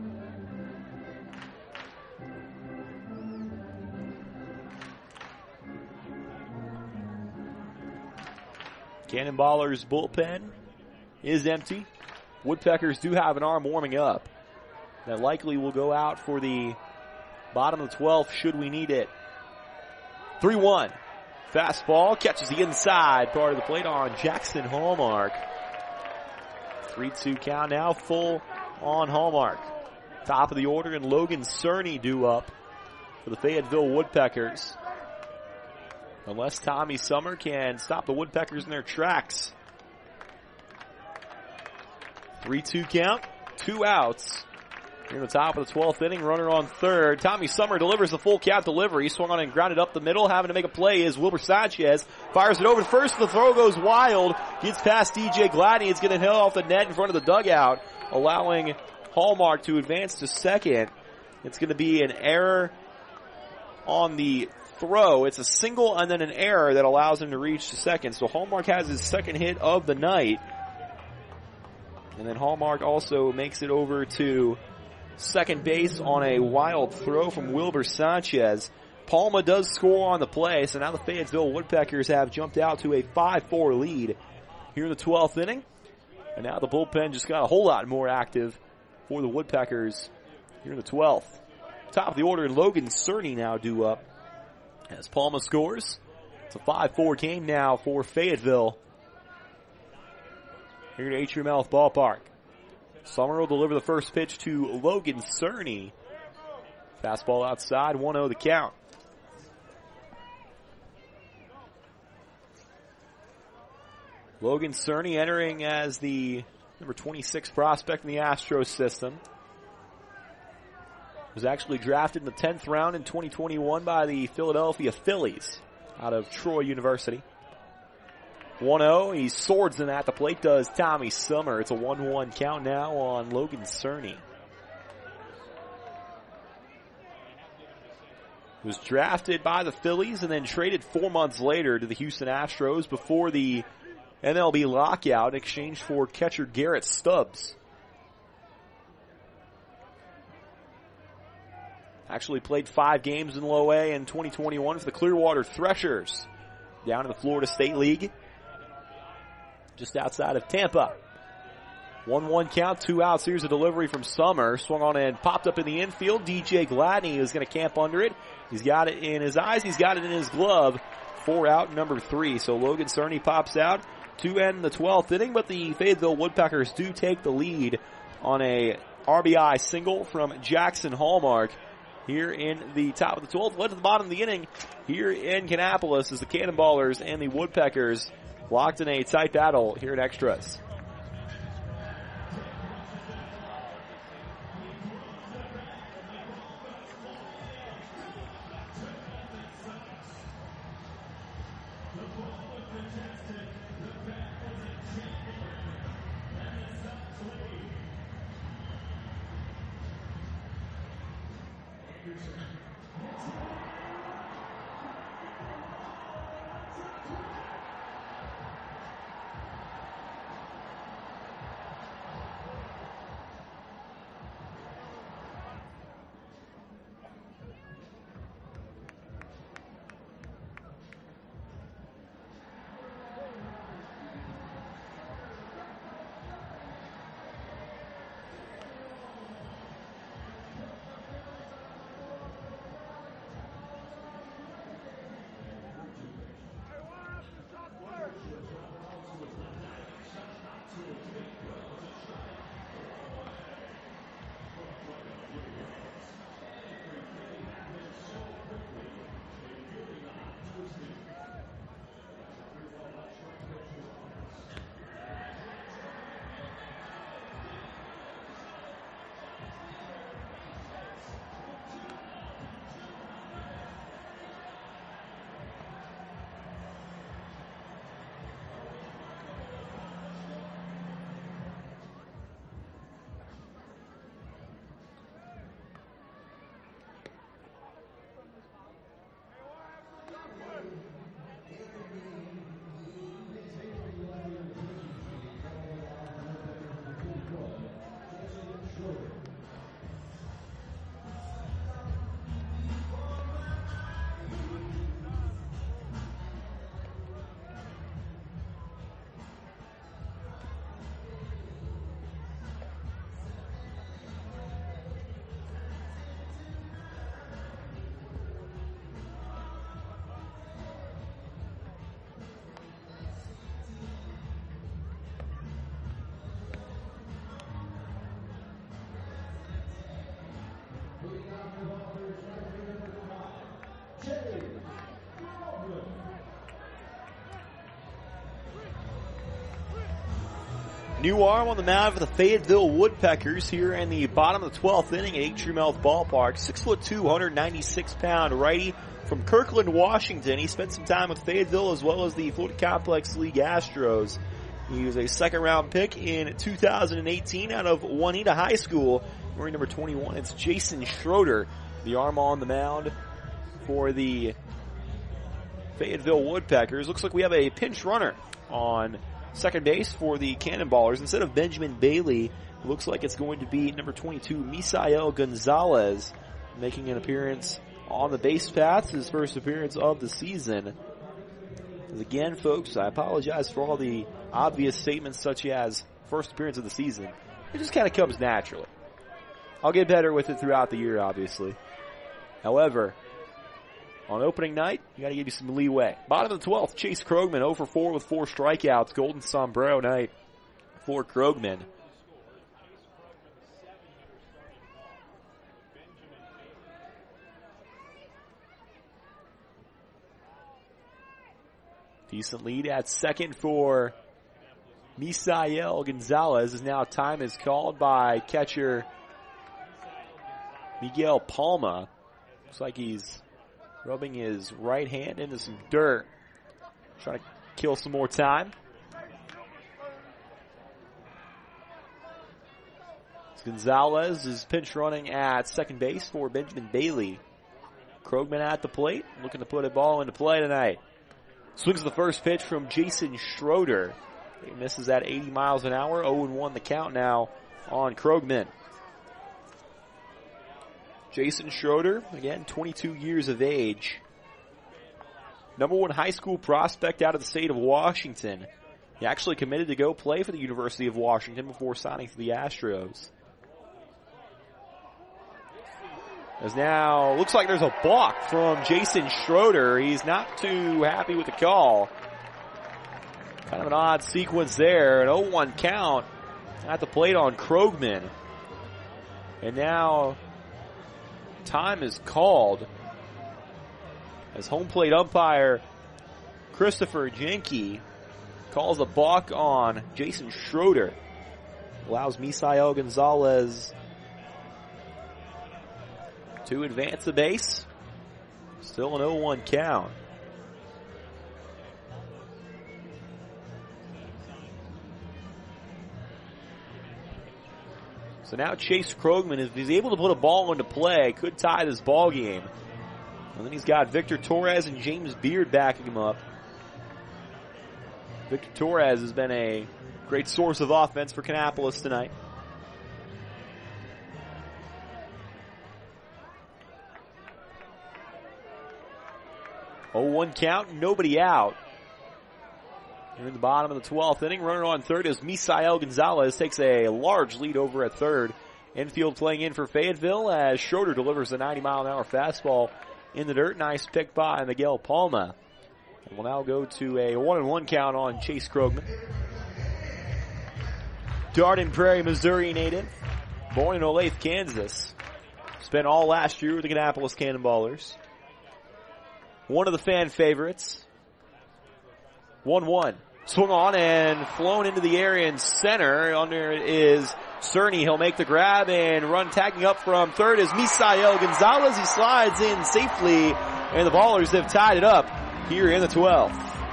Cannonballers bullpen is empty. Woodpeckers do have an arm warming up. That likely will go out for the bottom of the twelfth should we need it. three one. Fastball catches the inside part of the plate on Jackson Hallmark. three two count now, full on Hallmark. Top of the order, and Logan Cerny due up for the Fayetteville Woodpeckers. Unless Tommy Summer can stop the Woodpeckers in their tracks. three two count, two outs. Here in the top of the twelfth inning, runner on third. Tommy Summer delivers the full count delivery. Swung on and grounded up the middle. Having to make a play is Wilbur Sanchez. Fires it over to first. The throw goes wild. Gets past D J Gladney. It's going to hit off the net in front of the dugout, allowing Hallmark to advance to second. It's going to be an error on the throw. It's a single and then an error that allows him to reach to second. So Hallmark has his second hit of the night. And then Hallmark also makes it over to second base on a wild throw from Wilbur Sanchez. Palma does score on the play, so now the Fayetteville Woodpeckers have jumped out to a five four lead here in the twelfth inning. And now the bullpen just got a whole lot more active for the Woodpeckers here in the twelfth. Top of the order, Logan Cerny now due up as Palma scores. It's a five four game now for Fayetteville here at Atrium Health Ballpark. Summer will deliver the first pitch to Logan Cerny. Fastball outside, one oh the count. Logan Cerny entering as the number twenty-six prospect in the Astros system. Was actually drafted in the tenth round in twenty twenty-one by the Philadelphia Phillies out of Troy University. one oh, he swords in at the plate, does Tommy Summer. It's a one one count now on Logan Cerny. Was drafted by the Phillies and then traded four months later to the Houston Astros before the M L B lockout in exchange for catcher Garrett Stubbs. Actually played five games in low A in twenty twenty-one for the Clearwater Threshers down in the Florida State League, just outside of Tampa. one one count, two outs. Here's a delivery from Summer. Swung on and popped up in the infield. D J Gladney is going to camp under it. He's got it in his eyes. He's got it in his glove. Four out, number three. So Logan Cerny pops out to end the twelfth inning, but the Fayetteville Woodpeckers do take the lead on a R B I single from Jackson Hallmark here in the top of the twelfth. Led to the bottom of the inning here in Kannapolis as the Cannonballers and the Woodpeckers locked in a tight battle here at Extras. New arm on the mound for the Fayetteville Woodpeckers here in the bottom of the twelfth inning at Atrium Health Ballpark. Six foot two, one hundred ninety-six pound righty from Kirkland, Washington. He spent some time with Fayetteville as well as the Florida Complex League Astros. He was a second round pick in two thousand eighteen out of Juanita High School. Wearing number twenty-one, it's Jason Schroeder, the arm on the mound for the Fayetteville Woodpeckers. Looks like we have a pinch runner on second base for the Cannonballers. Instead of Benjamin Bailey, it looks like it's going to be number twenty-two, Misael Gonzalez, making an appearance on the base paths, his first appearance of the season. Again, folks, I apologize for all the obvious statements such as first appearance of the season. It just kind of comes naturally. I'll get better with it throughout the year, obviously. However, on opening night, you got to give you some leeway. Bottom of the twelfth, Chase Krogman, oh for four with four strikeouts. Golden sombrero night for Krogman. Decent lead at second for Misael Gonzalez, as now time is called by catcher Miguel Palma. Looks like he's rubbing his right hand into some dirt. Trying to kill some more time. Gonzalez is pinch running at second base for Benjamin Bailey. Krogman at the plate, looking to put a ball into play tonight. Swings the first pitch from Jason Schroeder. He misses at eighty miles an hour. oh and one the count now on Krogman. Jason Schroeder, again, twenty-two years of age. Number one high school prospect out of the state of Washington. He actually committed to go play for the University of Washington before signing for the Astros. As now, looks like there's a balk from Jason Schroeder. He's not too happy with the call. Kind of an odd sequence there. An oh one count at the plate on Krogman. And now time is called as home plate umpire Christopher Jenke calls a balk on Jason Schroeder. Allows Misael Gonzalez to advance the base. Still an oh one count. So now Chase Krogman, if he's able to put a ball into play, could tie this ball game. And then he's got Victor Torres and James Beard backing him up. Victor Torres has been a great source of offense for Kannapolis tonight. oh one count, nobody out. Here in the bottom of the twelfth inning, runner on third is Misael Gonzalez, takes a large lead over at third. Infield playing in for Fayetteville as Schroeder delivers a ninety mile an hour fastball in the dirt. Nice pick by Miguel Palma. And we'll now go to a one and one count on Chase Krogman. Darden Prairie, Missouri native, born in Olathe, Kansas. Spent all last year with the Kannapolis Cannonballers. One of the fan favorites. one one. Swung on and flown into the area in center. Under it is Cerny. He'll make the grab and run tagging up from third is Misael Gonzalez. He slides in safely, and the Ballers have tied it up here in the twelfth.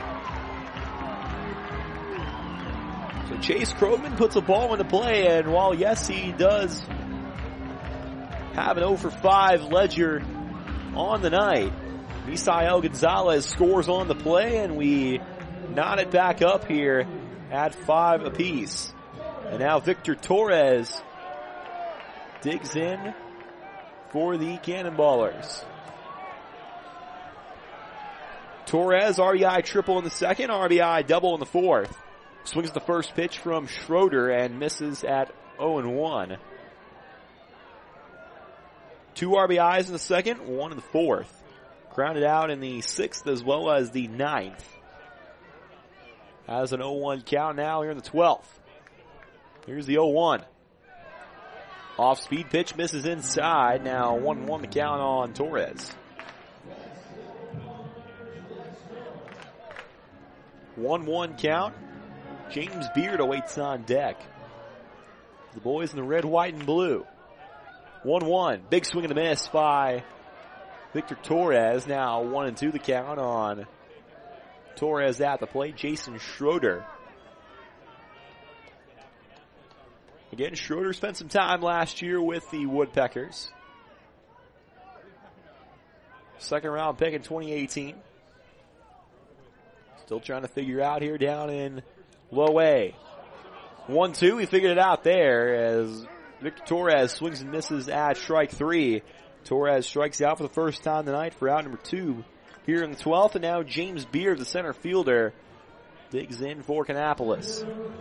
So Chase Krogman puts a ball into play, and while yes, he does have an oh for five ledger on the night, Misael Gonzalez scores on the play, and we knot it back up here at five apiece. And now Victor Torres digs in for the Cannonballers. Torres, R B I triple in the second, R B I double in the fourth. Swings the first pitch from Schroeder and misses at oh and one. Two R B Is in the second, one in the fourth. Grounded out in the sixth as well as the ninth. Has an oh one count now here in the twelfth. Here's the oh one. Off speed pitch, misses inside. Now one one the count on Torres. one one count James Beard awaits on deck. The boys in the red, white, and blue. one one. Big swing and a miss by Victor Torres. Now one and two the count on Torres at the plate. Jason Schroeder. Again, Schroeder spent some time last year with the Woodpeckers. Second round pick in twenty eighteen. Still trying to figure out here down in low A. one two, he figured it out there as Victor Torres swings and misses at strike three. Torres strikes out for the first time tonight for out number two here in the twelfth. And now James Beard, the center fielder, digs in for Kannapolis.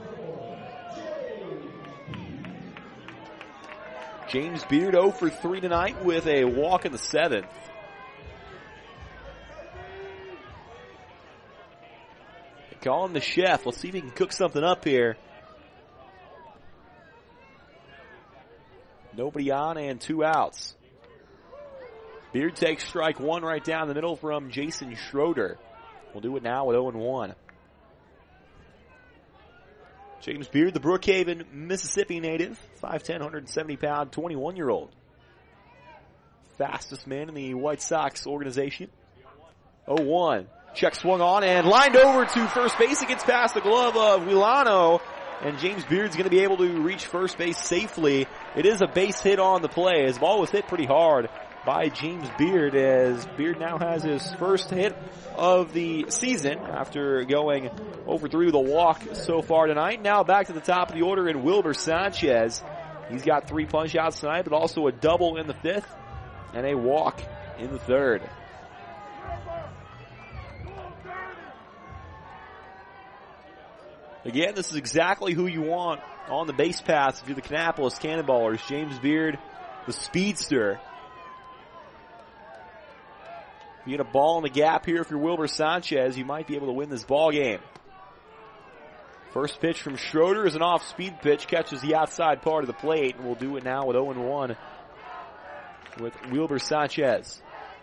James Beard oh for three tonight with a walk in the seventh. They call him the chef. Let's see if he can cook something up here. Nobody on and two outs. Beard takes strike one right down the middle from Jason Schroeder. We'll do it now with oh and one. James Beard, the Brookhaven, Mississippi native, five ten, one seventy pound, twenty-one-year-old. Fastest man in the White Sox organization. oh one. Check swung on and lined over to first base. It gets past the glove of Wilano. And James Beard's going to be able to reach first base safely. It is a base hit on the play. His ball was hit pretty hard by James Beard, as Beard now has his first hit of the season after going over through the walk so far tonight. Now back to the top of the order in Wilber Sanchez. He's got three punch outs tonight, but also a double in the fifth and a walk in the third. Again, this is exactly who you want on the base paths if you're the Kannapolis Cannonballers. James Beard, the speedster. If you get a ball in the gap here, if you're Wilber Sanchez, you might be able to win this ball game. First pitch from Schroeder is an off-speed pitch, catches the outside part of the plate, and we'll do it now with oh and one with Wilber Sanchez.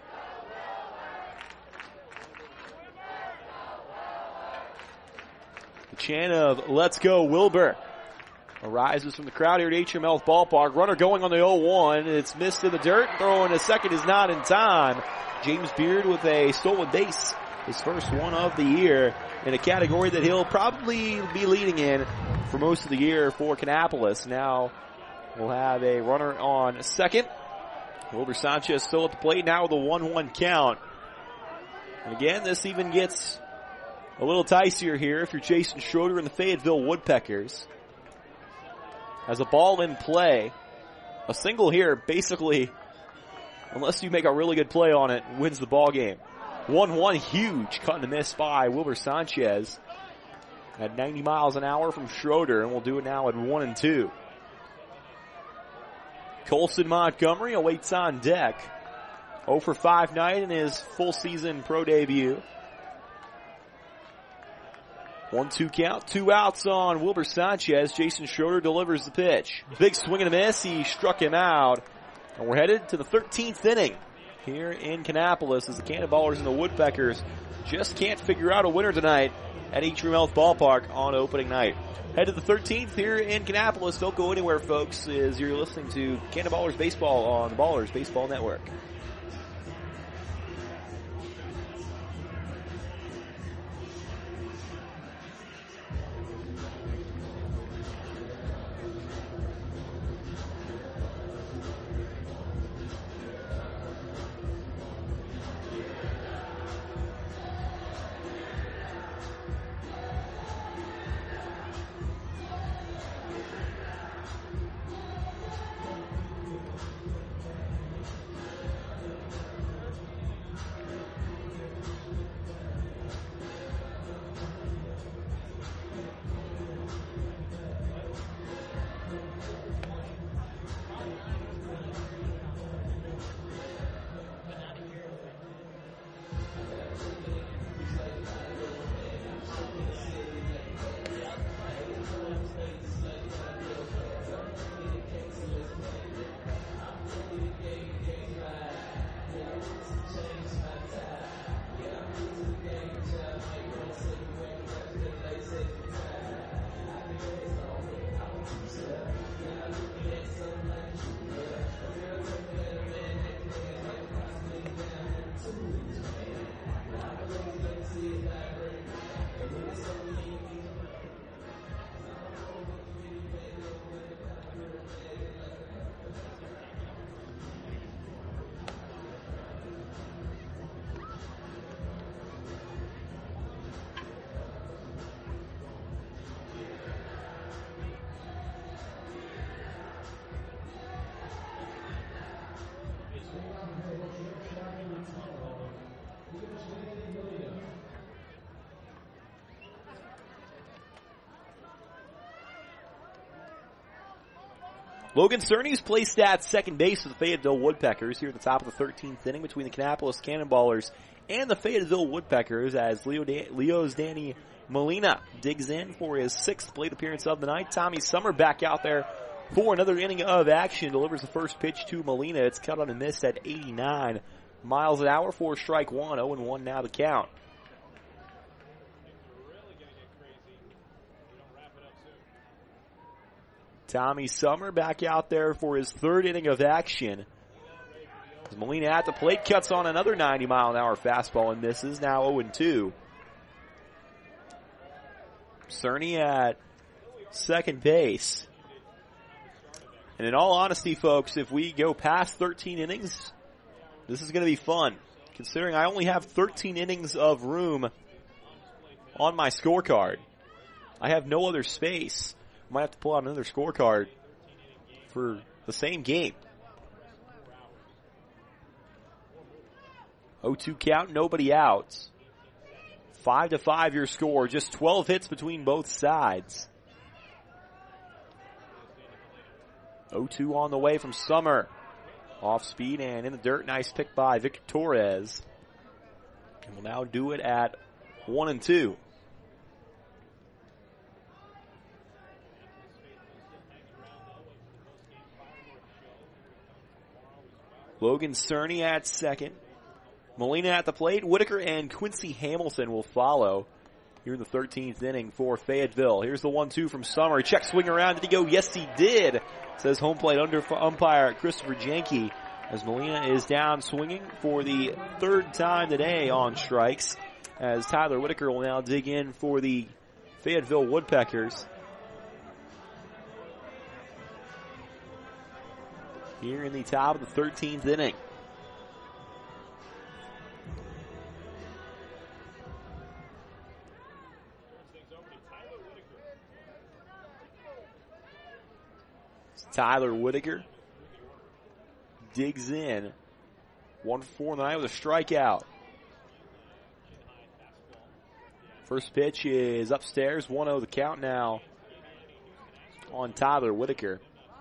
The chant of "Let's go Wilber" arises from the crowd here at Atrium Health Ballpark. Runner going on the oh one. It's missed in the dirt. Throwing a second is not in time. James Beard with a stolen base. His first one of the year in a category that he'll probably be leading in for most of the year for Kannapolis. Now we'll have a runner on second. Wilber Sanchez still at the plate now with a one one count. And again, this even gets a little dicier here if you're Jason Schroeder and the Fayetteville Woodpeckers. As a ball in play, a single here basically, unless you make a really good play on it, wins the ball game. one one, huge cut and a miss by Wilber Sanchez at ninety miles an hour from Schroeder, and we'll do it now at one and two. Colson Montgomery awaits on deck. oh for five night in his full season pro debut. one two count, two outs on Wilber Sanchez. Jason Schroeder delivers the pitch. Big swing and a miss. He struck him out. And we're headed to the thirteenth inning here in Kannapolis as the Cannonballers and the Woodpeckers just can't figure out a winner tonight at Atrium Health Ballpark on opening night. Head to the thirteenth here in Kannapolis. Don't go anywhere, folks, as you're listening to Cannonballers Baseball on the Ballers Baseball Network. Logan Cerny's placed at second base for the Fayetteville Woodpeckers here at the top of the thirteenth inning between the Kannapolis Cannonballers and the Fayetteville Woodpeckers as Leo da- Leo's Danny Molina digs in for his sixth plate appearance of the night. Tommy Summer back out there for another inning of action. Delivers the first pitch to Molina. It's cut on and missed at eighty-nine miles an hour for strike one. oh and one now the count. Tommy Summer back out there for his third inning of action. As Molina at the plate cuts on another ninety mile an hour fastball and misses. Now oh and two. Cerny at second base. And in all honesty, folks, if we go past thirteen innings, this is going to be fun. Considering I only have thirteen innings of room on my scorecard. I have no other space. Might have to pull out another scorecard for the same game. oh two count, nobody out. Five to five your score. Just twelve hits between both sides. oh two on the way from Summer. Off speed and in the dirt. Nice pick by Victor Torres. And will now do it at one and two. Logan Cerny at second. Molina at the plate. Whitaker and Quincy Hamilton will follow here in the thirteenth inning for Fayetteville. Here's the one two from Summer. Check swing around. Did he go? Yes, he did. Says home plate under umpire Christopher Jenke as Molina is down swinging for the third time today on strikes. As Tyler Whitaker will now dig in for the Fayetteville Woodpeckers. Here in the top of the thirteenth inning. Tyler Whitaker digs in. One for four in the night with a strikeout. First pitch is upstairs. one oh the count now on Tyler Whitaker.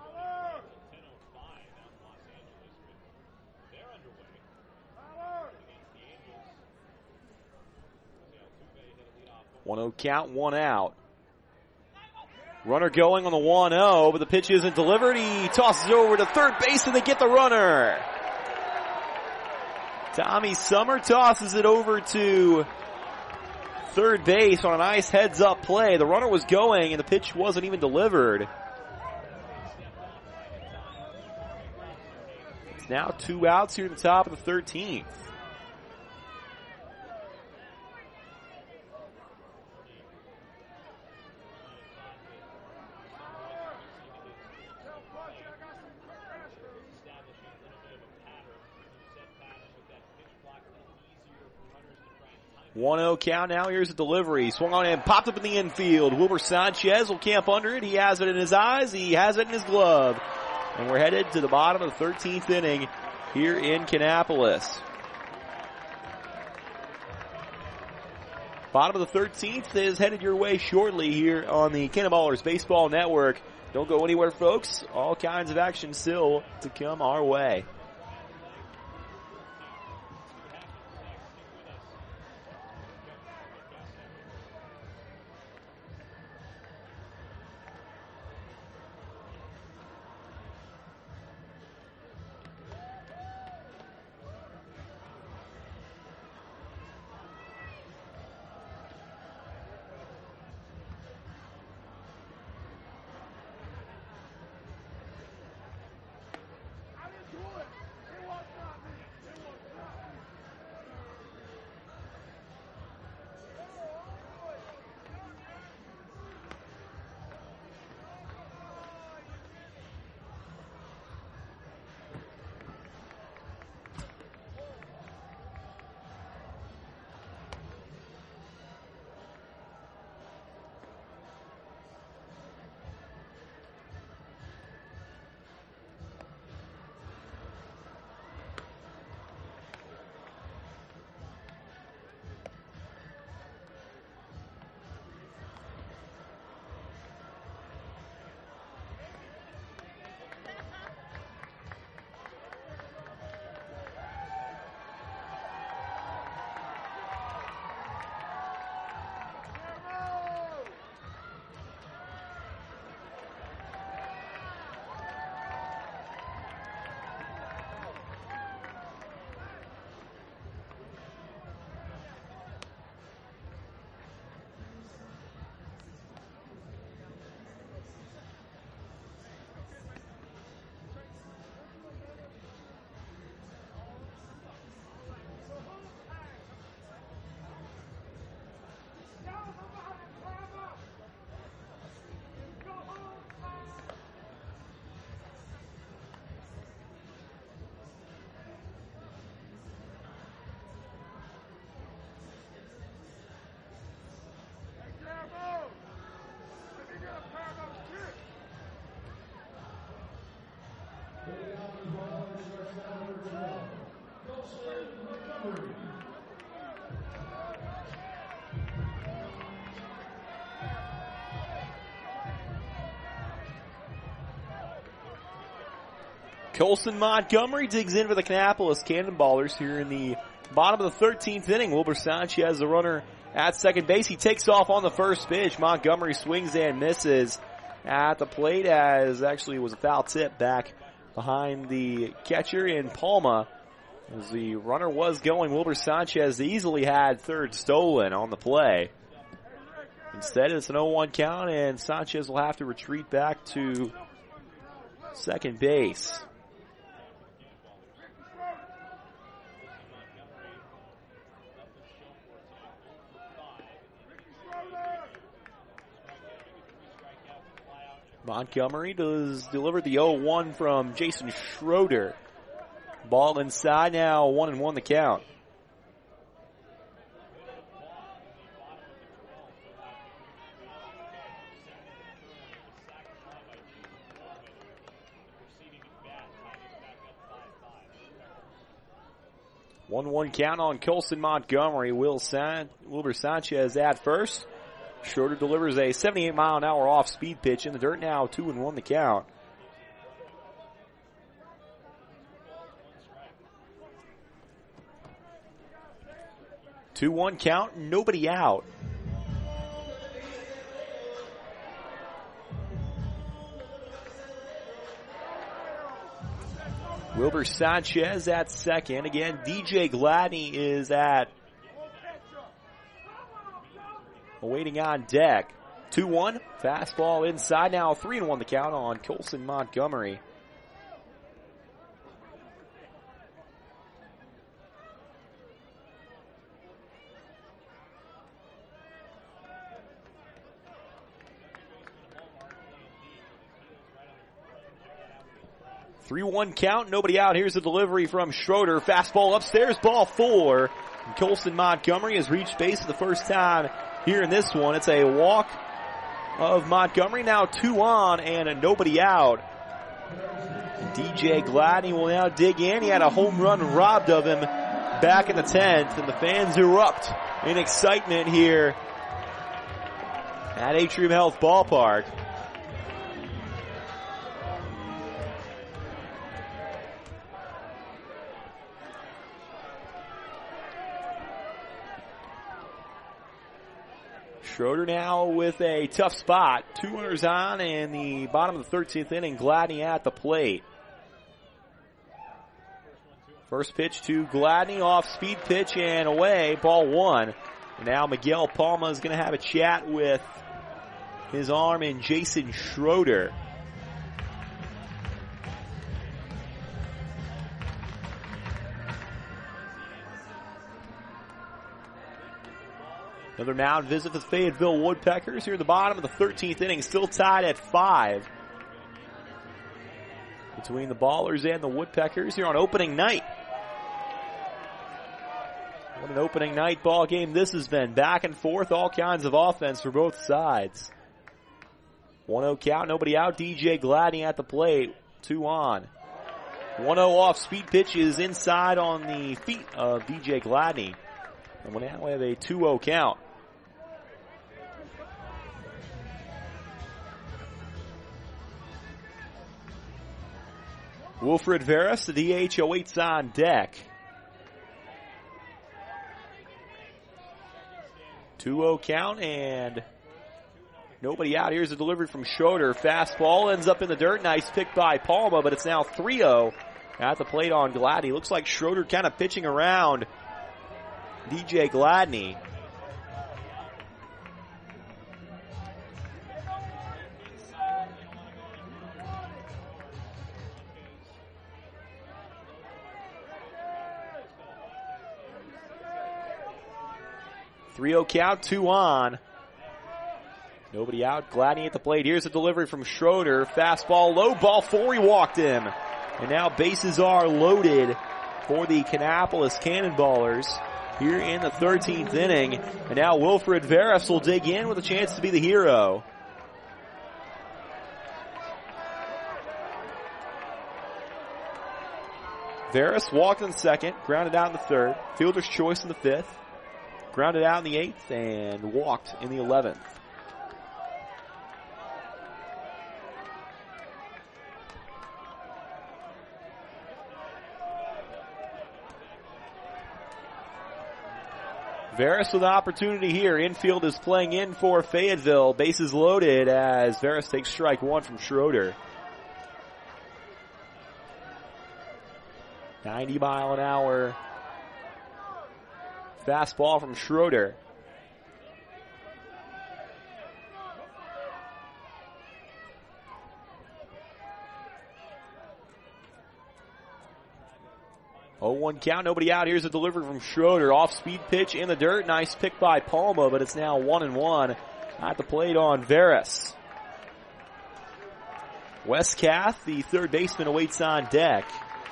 one oh count, one out. Runner going on the one oh, but the pitch isn't delivered. He tosses it over to third base and they get the runner. Tommy Summer tosses it over to third base on a nice heads-up play. The runner was going and the pitch wasn't even delivered. It's now two outs here at the top of the thirteenth. one oh count now. Here's a delivery. Swung on and popped up in the infield. Wilbur Sanchez will camp under it. He has it in his eyes. He has it in his glove. And we're headed to the bottom of the thirteenth inning here in Kannapolis. Bottom of the thirteenth is headed your way shortly here on the Cannonballers Baseball Network. Don't go anywhere, folks. All kinds of action still to come our way. Do it. Colson Montgomery digs in for the Kannapolis Cannonballers here in the bottom of the thirteenth inning. Wilbur Sanchez, the runner at second base. He takes off on the first pitch. Montgomery swings and misses at the plate, as actually it was a foul tip back behind the catcher in Palma. As the runner was going, Wilbur Sanchez easily had third stolen on the play. Instead, it's an oh one count, and Sanchez will have to retreat back to second base. Montgomery does deliver the oh one from Jason Schroeder. Ball inside now, one and one the count. one one count on Colson Montgomery. Will San- Wilbur Sanchez at first. Schroeder delivers a seventy-eight mile an hour off speed pitch in the dirt now, two and one the count. two one count, nobody out. Wilbur Sanchez at second. Again, D J Gladney is at awaiting on deck. two one, fastball inside now, three and one the count on Colson Montgomery. three one count, nobody out. Here's the delivery from Schroeder. Fastball upstairs, ball four. And Colson Montgomery has reached base for the first time here in this one. It's a walk of Montgomery, now two on and a nobody out. D J Gladney will now dig in. He had a home run robbed of him back in the tenth, and the fans erupt in excitement here at Atrium Health Ballpark. Schroeder now with a tough spot. Two runners on in the bottom of the thirteenth inning. Gladney at the plate. First pitch to Gladney, off speed pitch and away. Ball one. And now Miguel Palma is going to have a chat with his arm and Jason Schroeder. Another mound visit for the Fayetteville Woodpeckers here at the bottom of the thirteenth inning, still tied at five between the Ballers and the Woodpeckers here on opening night. What an opening night ball game this has been. Back and forth, all kinds of offense for both sides. one oh count, nobody out. D J Gladney at the plate, two on. one oh off speed pitch is inside on the feet of D J Gladney. And we now have a two oh count. Wilfred Veras, the D H, awaits on deck. two oh count and nobody out. Here's a delivery from Schroeder. Fastball ends up in the dirt. Nice pick by Palma, but it's now three oh at the plate on Gladney. Looks like Schroeder kind of pitching around D J Gladney. three oh count, two on. Nobody out. Gladney at the plate. Here's a delivery from Schroeder. Fastball low, ball four. He walked him. And now bases are loaded for the Kannapolis Cannonballers here in the thirteenth inning. And now Wilfred Veras will dig in with a chance to be the hero. Veras walked in the second, grounded out in the third. Fielder's choice in the fifth. Grounded out in the eighth and walked in the eleventh. Veras with an opportunity here. Infield is playing in for Fayetteville. Bases loaded as Veras takes strike one from Schroeder. ninety mile an hour fastball from Schroeder. oh one count, nobody out. Here's a delivery from Schroeder. Off-speed pitch in the dirt. Nice pick by Palma, but it's now one and one at the plate on Veras. Wes Kath, the third baseman, awaits on deck.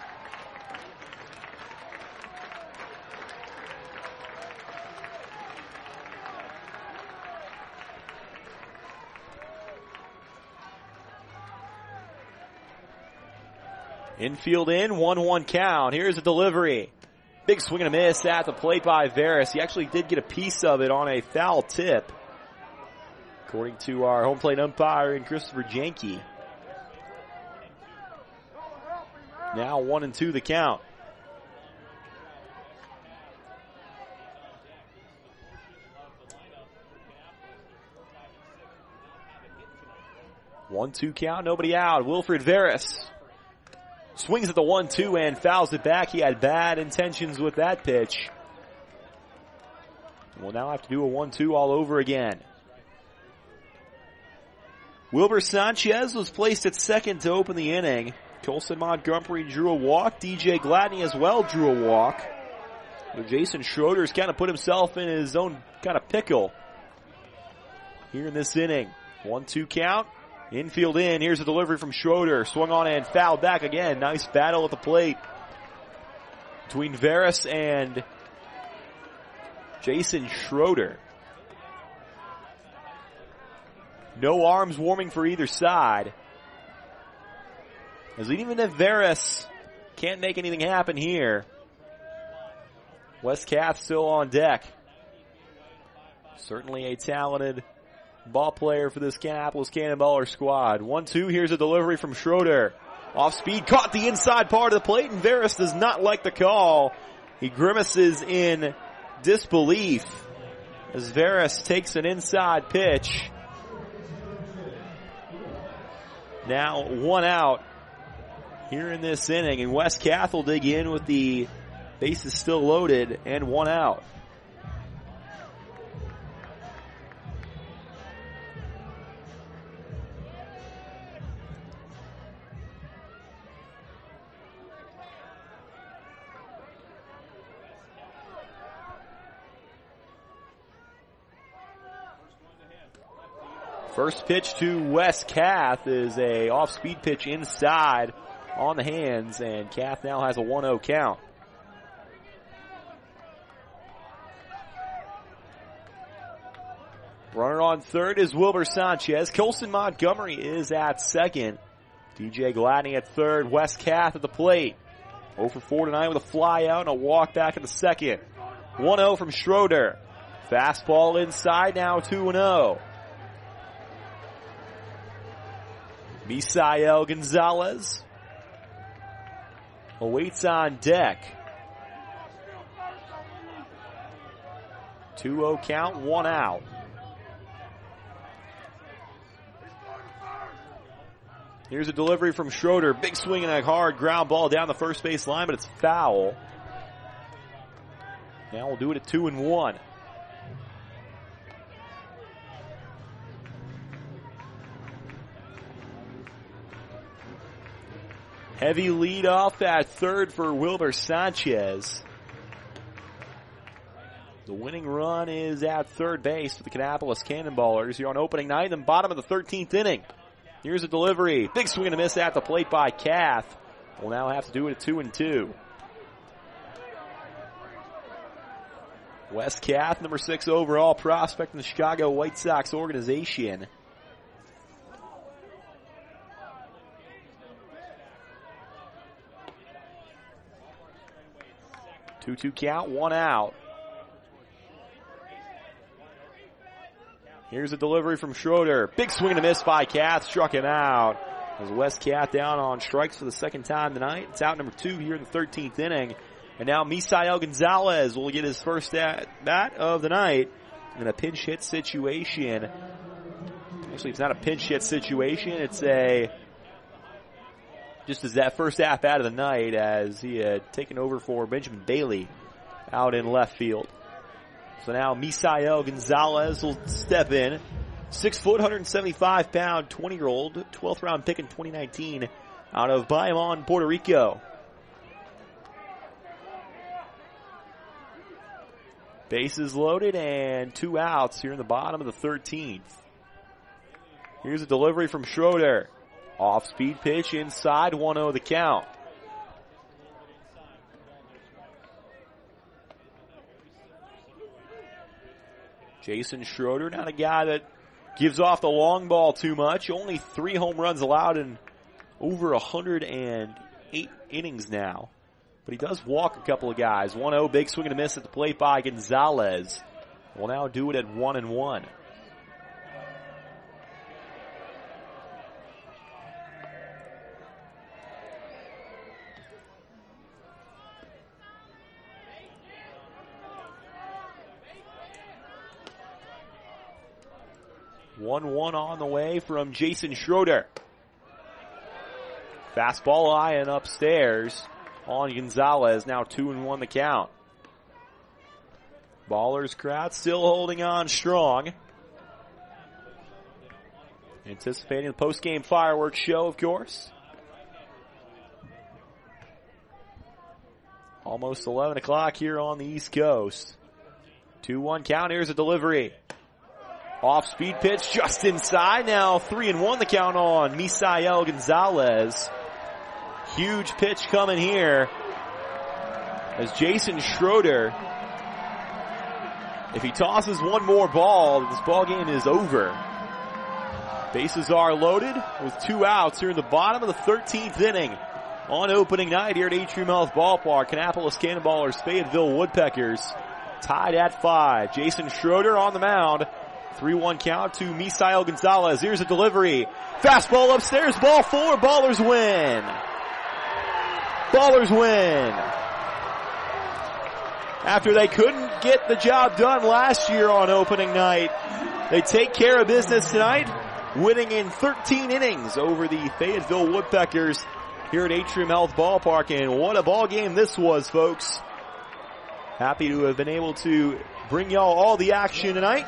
Infield in, one one count. Here's a delivery. Big swing and a miss at the plate by Veras. He actually did get a piece of it on a foul tip, according to our home plate umpire in Christopher Janke. Now one and two the count. One two count, nobody out. Wilfred Veras swings at the one two and fouls it back. He had bad intentions with that pitch. We'll now have to do a one two all over again. Wilbur Sanchez was placed at second to open the inning. Colson Montgomery drew a walk. D J Gladney as well drew a walk. But Jason Schroeder's kind of put himself in his own kind of pickle here in this inning. one two count. Infield in. Here's a delivery from Schroeder. Swung on and fouled back again. Nice battle at the plate between Veras and Jason Schroeder. No arms warming for either side. As even if Veras can't make anything happen here, Wes Kath still on deck. Certainly a talented ball player for this Kannapolis Cannonballer squad. one two, here's a delivery from Schroeder. Off speed, caught the inside part of the plate, and Veras does not like the call. He grimaces in disbelief as Veras takes an inside pitch. Now one out here in this inning, and Wes Kath will dig in with the bases still loaded and one out. First pitch to Wes Kath is a off-speed pitch inside on the hands, and Kath now has a one oh count. Runner on third is Wilbur Sanchez. Colson Montgomery is at second. D J Gladney at third. Wes Kath at the plate. oh for four tonight with a fly out and a walk back in the second. one oh from Schroeder. Fastball inside, now two and oh. Misael Gonzalez awaits on deck. two oh count, one out. Here's a delivery from Schroeder. Big swing and a hard ground ball down the first base line, but it's foul. Now we'll do it at two and one. Heavy lead off at third for Wilbur Sanchez. The winning run is at third base for the Kannapolis Cannonballers here on opening night and bottom of the thirteenth inning. Here's a delivery. Big swing and a miss at the plate by Kath. We'll now have to do it at two and two. Wes Kath, number six overall prospect in the Chicago White Sox organization. two two count, one out. Here's a delivery from Schroeder. Big swing and a miss by Kath. Struck him out. As Wes Kath down on strikes for the second time tonight. It's out number two here in the thirteenth inning. And now Misael Gonzalez will get his first at bat of the night in a pinch hit situation. Actually, it's not a pinch hit situation. It's a just as that first at bat of the night as he had taken over for Benjamin Bailey out in left field. So now Misael Gonzalez will step in. Six foot, one seventy-five pound, twenty year old, twelfth round pick in twenty nineteen out of Bayamon, Puerto Rico. Bases loaded and two outs here in the bottom of the thirteenth. Here's a delivery from Schroeder. Off-speed pitch inside, one oh the count. Jason Schroeder, not a guy that gives off the long ball too much. Only three home runs allowed in over one hundred eight innings now. But he does walk a couple of guys. one oh, big swing and a miss at the plate by Gonzalez. Will now do it at one and one. one one on the way from Jason Schroeder. Fastball high and upstairs on Gonzalez. Now two and one the count. Ballers crowd still holding on strong. Anticipating the post-game fireworks show, of course. Almost eleven o'clock here on the East Coast. two one count. Here's a delivery. Off-speed pitch just inside. Now three and one the count on Misael Gonzalez. Huge pitch coming here as Jason Schroeder, if he tosses one more ball, this ball game is over. Bases are loaded with two outs here in the bottom of the thirteenth inning on opening night here at Atrium Health Ballpark. Kannapolis Cannonballers, Fayetteville Woodpeckers tied at five. Jason Schroeder on the mound. three one count to Misael Gonzalez. Here's a delivery. Fastball upstairs, ball four, Ballers win. Ballers win. After they couldn't get the job done last year on opening night, they take care of business tonight, winning in thirteen innings over the Fayetteville Woodpeckers here at Atrium Health Ballpark. And what a ball game this was, folks. Happy to have been able to bring y'all all the action tonight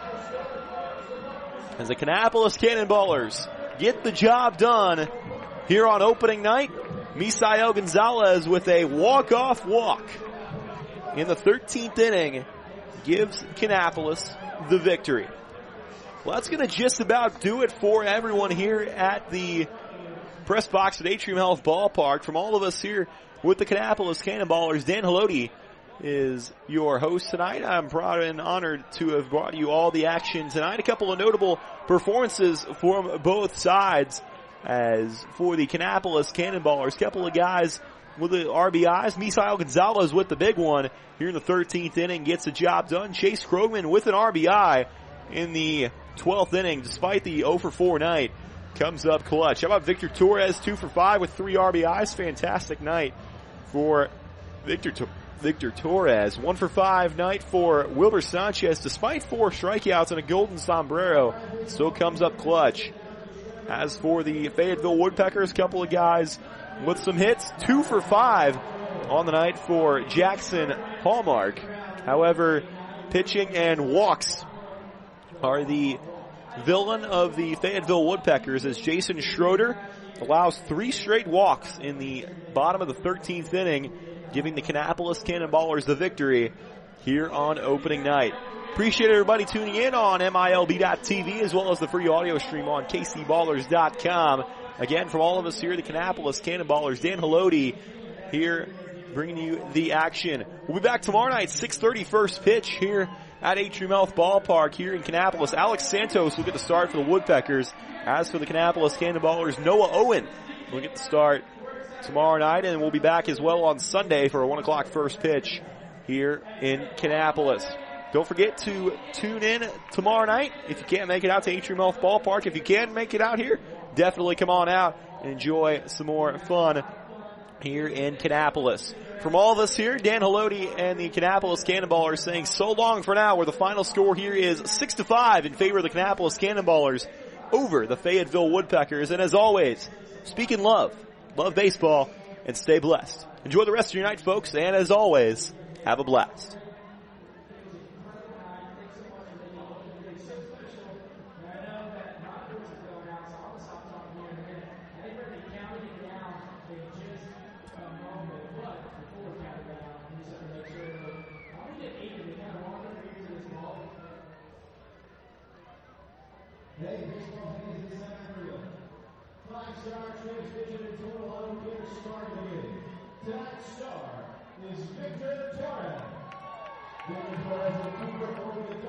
as the Kannapolis Cannonballers get the job done here on opening night. Misael Gonzalez with a walk-off walk in the thirteenth inning gives Kannapolis the victory. Well, that's going to just about do it for everyone here at the press box at Atrium Health Ballpark. From all of us here with the Kannapolis Cannonballers, Dan Haloti is your host tonight. I'm proud and honored to have brought you all the action tonight. A couple of notable performances from both sides. As for the Kannapolis Cannonballers, a couple of guys with the R B Is. Misael Gonzalez with the big one here in the thirteenth inning gets the job done. Chase Krogman with an R B I in the twelfth inning, despite the oh for four night, comes up clutch. How about Victor Torres, two for five with three R B Is? Fantastic night for Victor Torres. Victor Torres. One for five night for Wilber Sanchez. Despite four strikeouts and a golden sombrero, still comes up clutch. As for the Fayetteville Woodpeckers, a couple of guys with some hits. Two for five on the night for Jackson Hallmark. However, pitching and walks are the villain of the Fayetteville Woodpeckers, as Jason Schroeder allows three straight walks in the bottom of the thirteenth inning, giving the Kannapolis Cannonballers the victory here on opening night. Appreciate everybody tuning in on M I L B dot T V as well as the free audio stream on K C Ballers dot com. Again, from all of us here at the Kannapolis Cannonballers, Dan Haloti here bringing you the action. We'll be back tomorrow night, six thirty first pitch here at Atrium Health Ballpark here in Kannapolis. Alex Santos will get the start for the Woodpeckers. As for the Kannapolis Cannonballers, Noah Owen will get the start tomorrow night, and we'll be back as well on Sunday for a one o'clock first pitch here in Kannapolis. Don't forget to tune in tomorrow night if you can't make it out to Atrium Health Ballpark. If you can make it out here, definitely come on out and enjoy some more fun here in Kannapolis. From all of us here, Dan Haloti and the Kannapolis Cannonballers saying so long for now, where the final score here is six to five in favor of the Kannapolis Cannonballers over the Fayetteville Woodpeckers. And as always, speak in love, love baseball, and stay blessed. Enjoy the rest of your night, folks, and as always, have a blast. Star is Victor Torres. Victor Torres, the Cooper over the